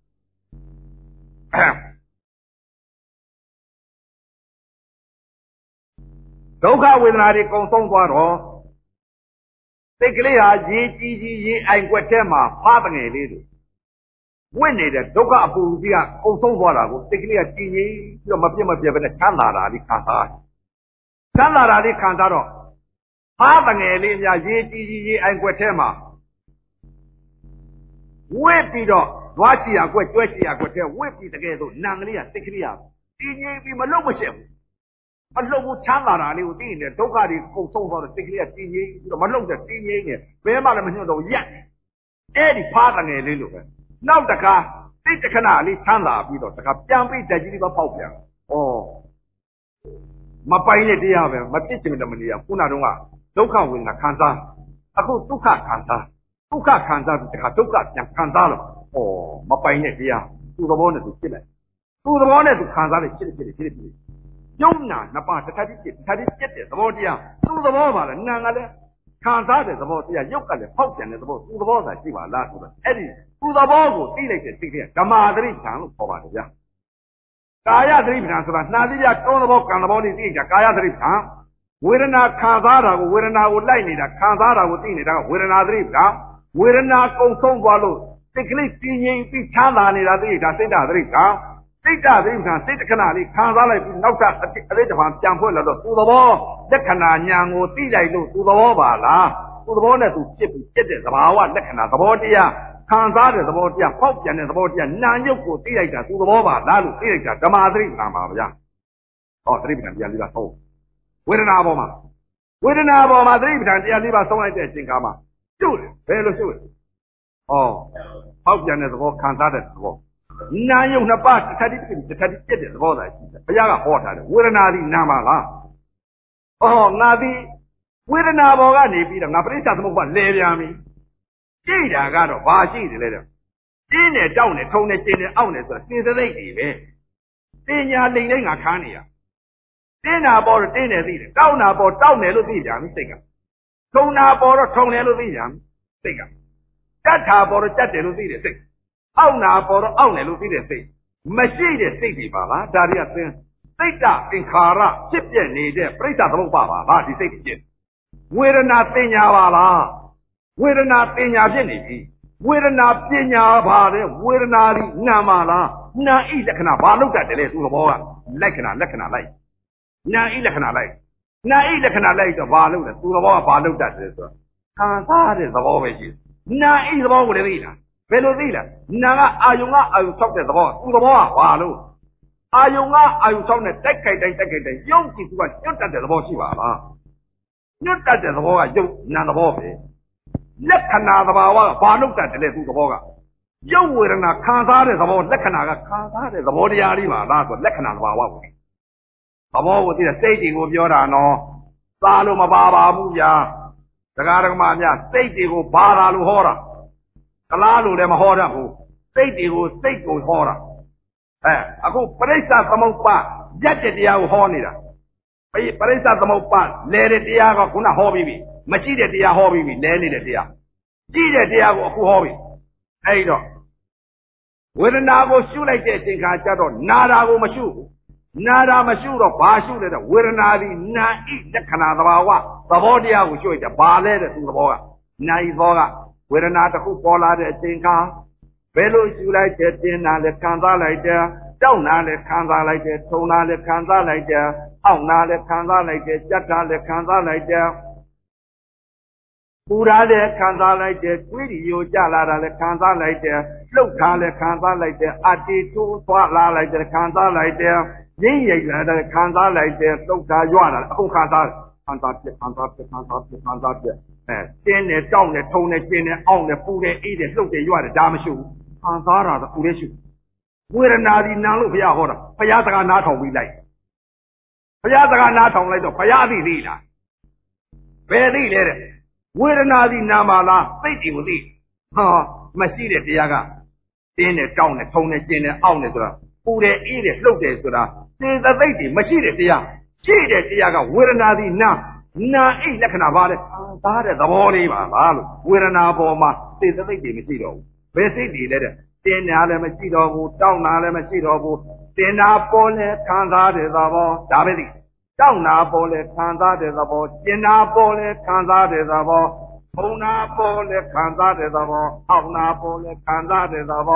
ဒုက္ခဝေဒနာတွေကုံဆုံးသွားတော့စိတ်ကလေးဟာရေကြီးကြီးရေအိုင်ွက်ထဲမှာဖားတငယ်လေးတွေဝင့်နေတဲ့ဒုက္ခအပူကြီးကကုန်ဆုံးသွားတာကိုစိတ်ကလေးကကြည်ငြိမ်ပြီးတော့မပြတ်မပြတ်ပဲနဲ့ချမ်းသာတာလေးခံစားချမ်းသာတာလေးခံစားတော့အားတငယ်လေးများရေကြည်ကြည်ရေအိုင်ွက်ထဲမှာဝင့်ပြီးတော့နွားချီရကွက်ကျွဲချီရကွက်ထဲဝင့်ပြီးတကယ်ဆိုနံကလေးကစိတ်ကလေးကကြည်ငြိမ်ပြီးမလုံးမရှက်ဘူးမလုံးဘူးချမ်းသာတာလေးကိုသိနေဒုက္ခတွေကုန်ဆုံးသွားတော့စိတ်ကလေးကကြည်ငြိမ်ပြီးတော့မလုံးတဲ့ကြည်ငြိမ်နေဘယ်မှလည်းမညှို့တော့ရက်အဲ့ဒီဖားတငယ်လေးလိုပဲနောက်တခါစိတ်တခဏလေးချမ်းသာပြီးတော့တခါပြန်ပြီးတက်ကြီးလေးပေါက်ပြန်ဩမပိုင်တဲ့တရားပဲမဖြစ်ချင်တဲ့မနေရခုနတုန်းကဒုက္ခဝေဒနာခံစားအခုဒုက္ခခံစားဒုက္ခခံစားပြီးတခါဒုက္ခပြန်ခံစားလို့ဩမပိုင်တဲ့တရားသူ့သဘောနဲ့သူဖြစ်လိုက်သူ့သဘောနဲ့သူခံစားတယ်ဖြစ်တယ်ဖြစ်တယ်ဖြစ်တယ်ယုံနာနှစ်ပါးတစ်ခါတည်းဖြစ်တစ်ခါတည်းပြတ်တဲ့သဘောတရားသူ့သဘောပါလေနာကလည်းခံစားတဲ့သဘောတရားရုပ်ကလည်းဖောက်ပြန်တဲ့သဘောသူ့သဘောသာရှိပါလားဆိုတော့အဲ့ဒီသူ့သဘောကိုသိလိုက်တဲ့စိတ်ကဓမ္မသတိပ္ပံလို့ခေါ်ပါတယ်ဗျာကာယသတိပ္ပံဆိုတာနှာသီးပြတွန်းသဘောကံသဘောတွေသိကြကာယသတိပ္ပံဝေဒနာခံစားတာကိုဝေဒနာကိုလိုက်နေတာခံစားတာကိုသိနေတာကဝေဒနာသတိပ္ပံဝေဒနာကုန်ဆုံးသွားလို့စိတ်ကလေးပြင်းငြိမ်ပြီးချမ်းသာနေတာသိတာစိတ်ဓာတ်သတိပ္ပံစိတ်ဓာတ်သတိပ္ပံစိတ်တခဏလေးခံစားလိုက်ပြီးနောက်ထပ်အလေးတစ်ပံပြန်ဖွင့်လာတော့သူ့သဘောလက္ခဏာဉာဏ်ကိုသိလိုက်လို့သူ့သဘောပါလားသူ့သဘောနဲ့သူဖြစ်ပြီးဖြစ်တဲ့သဘာဝလက္ခဏာသဘောတရားခံစားတဲ့သဘောတရားဖောက်ပြန်တဲ့သဘောတရားနာယုတ်ကိုသိလိုက်တာသူ့သဘောပါလားလို့သိလိုက်တာဓမ္မသတိပ္ပံပါဗျာဟောသတိပ္ပံတရားလေးပါသုံးဝေဒနာပေါ်မှာဝေဒနာပေါ်မှာသတိပ္ပံတရားလေးပါသုံးလိုက်တဲ့အချိန်ခါမှာကျုပ်တယ်ဘယ်လိုကျုပ်လဲဩဖောက်ပြန်တဲ့သဘောခံစားတဲ့သဘောနာယုတ်နှစ်ပါးတစ်ခါတည်းတစ်ခါတည်းပြည့်တဲ့သဘောသာရှိတယ်ဘုရားကဟောထားတယ်ဝေဒနာသည်နာမှာလားဩငါသည်ဝေဒနာပေါ်ကနေပြီးတော့ငါပရိစ္ဆသမုပ္ပါလဲပြန်ပြီကြည့်တာကတော့ဘာရှိတယ်လဲတဲ့ကျင်းနဲ့တောက်နဲ့ထုံနဲ့ကျင်းနဲ့အောက်နဲ့ဆိုတာစေတသိက်တွေပဲတင်ညာလိမ့်လိမ့်ငါခန်းနေရတင်းနာပေါ်တော့တင်းတယ်သိတယ်တောက်နာပေါ်တောက်တယ်လို့သိကြပြီစိတ်ကထုံနာပေါ်တော့ထုံတယ်လို့သိကြပြီစိတ်ကတတ်တာပေါ်တော့တတ်တယ်လို့သိတယ်စိတ်အောက်နာပေါ်တော့အောက်တယ်လို့သိတဲ့စိတ်မရှိတဲ့စိတ်တွေပါလားဒါတွေကသင်စိတ်တသင်္ခါရဖြစ်ပြနေတဲ့ပြိဿသမုပ္ပါပါလားဒီစိတ်ဖြစ်ဝေဒနာတင်ညာပါလားဝေဒနာတင်ညာဖြစ်နေပြီဝေဒနာပညာပါတဲ့ဝေဒနာဒီနာမလားနာဣလက္ခဏာဘာလို့တတ်တယ်လဲသူ့ဘောကလက္ခဏာလက္ခဏာလိုက်နာဣလက္ခဏာလိုက်နာဣလက္ခဏာလိုက်တော့ဘာလို့လဲသူ့ဘောကဘာလို့တတ်တယ်ဆိုတော့ခံစားတဲ့သဘောပဲရှိနာဣသဘောကိုလည်းသိတာဘယ်လိုသိလဲနာကအာယုံကအာယုံ၆တဲ့သဘောသူ့သဘောကဘာလို့အာယုံကအာယုံ၆နဲ့တိုက်ခိုက်တိုင်းတိုက်ခိုက်တိုင်းယုံကြည်သူကညွတ်တတ်တဲ့သဘောရှိပါလားညွတ်တတ်တဲ့သဘောကယုံနာသဘောပဲလက္ခဏာသဘာဝကဘာလို့တတ်တယ်လဲသူ့သဘောကယုံဝေဒနာခံစားတဲ့သဘောလက္ခဏာကခံစားတဲ့သဘောတရားလေးပါလားဆိုလက္ခဏာသဘာဝကိုသဘောကိုသိတဲ့စိတ်တွေကိုပြောတာနော်သာလို့မပါပါဘူးဗျာတရားဓမ္မများစိတ်တွေကိုဘာသာလို့ဟောတာကလားလို့လည်းမဟောတတ်ဘူးစိတ်တွေကိုစိတ်ကိုဟောတာအဲအခုပရိစ္ဆသမုပ္ပါရက်တဲ့တရားကိုဟောနေတာပရိစ္ဆသမုပ္ပါလဲတဲ့တရားကခုနဟောပြီးပြီမရှိတဲ့တရားဟောပြီးပြီလဲနေတဲ့တရားကြည့်တဲ့တရားကိုအခုဟောပြီအဲ့တော့ဝေဒနာကိုရှုလိုက်တဲ့အချိန်ခါကျတော့နာတာကိုမရှုဘူးနာတာမရှုတော့ဘာရှုလဲတော့ဝေဒနာသည်နာဣလက္ခဏာသဘာဝသဘောတရားကိုရှုလိုက်တာဘာလဲတဲ့သူသဘောကနာဤသောကဝေဒနာတစ်ခုပေါ်လာတဲ့အချိန်ခါဘယ်လိုရှုလိုက်တဲ့တင်နာလည်းခံစားလိုက်တယ်တောက်နာလည်းခံစားလိုက်တယ်ထုံနာလည်းခံစားလိုက်တယ်အောက်နာလည်းခံစားလိုက်တယ်ကြက်တာလည်းခံစားလိုက်တယ်ပူရာလည်းခံစားလိုက်တယ်တွေးရီယိုကြလာတာလည်းခံစားလိုက်တယ်လှုပ်ထားလည်းခံစားလိုက်တယ်အတီထိုးသွားလာလိုက်တယ်ခံစားလိုက်တယ်ရင်းရိပ်လာတယ်ခံစားလိုက်တယ်လှုပ်ထားရွတာအခုခံစားခံစားပြခံစားပြခံစားပြခံစားပြအဲတင်းနဲ့တောက်နဲ့ထုံနဲ့ကျင်းနဲ့အောင့်နဲ့ပူနဲ့အေးနဲ့လှုပ်တယ်ရွတယ်ဒါမရှိဘူးခံစားတာကပူလေးရှိဝေဒနာဒီနာလို့ဘုရားဟောတာဘုရားစကားနားထောင်ပြီးလိုက်ဘုရားစကားနားထောင်လိုက်တော့ဘုရားသိသိလားဘယ်သိလဲတဲ့ဝေဒနာဒီနာမလားသိတယ်ကိုသိဟာမရှိတဲ့တရားကတင်းနဲ့တောက်နဲ့ထုံနဲ့ကျင်းနဲ့အောင့်နဲ့ဆိုတာပူတယ်အေးတယ်လှုပ်တယ်ဆိုတာစေတသိက်တွေမရှိတဲ့တရားရှိတဲ့တရားကဝေဒနာဒီနာနာဣလက္ခဏာပါလေသားတဲ့သဘောလေးပါလားလို့ဝေဒနာပေါ်မှာစေတသိက်တွေမရှိတော့ဘူးဘယ်စိတ်တွေလဲတဲ့တင်နာလည်းမရှိတော့ဘူးတောက်နာလည်းမရှိတော့ဘူးတင်နာပေါ်လဲခံစားတဲ့သဘောဒါပဲသိတောက်နာပေါ်လဲခံစားတဲ့သဘောကျင်နာပေါ်လဲခံစားတဲ့သဘောဘုံနာပေါ်လဲခံစားတဲ့သဘောအောက်နာပေါ်လဲခံစားတဲ့သဘော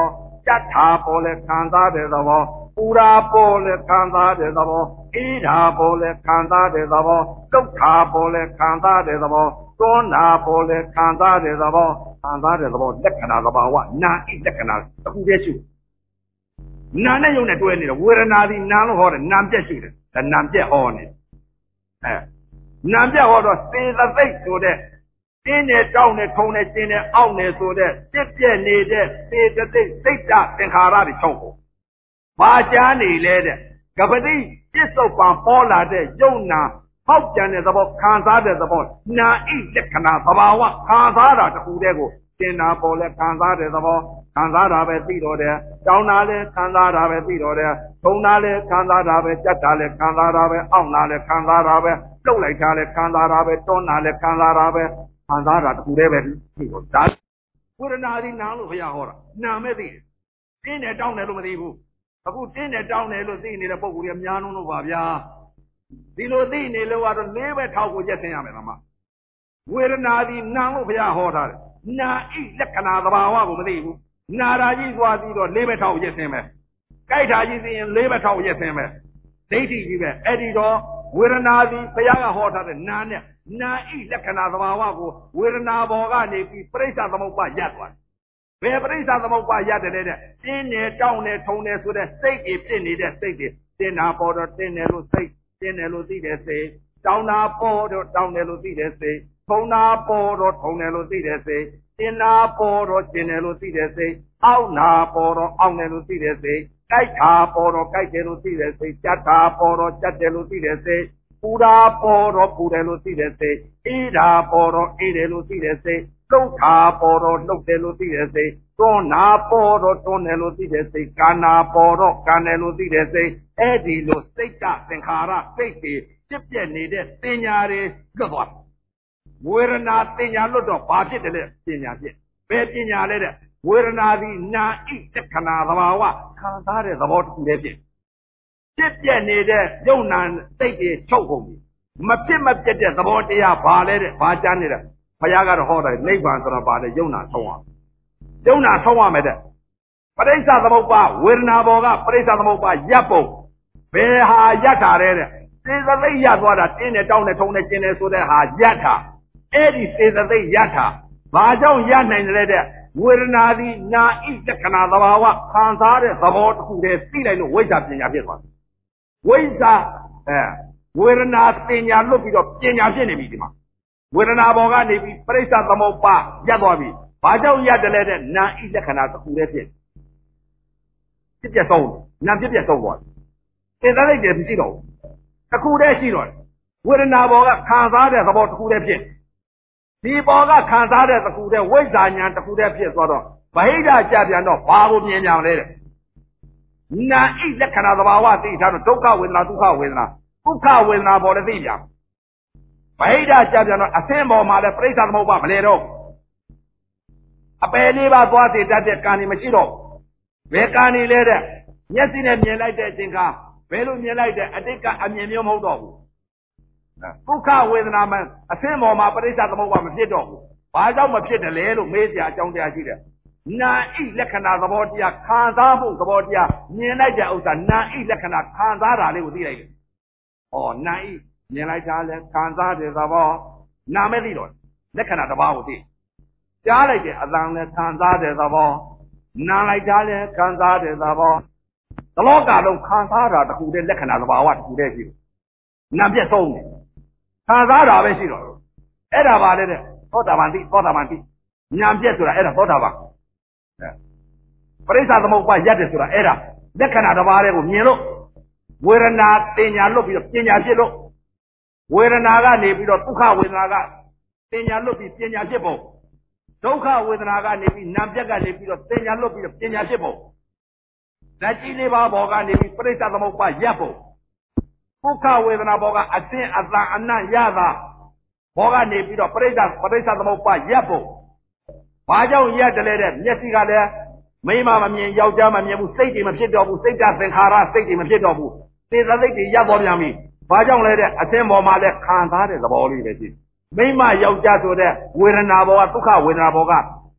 ကြက်ထာပေါ်လဲခံစားတဲ့သဘောပူရာပေါ်လဲခံစားတဲ့သဘောအေးဓာပေါ်လဲခံစားတဲ့သဘောဒုက္ခပေါ်လဲခံစားတဲ့သဘောသွန်းနာပေါ်လဲခံစားတဲ့သဘောခံစားတဲ့သဘောလက္ခဏာသဘာဝနာဣလက္ခဏာတစ်ခုတည်းရှိနာနဲ့ယုံနဲ့တွဲနေတယ်ဝေဒနာသည်နာလို့ဟောတယ်နာပြက်ရှိတယ်ဒါနာပြက်ဟောနေအဲနာပြက်ဟောတော့စေတသိက်ဆိုတဲ့တင်းနဲ့တောင်းနဲ့ထုံနဲ့ကျင်းနဲ့အောက်နဲ့ဆိုတဲ့ပြက်ပြက်နေတဲ့စေတသိက်စိတ်တသင်္ခါရတွေချုပ်ဖို့ဘာကြားနေလဲတဲ့ကပတိပြစ္ဆုတ်ပံပေါ်လာတဲ့ယုံနာဟောက်ကြံတဲ့သဘောခံစားတဲ့သဘောနာဣလက္ခဏာသဘာဝခံစားတာတခုတည်းကိုသင်နာပေါ်လဲခံစားတဲ့သဘောခံစားတာပဲသိတော့တယ်တောင်းတာလဲခံစားတာပဲသိတော့တယ်ထုံတာလဲခံစားတာပဲကြက်တာလဲခံစားတာပဲအောင့်တာလဲခံစားတာပဲလှုပ်လိုက်တာလဲခံစားတာပဲတွန်းတာလဲခံစားတာပဲခံစားတာတခုတည်းပဲသိတော့ဒါဝေဒနာဒီနာလို့ဘုရားဟောတာနာမဲ့သိတယ်တင်းတယ်တောင်းတယ်လို့မသိဘူးအခုတင်းတယ်တောင်းတယ်လို့သိနေတဲ့ပုံကိုယ်ကြီးများလုံးလို့ပါဗျာဒီလိုသိနေလို့ကတော့လေးပဲထောက်ကိုရက်ဆင်းရမယ်လားမဝေဒနာဒီနာလို့ဘုရားဟောထားတယ်နာဣလက္ခဏာသဘာဝကိုမသိဘူးနာရာကြီးသွားပြီးတော့လေးပဲထောက်ရက်ဆင်းမယ်ကြိုက်တာကြီးသိရင်လေးပဲထောက်ရက်ဆင်းမယ်ဒိဋ္ဌိကြီးပဲအဲ့ဒီတော့ဝေဒနာဒီဘုရားကဟောထားတဲ့နာနဲ့နာဣလက္ခဏာသဘာဝကိုဝေဒနာဘောကနေပြီးပရိစ္ဆသမုပ္ပါရပ်သွားတယ်ဘယ်ပရိစ္ဆသမုပ္ပါရတယ်လဲတဲ့တင်းနေတောင်းနေထုံနေဆိုတဲ့စိတ်တွေဖြစ်နေတဲ့စိတ်တွေတင်းနာပေါ်တော့တင်းတယ်လို့စိတ်တင်းတယ်လို့သိတဲ့စိတ်တောင်းနာပေါ်တော့တောင်းတယ်လို့သိတဲ့စိတ်ထုံနာပေါ်တော့ထုံတယ်လို့သိတဲ့စိတ်တင်းနာပေါ်တော့တင်းတယ်လို့သိတဲ့စိတ်အောက်နာပေါ်တော့အောက်တယ်လို့သိတဲ့စိတ်ကြိုက်တာပေါ်တော့ကြိုက်တယ်လို့သိတဲ့စိတ်ကြက်တာပေါ်တော့ကြက်တယ်လို့သိတဲ့စိတ်ပူရာပေါ်တော့ပူတယ်လို့သိတဲ့စိတ်အေးတာပေါ်တော့အေးတယ်လို့သိတဲ့စိတ်လှုပ်တာပေါ်တော့လှုပ်တယ်လို့သိတဲ့စိတ်တွန်းနာပေါ်တော့တွန်းတယ်လို့သိတဲ့စိတ်ကာနာပေါ်တော့ကာတယ်လို့သိတဲ့စိတ်အဲ့ဒီလိုစိတ်ကသင်္ခါရစိတ်တွေဖြစ်ပြနေတဲ့တင်ညာတွေလွတ်သွားဝေဒနာတင်ညာလွတ်တော့ဘာဖြစ်တယ်လဲပညာဖြစ်ဘယ်ပညာလဲတဲ့ဝေဒနာသည်နာဣလက္ခဏာသဘာဝခံစားတဲ့သဘောတစ်ခုတည်းဖြစ်ဖြစ်ပြနေတဲ့ယုံနာစိတ်တွေချုပ်ကုန်ပြီမဖြစ်မပြတ်တဲ့သဘောတရားဘာလဲတဲ့ဘာကြားနေတဲ့ဘုရားကတော့ဟောတယ်နိဗ္ဗာန်ဆိုတာဘာလဲယုံနာဆုံးအောင်ယုံနာဆုံးရမယ်တဲ့ပရိစ္ဆသမုပ္ပါဝေဒနာဘောကပရိစ္ဆသမုပ္ပါရပ်ပုံဘယ်ဟာရပ်တာလဲတဲ့စေတသိက်ရပ်သွားတာတင်းနဲ့တောင်းနဲ့ထုံနဲ့ကျင်းနဲ့ဆိုတဲ့ဟာရပ်တာအဲ့ဒီစေတသိက်ရပ်တာဘာကြောင့်ရပ်နိုင်တယ်တဲ့ဝေဒနာသည်နာဣလက္ခဏာသဘာဝခံစားတဲ့သဘောတစ်ခုတည်းသိလိုက်လို့ဝိဇ္ဇာပညာဖြစ်သွားဝိဇ္ဇာအဲဝေဒနာပညာလွတ်ပြီးတော့ပညာဖြစ်နေပြီဒီမှာဝေဒနာဘောကနေပြီးပရိစ္ဆသမုပ္ပါရပ်သွားပြီဘာကြောင့်ရပ်တယ်လဲတဲ့နာဣလက္ခဏာတစ်ခုတည်းဖြစ်ဖြစ်ပြဆုံးနာဖြစ်ပြဆုံးသွားစေတသိက်တည်းမရှိတော့ဘူးတစ်ခုတည်းရှိတော့ဝေဒနာဘောကခံစားတဲ့သဘောတစ်ခုတည်းဖြစ်ဒီဘောကခံစားတဲ့တစ်ခုတည်းဝိဇ္ဇာဉာဏ်တစ်ခုတည်းဖြစ်သွားတော့ဗဟိတကြပြန်တော့ဘာကိုမြင်ကြလဲတဲ့နာဣလက္ခဏာသဘာဝသိထားတော့ဒုက္ခဝေဒနာဒုက္ခဝေဒနာဒုက္ခဝေဒနာပေါ်လည်းသိပြန်ဗဟိတကြပြန်တော့အသင်းပေါ်မှာလည်းပရိစ္ဆသမုပ္ပါမလဲတော့အပယ်လေးပါသွားစေတတ်တဲ့ကံနေမရှိတော့ဘယ်ကံနေလဲတဲ့မျက်စိနဲ့မြင်လိုက်တဲ့အချိန်ကဘယ်လိုမြင်လိုက်တဲ့အတိတ်ကအမြင်မျိုးမဟုတ်တော့ဘူးဒုက္ခဝေဒနာမှအသင်းပေါ်မှာပရိစ္ဆသမုပ္ပါမဖြစ်တော့ဘူးဘာကြောင့်မဖြစ်တယ်လဲလို့မေးစရာအကြောင်းတရားရှိတယ်နာဣလက္ခဏာသဘောတရားခံစားမှုသဘောတရားမြင်လိုက်တဲ့ဥစ္စာနာဣလက္ခဏာခံစားတာလေးကိုသိလိုက်တယ်။ဩနာဣမြင်လိုက်တာလဲခံစားတဲ့သဘောနာမဲ့သိတော့လက္ခဏာတစ်ပါးကိုသိကြားလိုက်တဲ့အတန်လဲခံစားတဲ့သဘောနာလိုက်တာလဲခံစားတဲ့သဘောသလောကလုံးခံစားတာတခုတည်းလက္ခဏာသဘာဝတခုတည်းရှိတယ်။နာပြတ်ဆုံးတယ်ခံစားတာပဲရှိတော့အဲ့ဒါပါလေတဲ့သောတာပန်တိသောတာပန်တိညာပြတ်ဆိုတာအဲ့ဒါသောတာပန်ပရိစ္ဆသမုပ္ပါရပ်တယ်ဆိုတာအဲ့ဒါလက္ခဏာတစ်ပါးတည်းကိုမြင်လို့ဝေဒနာတင်ညာလွတ်ပြီးတော့ပညာဖြစ်လို့ဝေဒနာကနေပြီးတော့ဒုက္ခဝေဒနာကတင်ညာလွတ်ပြီးပညာဖြစ်ဖို့ဒုက္ခဝေဒနာကနေပြီးနာပြတ်ကနေပြီးတော့တင်ညာလွတ်ပြီးတော့ပညာဖြစ်ဖို့ဓာတ်ကြီးလေးပါးဘောကနေပြီးပရိစ္ဆသမုပ္ပါရပ်ဖို့ဒုက္ခဝေဒနာဘောကအသင်အတန်အနံ့ရတာဘောကနေပြီးတော့ပရိစ္ဆပရိစ္ဆသမုပ္ပါရပ်ဖို့ဘာကြောင့်ရက်တယ်လဲတဲ့မျက်စိကလည်းမိမမမြင်ယောက်ျားမမြင်ဘူးစိတ်တွေမဖြစ်တော့ဘူးစိတ်ဓာတ်သင်္ခါရစိတ်တွေမဖြစ်တော့ဘူးစေတသိက်တွေရပ်သွားပြန်ပြီဘာကြောင့်လဲတဲ့အသင်းပေါ်မှာလည်းခံစားတဲ့သဘောလေးပဲရှိမိမယောက်ျားဆိုတဲ့ဝေဒနာဘောကဒုက္ခဝေဒနာဘောက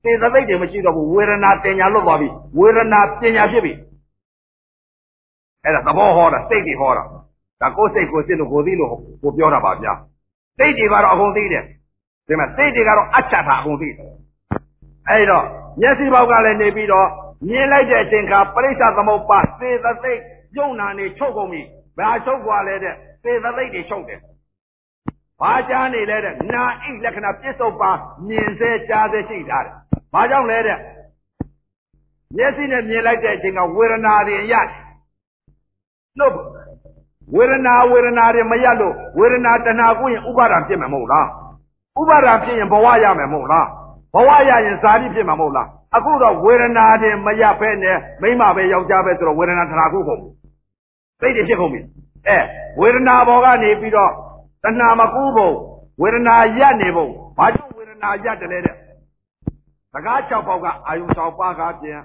စေတသိက်တွေမရှိတော့ဘူးဝေဒနာတင်ညာလွတ်သွားပြီဝေဒနာပညာဖြစ်ပြီအဲ့ဒါသဘောဟောတာစိတ်တွေဟောတာဒါကိုယ်စိတ်ကိုယ်စိတ်လို့ကိုယ်သိလို့ကိုပြောတာပါဗျာစိတ်တွေကတော့အကုန်သိတယ်ဒီမှာစိတ်တွေကတော့အချက်ထားအကုန်သိတယ်အဲ့တော့မျက်စိပေါက်ကလည်းနေပြီးတော့မြင်လိုက်တဲ့အချိန်ခါပရိစ္ဆသမုပ္ပါစေတသိက်ယုံနာနေချုပ်ကုန်ပြီဘာချုပ်သွားလဲတဲ့စေတသိက်တွေချုပ်တယ်ဘာကြားနေလဲတဲ့နာအိလက္ခဏာပြစ္ဆုတ်ပါမြင်စေကြားစေရှိထားတယ်ဘာကြောင့်လဲတဲ့မျက်စိနဲ့မြင်လိုက်တဲ့အချိန်ကဝေဒနာတွေရတယ်လို့ဝေဒနာဝေဒနာတွေမရလို့ဝေဒနာတဏှာကိုရင်ဥပါဒံဖြစ်မှာမဟုတ်လားဥပါဒံဖြစ်ရင်ဘဝရမယ်မဟုတ်လားဘဝရရင်ဇာတိဖြစ်မှာမဟုတ်လားအခုတော့ဝေဒနာတွေမရဖဲနဲ့မိမပဲယောက်ျားပဲဆိုတော့ဝေဒနာတဏှာကိုကုန်ပြီစိတ်တွေဖြစ်ကုန်ပြီအဲဝေဒနာဘောကနေပြီးတော့တဏှာမကူးဖို့ဝေဒနာရက်နေဖို့ဘာကြောင့်ဝေဒနာရက်တယ်လဲတဲ့စကား၆ပေါက်ကအာယုံ၆ပါးကပြန်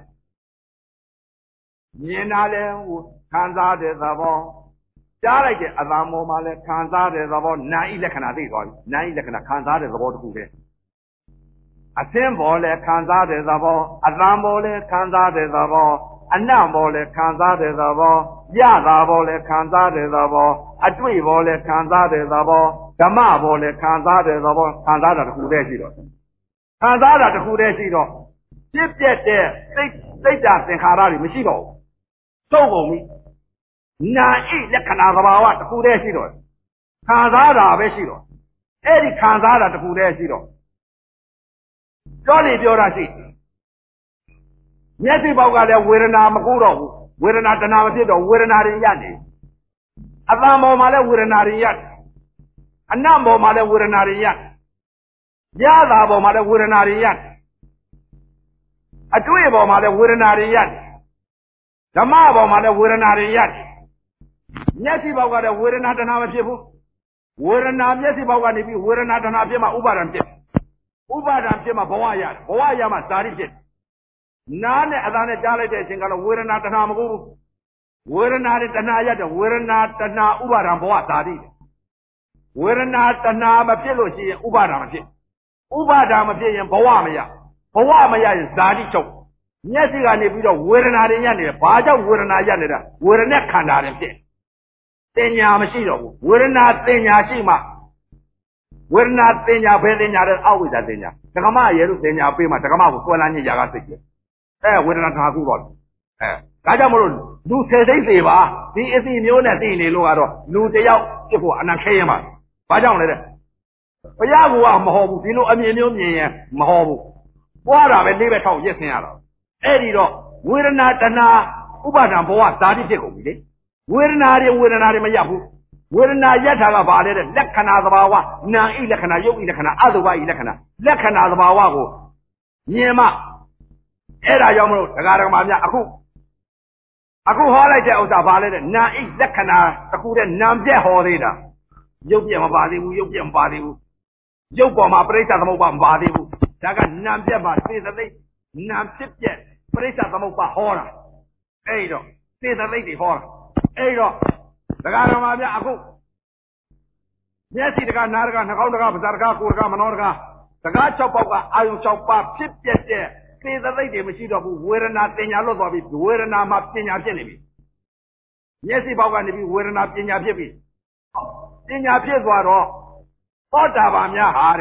မြင်တာလဲဟိုခံစားတဲ့သဘောကြားလိုက်တဲ့အသာမောမှာလဲခံစားတဲ့သဘောနာဤလက္ခဏာသိသွားပြီနာဤလက္ခဏာခံစားတဲ့သဘောတစ်ခုပဲအသင်းပေါ်လဲခံစားတဲ့သဘောအသံပေါ်လဲခံစားတဲ့သဘောအနံ့ပေါ်လဲခံစားတဲ့သဘောရတာပေါ်လဲခံစားတဲ့သဘောအတွေ့ပေါ်လဲခံစားတဲ့သဘောဓမ္မပေါ်လဲခံစားတဲ့သဘောခံစားတာတစ်ခုတည်းရှိတော့ခံစားတာတစ်ခုတည်းရှိတော့ပြည့်ပြတ်တဲ့စိတ်စိတ်ဓာတ်သင်္ခါရတွေမရှိတော့ဘူးသုံးကုန်ပြီနာဣလက္ခဏာသဘာဝတစ်ခုတည်းရှိတော့ခံစားတာပဲရှိတော့အဲ့ဒီခံစားတာတစ်ခုတည်းရှိတော့ပြောနေပြောတာရှိမျက်စိပေါက်ကလည်းဝေဒနာမကူတော့ဘူးဝေဒနာတဏှာမဖြစ်တော့ဝေဒနာတွေရက်နေအသံပေါ်မှာလည်းဝေဒနာတွေရက်အနံ့ပေါ်မှာလည်းဝေဒနာတွေရက်ရတာပေါ်မှာလည်းဝေဒနာတွေရက်အတွေ့ပေါ်မှာလည်းဝေဒနာတွေရက်ဓမ္မပေါ်မှာလည်းဝေဒနာတွေရက်မျက်စိပေါက်ကလည်းဝေဒနာတဏှာမဖြစ်ဘူးဝေဒနာမျက်စိပေါက်ကနေပြီးဝေဒနာတဏှာဖြစ်မှဥပါဒံဖြစ်ဥပါဒံဖြစ်မှဘဝရတယ်ဘဝရမှဇာတိဖြစ်နားနဲ့အသာနဲ့ကြားလိုက်တဲ့အချိန်ကတော့ဝေဒနာတဏှာမကူဘူးဝေဒနာနဲ့တဏှာရတယ်ဝေဒနာတဏှာဥပါဒံဘဝဇာတိဝေဒနာတဏှာမဖြစ်လို့ရှိရင်ဥပါဒံမဖြစ်ဥပါဒံမဖြစ်ရင်ဘဝမရဘဝမရရင်ဇာတိချုပ်မျက်စိကနေပြီးတော့ဝေဒနာတွေညံ့နေတယ်ဘာကြောင့်ဝေဒနာညံ့နေတာဝေဒနာခန္ဓာတွေဖြစ်တင်ညာမရှိတော့ဘူးဝေဒနာတင်ညာရှိမှဝေဒနာတင်ညာဘယ်တင်ညာလဲအောက်ဝိဇ္ဇာတင်ညာဓကမရေလို့တင်ညာပေးမှဓကမကိုဆွဲလန်းညစ်ရာကစိတ်ကျအဲဝေဒနာထာခုတော့အဲဒါကြောင့်မလို့လူဆယ်သိန်းသေးပါဒီအစီမျိုးနဲ့သိနေလို့ကတော့လူတယောက်ဖြစ်ဖို့အနံခဲရင်ပါဘာကြောင့်လဲတဲ့ဘုရားကမဟောဘူးဒီလိုအမြင်မျိုးမြင်ရင်မဟောဘူးပွားတာပဲလေးပဲထောက်ရစ်ဆင်းရတော့အဲ့ဒီတော့ဝေဒနာတဏှာဥပါဒံဘဝဇာတိဖြစ်ကုန်ပြီလေဝေဒနာတွေဝေဒနာတွေမရဘူးဝေဒနာယထာကဘာလဲတဲ့လက္ခဏာသဘာဝနာဣလက္ခဏာယုတ်ဣလက္ခဏာအတုပဣလက္ခဏာလက္ခဏာသဘာဝကိုမြင်မှအဲ့ဒါကြောင့်မလို့ဒကာဒကမာများအခုအခုဟောလိုက်တဲ့ဥစ္စာဘာလဲတဲ့နာဣလက္ခဏာတခုတည်းနာပြက်ဟောသေးတာယုတ်ပြက်မပါသေးဘူးယုတ်ပြက်မပါသေးဘူးယုတ်ပေါ်မှာပရိစ္ဆသမုပ္ပါမပါသေးဘူးဒါကနာပြက်ပါစေတသိက်နာဖြစ်ပြက်ပရိစ္ဆသမုပ္ပါဟောတာအဲ့တော့စေတသိက်တွေဟောတာအဲ့တော့ဒကာတော်မှာဗျအခုမျက်စိတကာနားတကာနှာခေါင်းတကာပါးစပ်တကာကိုယ်တကာမနောတကာတကား၆ပေါက်ကအာယုံ၆ပါးဖြစ်ပြက်တဲ့စေတသိက်တွေမရှိတော့ဘူးဝေဒနာတင်ညာလွတ်သွားပြီဝေဒနာမှာပညာဖြစ်နေပြီမျက်စိပေါက်ကနေပြီးဝေဒနာပညာဖြစ်ပြီပညာဖြစ်သွားတော့သောတာပန်များဟာ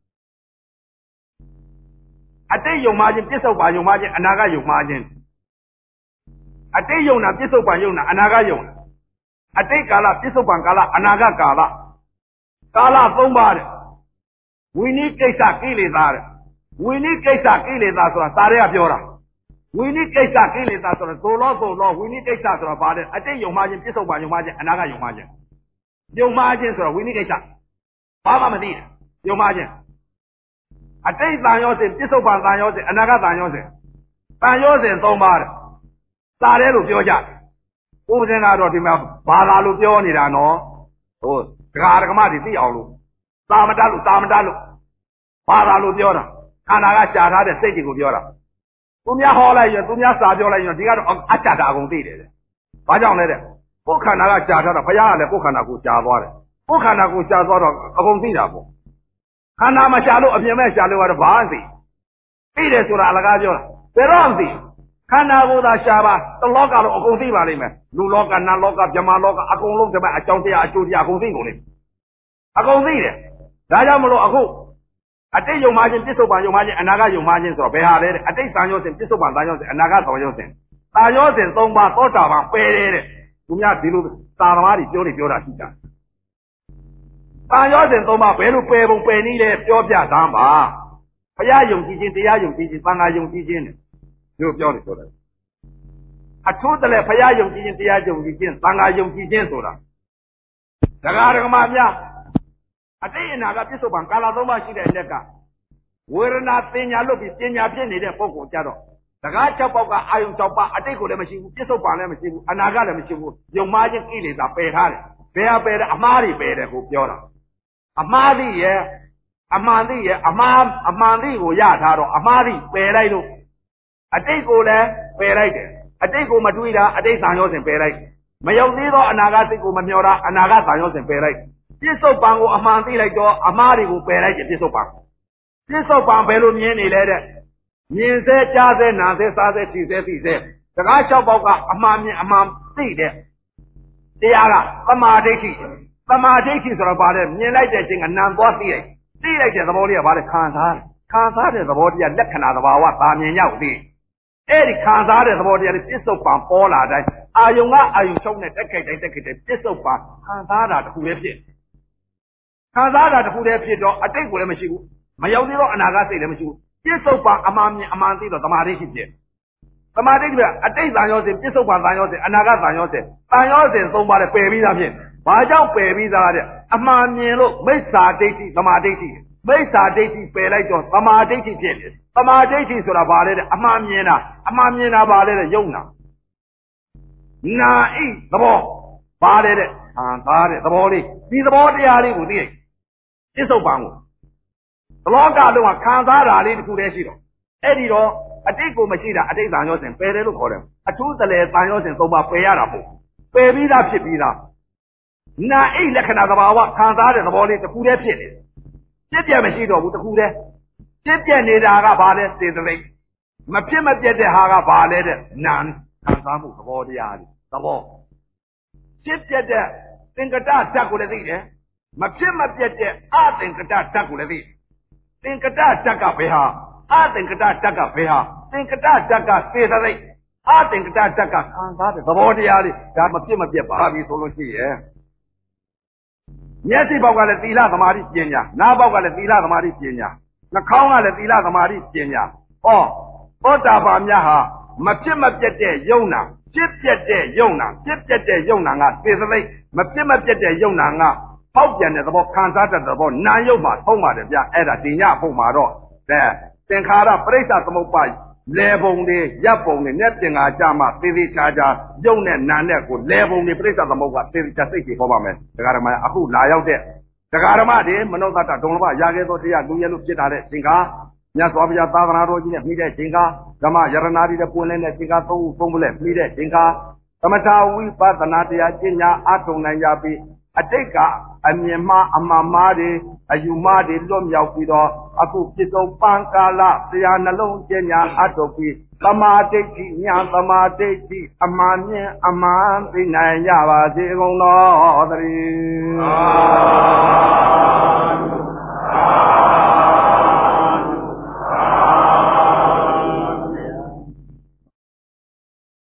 တဲ့အတိတ်ယုံမှချင်းပြစ္ဆုတ်ပါယုံမှချင်းအနာဂတ်ယုံမှချင်းအတိတ်ယုံနာပြစ္ဆုတ်ပါယုံနာအနာဂတ်ယုံနာအတိတ်ကာလပြစ္ဆုတ်ပံကာလအနာဂတ်ကာလကာလသုံးပါးတဲ့ဝိနည်းကိစ္စကိလေသာတဲ့ဝိနည်းကိစ္စကိလေသာဆိုတာသာရဲကပြောတာဝိနည်းကိစ္စကိလေသာဆိုတာသို့လို့သို့လို့ဝိနည်းကိစ္စဆိုတာဘာလဲအတိတ်ယုံမှချင်းပြစ္ဆုတ်ပံယုံမှချင်းအနာဂတ်ယုံမှချင်းယုံမှချင်းဆိုတာဝိနည်းကိစ္စဘာမှမသိတယ်ယုံမှချင်းအတိတ်တန်ရောစဉ်ပြစ္ဆုတ်ပံတန်ရောစဉ်အနာဂတ်တန်ရောစဉ်တန်ရောစဉ်သုံးပါးတဲ့သာရဲလို့ပြောကြတယ်ဥပဒေကတော့ဒီမှာဘာသာလို့ပြောနေတာနော်ဟိုဒကာဒကမတွေသိအောင်လို့သာမတလို့သာမတလို့ဘာသာလို့ပြောတာခန္ဓာကရှာထားတဲ့စိတ်တွေကိုပြောတာသူများဟောလိုက်ရင်သူများစာပြောလိုက်ရင်ဒီကတော့အကြတာအကုန်သိတယ်တဲ့ဘာကြောင့်လဲတဲ့ကိုယ်ခန္ဓာကရှာထားတာဘုရားကလည်းကိုယ်ခန္ဓာကိုရှာသွားတယ်ကိုယ်ခန္ဓာကိုရှာသွားတော့အကုန်သိတာပေါ့ခန္ဓာမရှာလို့အပြင်မဲ့ရှာလို့ကတော့ဘာမှသိသိတယ်ဆိုတာအလကားပြောတာဘယ်တော့မသိခန္ဓာကိုယ်သာရှာပါတလောကလုံးအကုန်သိပါလိမ့်မယ်လူလောကနတ်လောကဗြဟ္မာလောကအကုန်လုံးဒီမဲ့အကြောင်းတရားအကျိုးတရားအကုန်သိကုန်လိမ့်အကုန်သိတယ်ဒါကြောင့်မလို့အခုအတိတ်ယုံမှချင်းပြစ္ဆုတ်ပံယုံမှချင်းအနာဂတ်ယုံမှချင်းဆိုတော့ဘယ်ဟာလဲတဲ့အတိတ်သံယောစဉ်ပြစ္ဆုတ်ပံသံယောစဉ်အနာဂတ်သံယောစဉ်သံယောစဉ်သုံးပါးသောတာပန်ပယ်တယ်တဲ့သူများဒီလိုသာသမားတွေပြောနေပြောတာရှိတာသံယောစဉ်သုံးပါးဘယ်လိုပယ်ပုံပယ်နည်းလဲပြောပြသားပါဘုရားယုံကြည်ခြင်းတရားယုံကြည်ခြင်းသံဃာယုံကြည်ခြင်းတို့ပြောနေပြောတယ်အထူးတလဲဘုရားယုံကြည်ခြင်းတရားယုံကြည်ခြင်းသံဃာယုံကြည်ခြင်းဆိုတာဒကာဒကမများအတိတ်အနာကပြစ္ဆုတ်ပံကာလသုံးပါးရှိတဲ့လက်ကဝေဒနာပညာလွတ်ပြီးပညာဖြစ်နေတဲ့ပုဂ္ဂိုလ်ကြတော့ဒကာ၆ပေါက်ကအာယုံ၆ပါးအတိတ်ကိုလည်းမရှိဘူးပြစ္ဆုတ်ပံလည်းမရှိဘူးအနာကလည်းမရှိဘူးယုံမှားခြင်းကိလေသာပယ်ထားတယ်ဘယ်ဟာပယ်တယ်အမှားတွေပယ်တယ်ကိုပြောတာအမှားသိရဲ့အမှန်သိရဲ့အမှားအမှန်သိကိုရထားတော့အမှားသိပယ်လိုက်လို့အတိတ်ကိုလည်းပယ်လိုက်တယ်အတိတ်ကိုမတွေးတာအတိတ်သံယောစဉ်ပယ်လိုက်မယုံသေးသောအနာဂတ်စိတ်ကိုမမျှော်တာအနာဂတ်သံယောစဉ်ပယ်လိုက်ပြစ္ဆုတ်ပံကိုအမှန်သိလိုက်တော့အမှားတွေကိုပယ်လိုက်တယ်ပြစ္ဆုတ်ပံပြစ္ဆုတ်ပံဘယ်လိုမြင်နေလဲတဲ့မြင်စေကြားစေနာစေစားစေထိစေသိစေစကား၆ပေါက်ကအမှန်မြင်အမှန်သိတဲ့တရားကသမာဓိဋ္ဌိသမာဓိဋ္ဌိဆိုတော့ဗါတဲ့မြင်လိုက်တဲ့ခြင်းကနံသွားသိလိုက်သိလိုက်တဲ့သဘောလေးကဗါတဲ့ခံစားခံစားတဲ့သဘောတရားလက္ခဏာသဘာဝသာမြင်ရောက်သိအဲ့ဒီခံစားတဲ့သဘောတရားပြစ္ဆုတ်ပံပေါ်လာတိုင်းအာယုံကအာယုံချုပ်နဲ့တက်ခိုက်တိုင်းတက်ခိုက်တိုင်းပြစ္ဆုတ်ပံခံစားတာတစ်ခုလေးဖြစ်ခံစားတာတစ်ခုတည်းဖြစ်တော့အတိတ်ကိုလည်းမရှိဘူးမရောက်သေးတော့အနာဂတ်စိတ်လည်းမရှိဘူးပြစ္ဆုတ်ပံအမှန်မြင်အမှန်သိတော့သမာဓိရှိဖြစ်သမာဓိကအတိတ်သံယောစဉ်ပြစ္ဆုတ်ပံသံယောစဉ်အနာဂတ်သံယောစဉ်သံယောစဉ်သုံးပါးလည်းပယ်ပြီးသားဖြစ်ဘာကြောင့်ပယ်ပြီးသားတဲ့အမှန်မြင်လို့မိစ္ဆာဒိဋ္ဌိသမာဓိဋ္ဌိမိစ္ဆာဒိဋ္ဌိပယ်လိုက်တော့သမာဓိဋ္ဌိဖြစ်တယ်သမာဓိဋ္ဌိဆိုတာဘာလဲတဲ့အမှန်မြင်တာအမှန်မြင်တာဘာလဲတဲ့ယုံနာနာဣသဘောဘာလဲတဲ့ခံစားတဲ့သဘောလေးဒီသဘောတရားလေးကိုသိလိုက်ပြစ္ဆုတ်ပံကိုသလောကလုံးကခံစားတာလေးတစ်ခုတည်းရှိတော့အဲ့ဒီတော့အတိတ်ကိုမရှိတာအတိတ်သံယောစဉ်ပယ်တယ်လို့ခေါ်တယ်အထူးတလဲသံယောစဉ်သုံးပါပယ်ရတာပေါ့ပယ်ပြီးသားဖြစ်ပြီးသားနာအိလက္ခဏာသဘာဝခံစားတဲ့သဘောလေးတစ်ခုတည်းဖြစ်နေတယ်ပြည့်ပြည့်မရှိတော့ဘူးတစ်ခုတည်းပြည့်ပြည့်နေတာကဘာလဲစေတသိက်မပြည့်မပြည့်တဲ့ဟာကဘာလဲတဲ့နာခံစားမှုသဘောတရားလေးသဘောပြည့်ပြည့်တဲ့သင်္ကတဓာတ်ကိုလည်းသိတယ်မပြည့်မပြည့်တဲ့အသင်္ကတဓာတ်ကိုလည်းသိသင်္ကတဓာတ်ကဘယ်ဟာအသင်္ကတဓာတ်ကဘယ်ဟာသင်္ကတဓာတ်ကစေတသိက်အသင်္ကတဓာတ်ကခံစားတဲ့သဘောတရားလေးဒါမပြည့်မပြည့်ပါပြီဆိုလို့ရှိရဲ့မျက်စိပေါက်ကလည်းသီလသမာဓိပညာနားပေါက်ကလည်းသီလသမာဓိပညာနှာခေါင်းကလည်းသီလသမာဓိပညာဟောသောတာပန်များဟာမပြည့်မပြည့်တဲ့ယုံနာပြည့်ပြည့်တဲ့ယုံနာပြည့်ပြည့်တဲ့ယုံနာကစေတသိက်မပြည့်မပြည့်တဲ့ယုံနာကပေါက်ပြန်တဲ့သဘောခံစားတဲ့သဘောနာယုံမှာထုံးပါတယ်ဗျအဲ့ဒါဒီညဖို့မှာတော့တဲ့သင်္ခါရပရိစ္ဆသမုပ္ပါလဲပုံတွေရပ်ပုံတွေနဲ့ပြင်ကားကြမှာသေသေးချာချာယုံနဲ့နာနဲ့ကိုလဲပုံတွေပရိစ္ဆသမုပ္ပါသေသေးချာစိတ်တွေဟောပါမယ်ဒကာဓမ္မအခုလာရောက်တဲ့ဒကာဓမ္မတွေမနောတတဒုံလဘရာခဲ့သောတရားလူရဲလို့ဖြစ်တာတဲ့သင်္ခါမြတ်စွာဘုရားသာသနာတော်ကြီးနဲ့ပြီးတဲ့သင်္ခါဓမ္မယရနာတွေပွင့်လင်းတဲ့သင်္ခါသုံးခုသုံးပလက်ပြီးတဲ့သင်္ခါသမထဝိပဿနာတရားကျင့်ညာအထုံနိုင်ကြပြီးအတိတ်ကအမြင်မှားအမှန်မှားတွေအယူမှားတွေလွတ်မြောက်ပြီးတော့အခုပြစ္ဆုတ်ပံကာလတရားနှလုံးကျင့်ညာအထုပြီးသမာဓိဋ္ဌိညာသမာဓိဋ္ဌိအမှန်မြင်အမှန်သိနိုင်ကြပါစေကုန်တော်သတည်း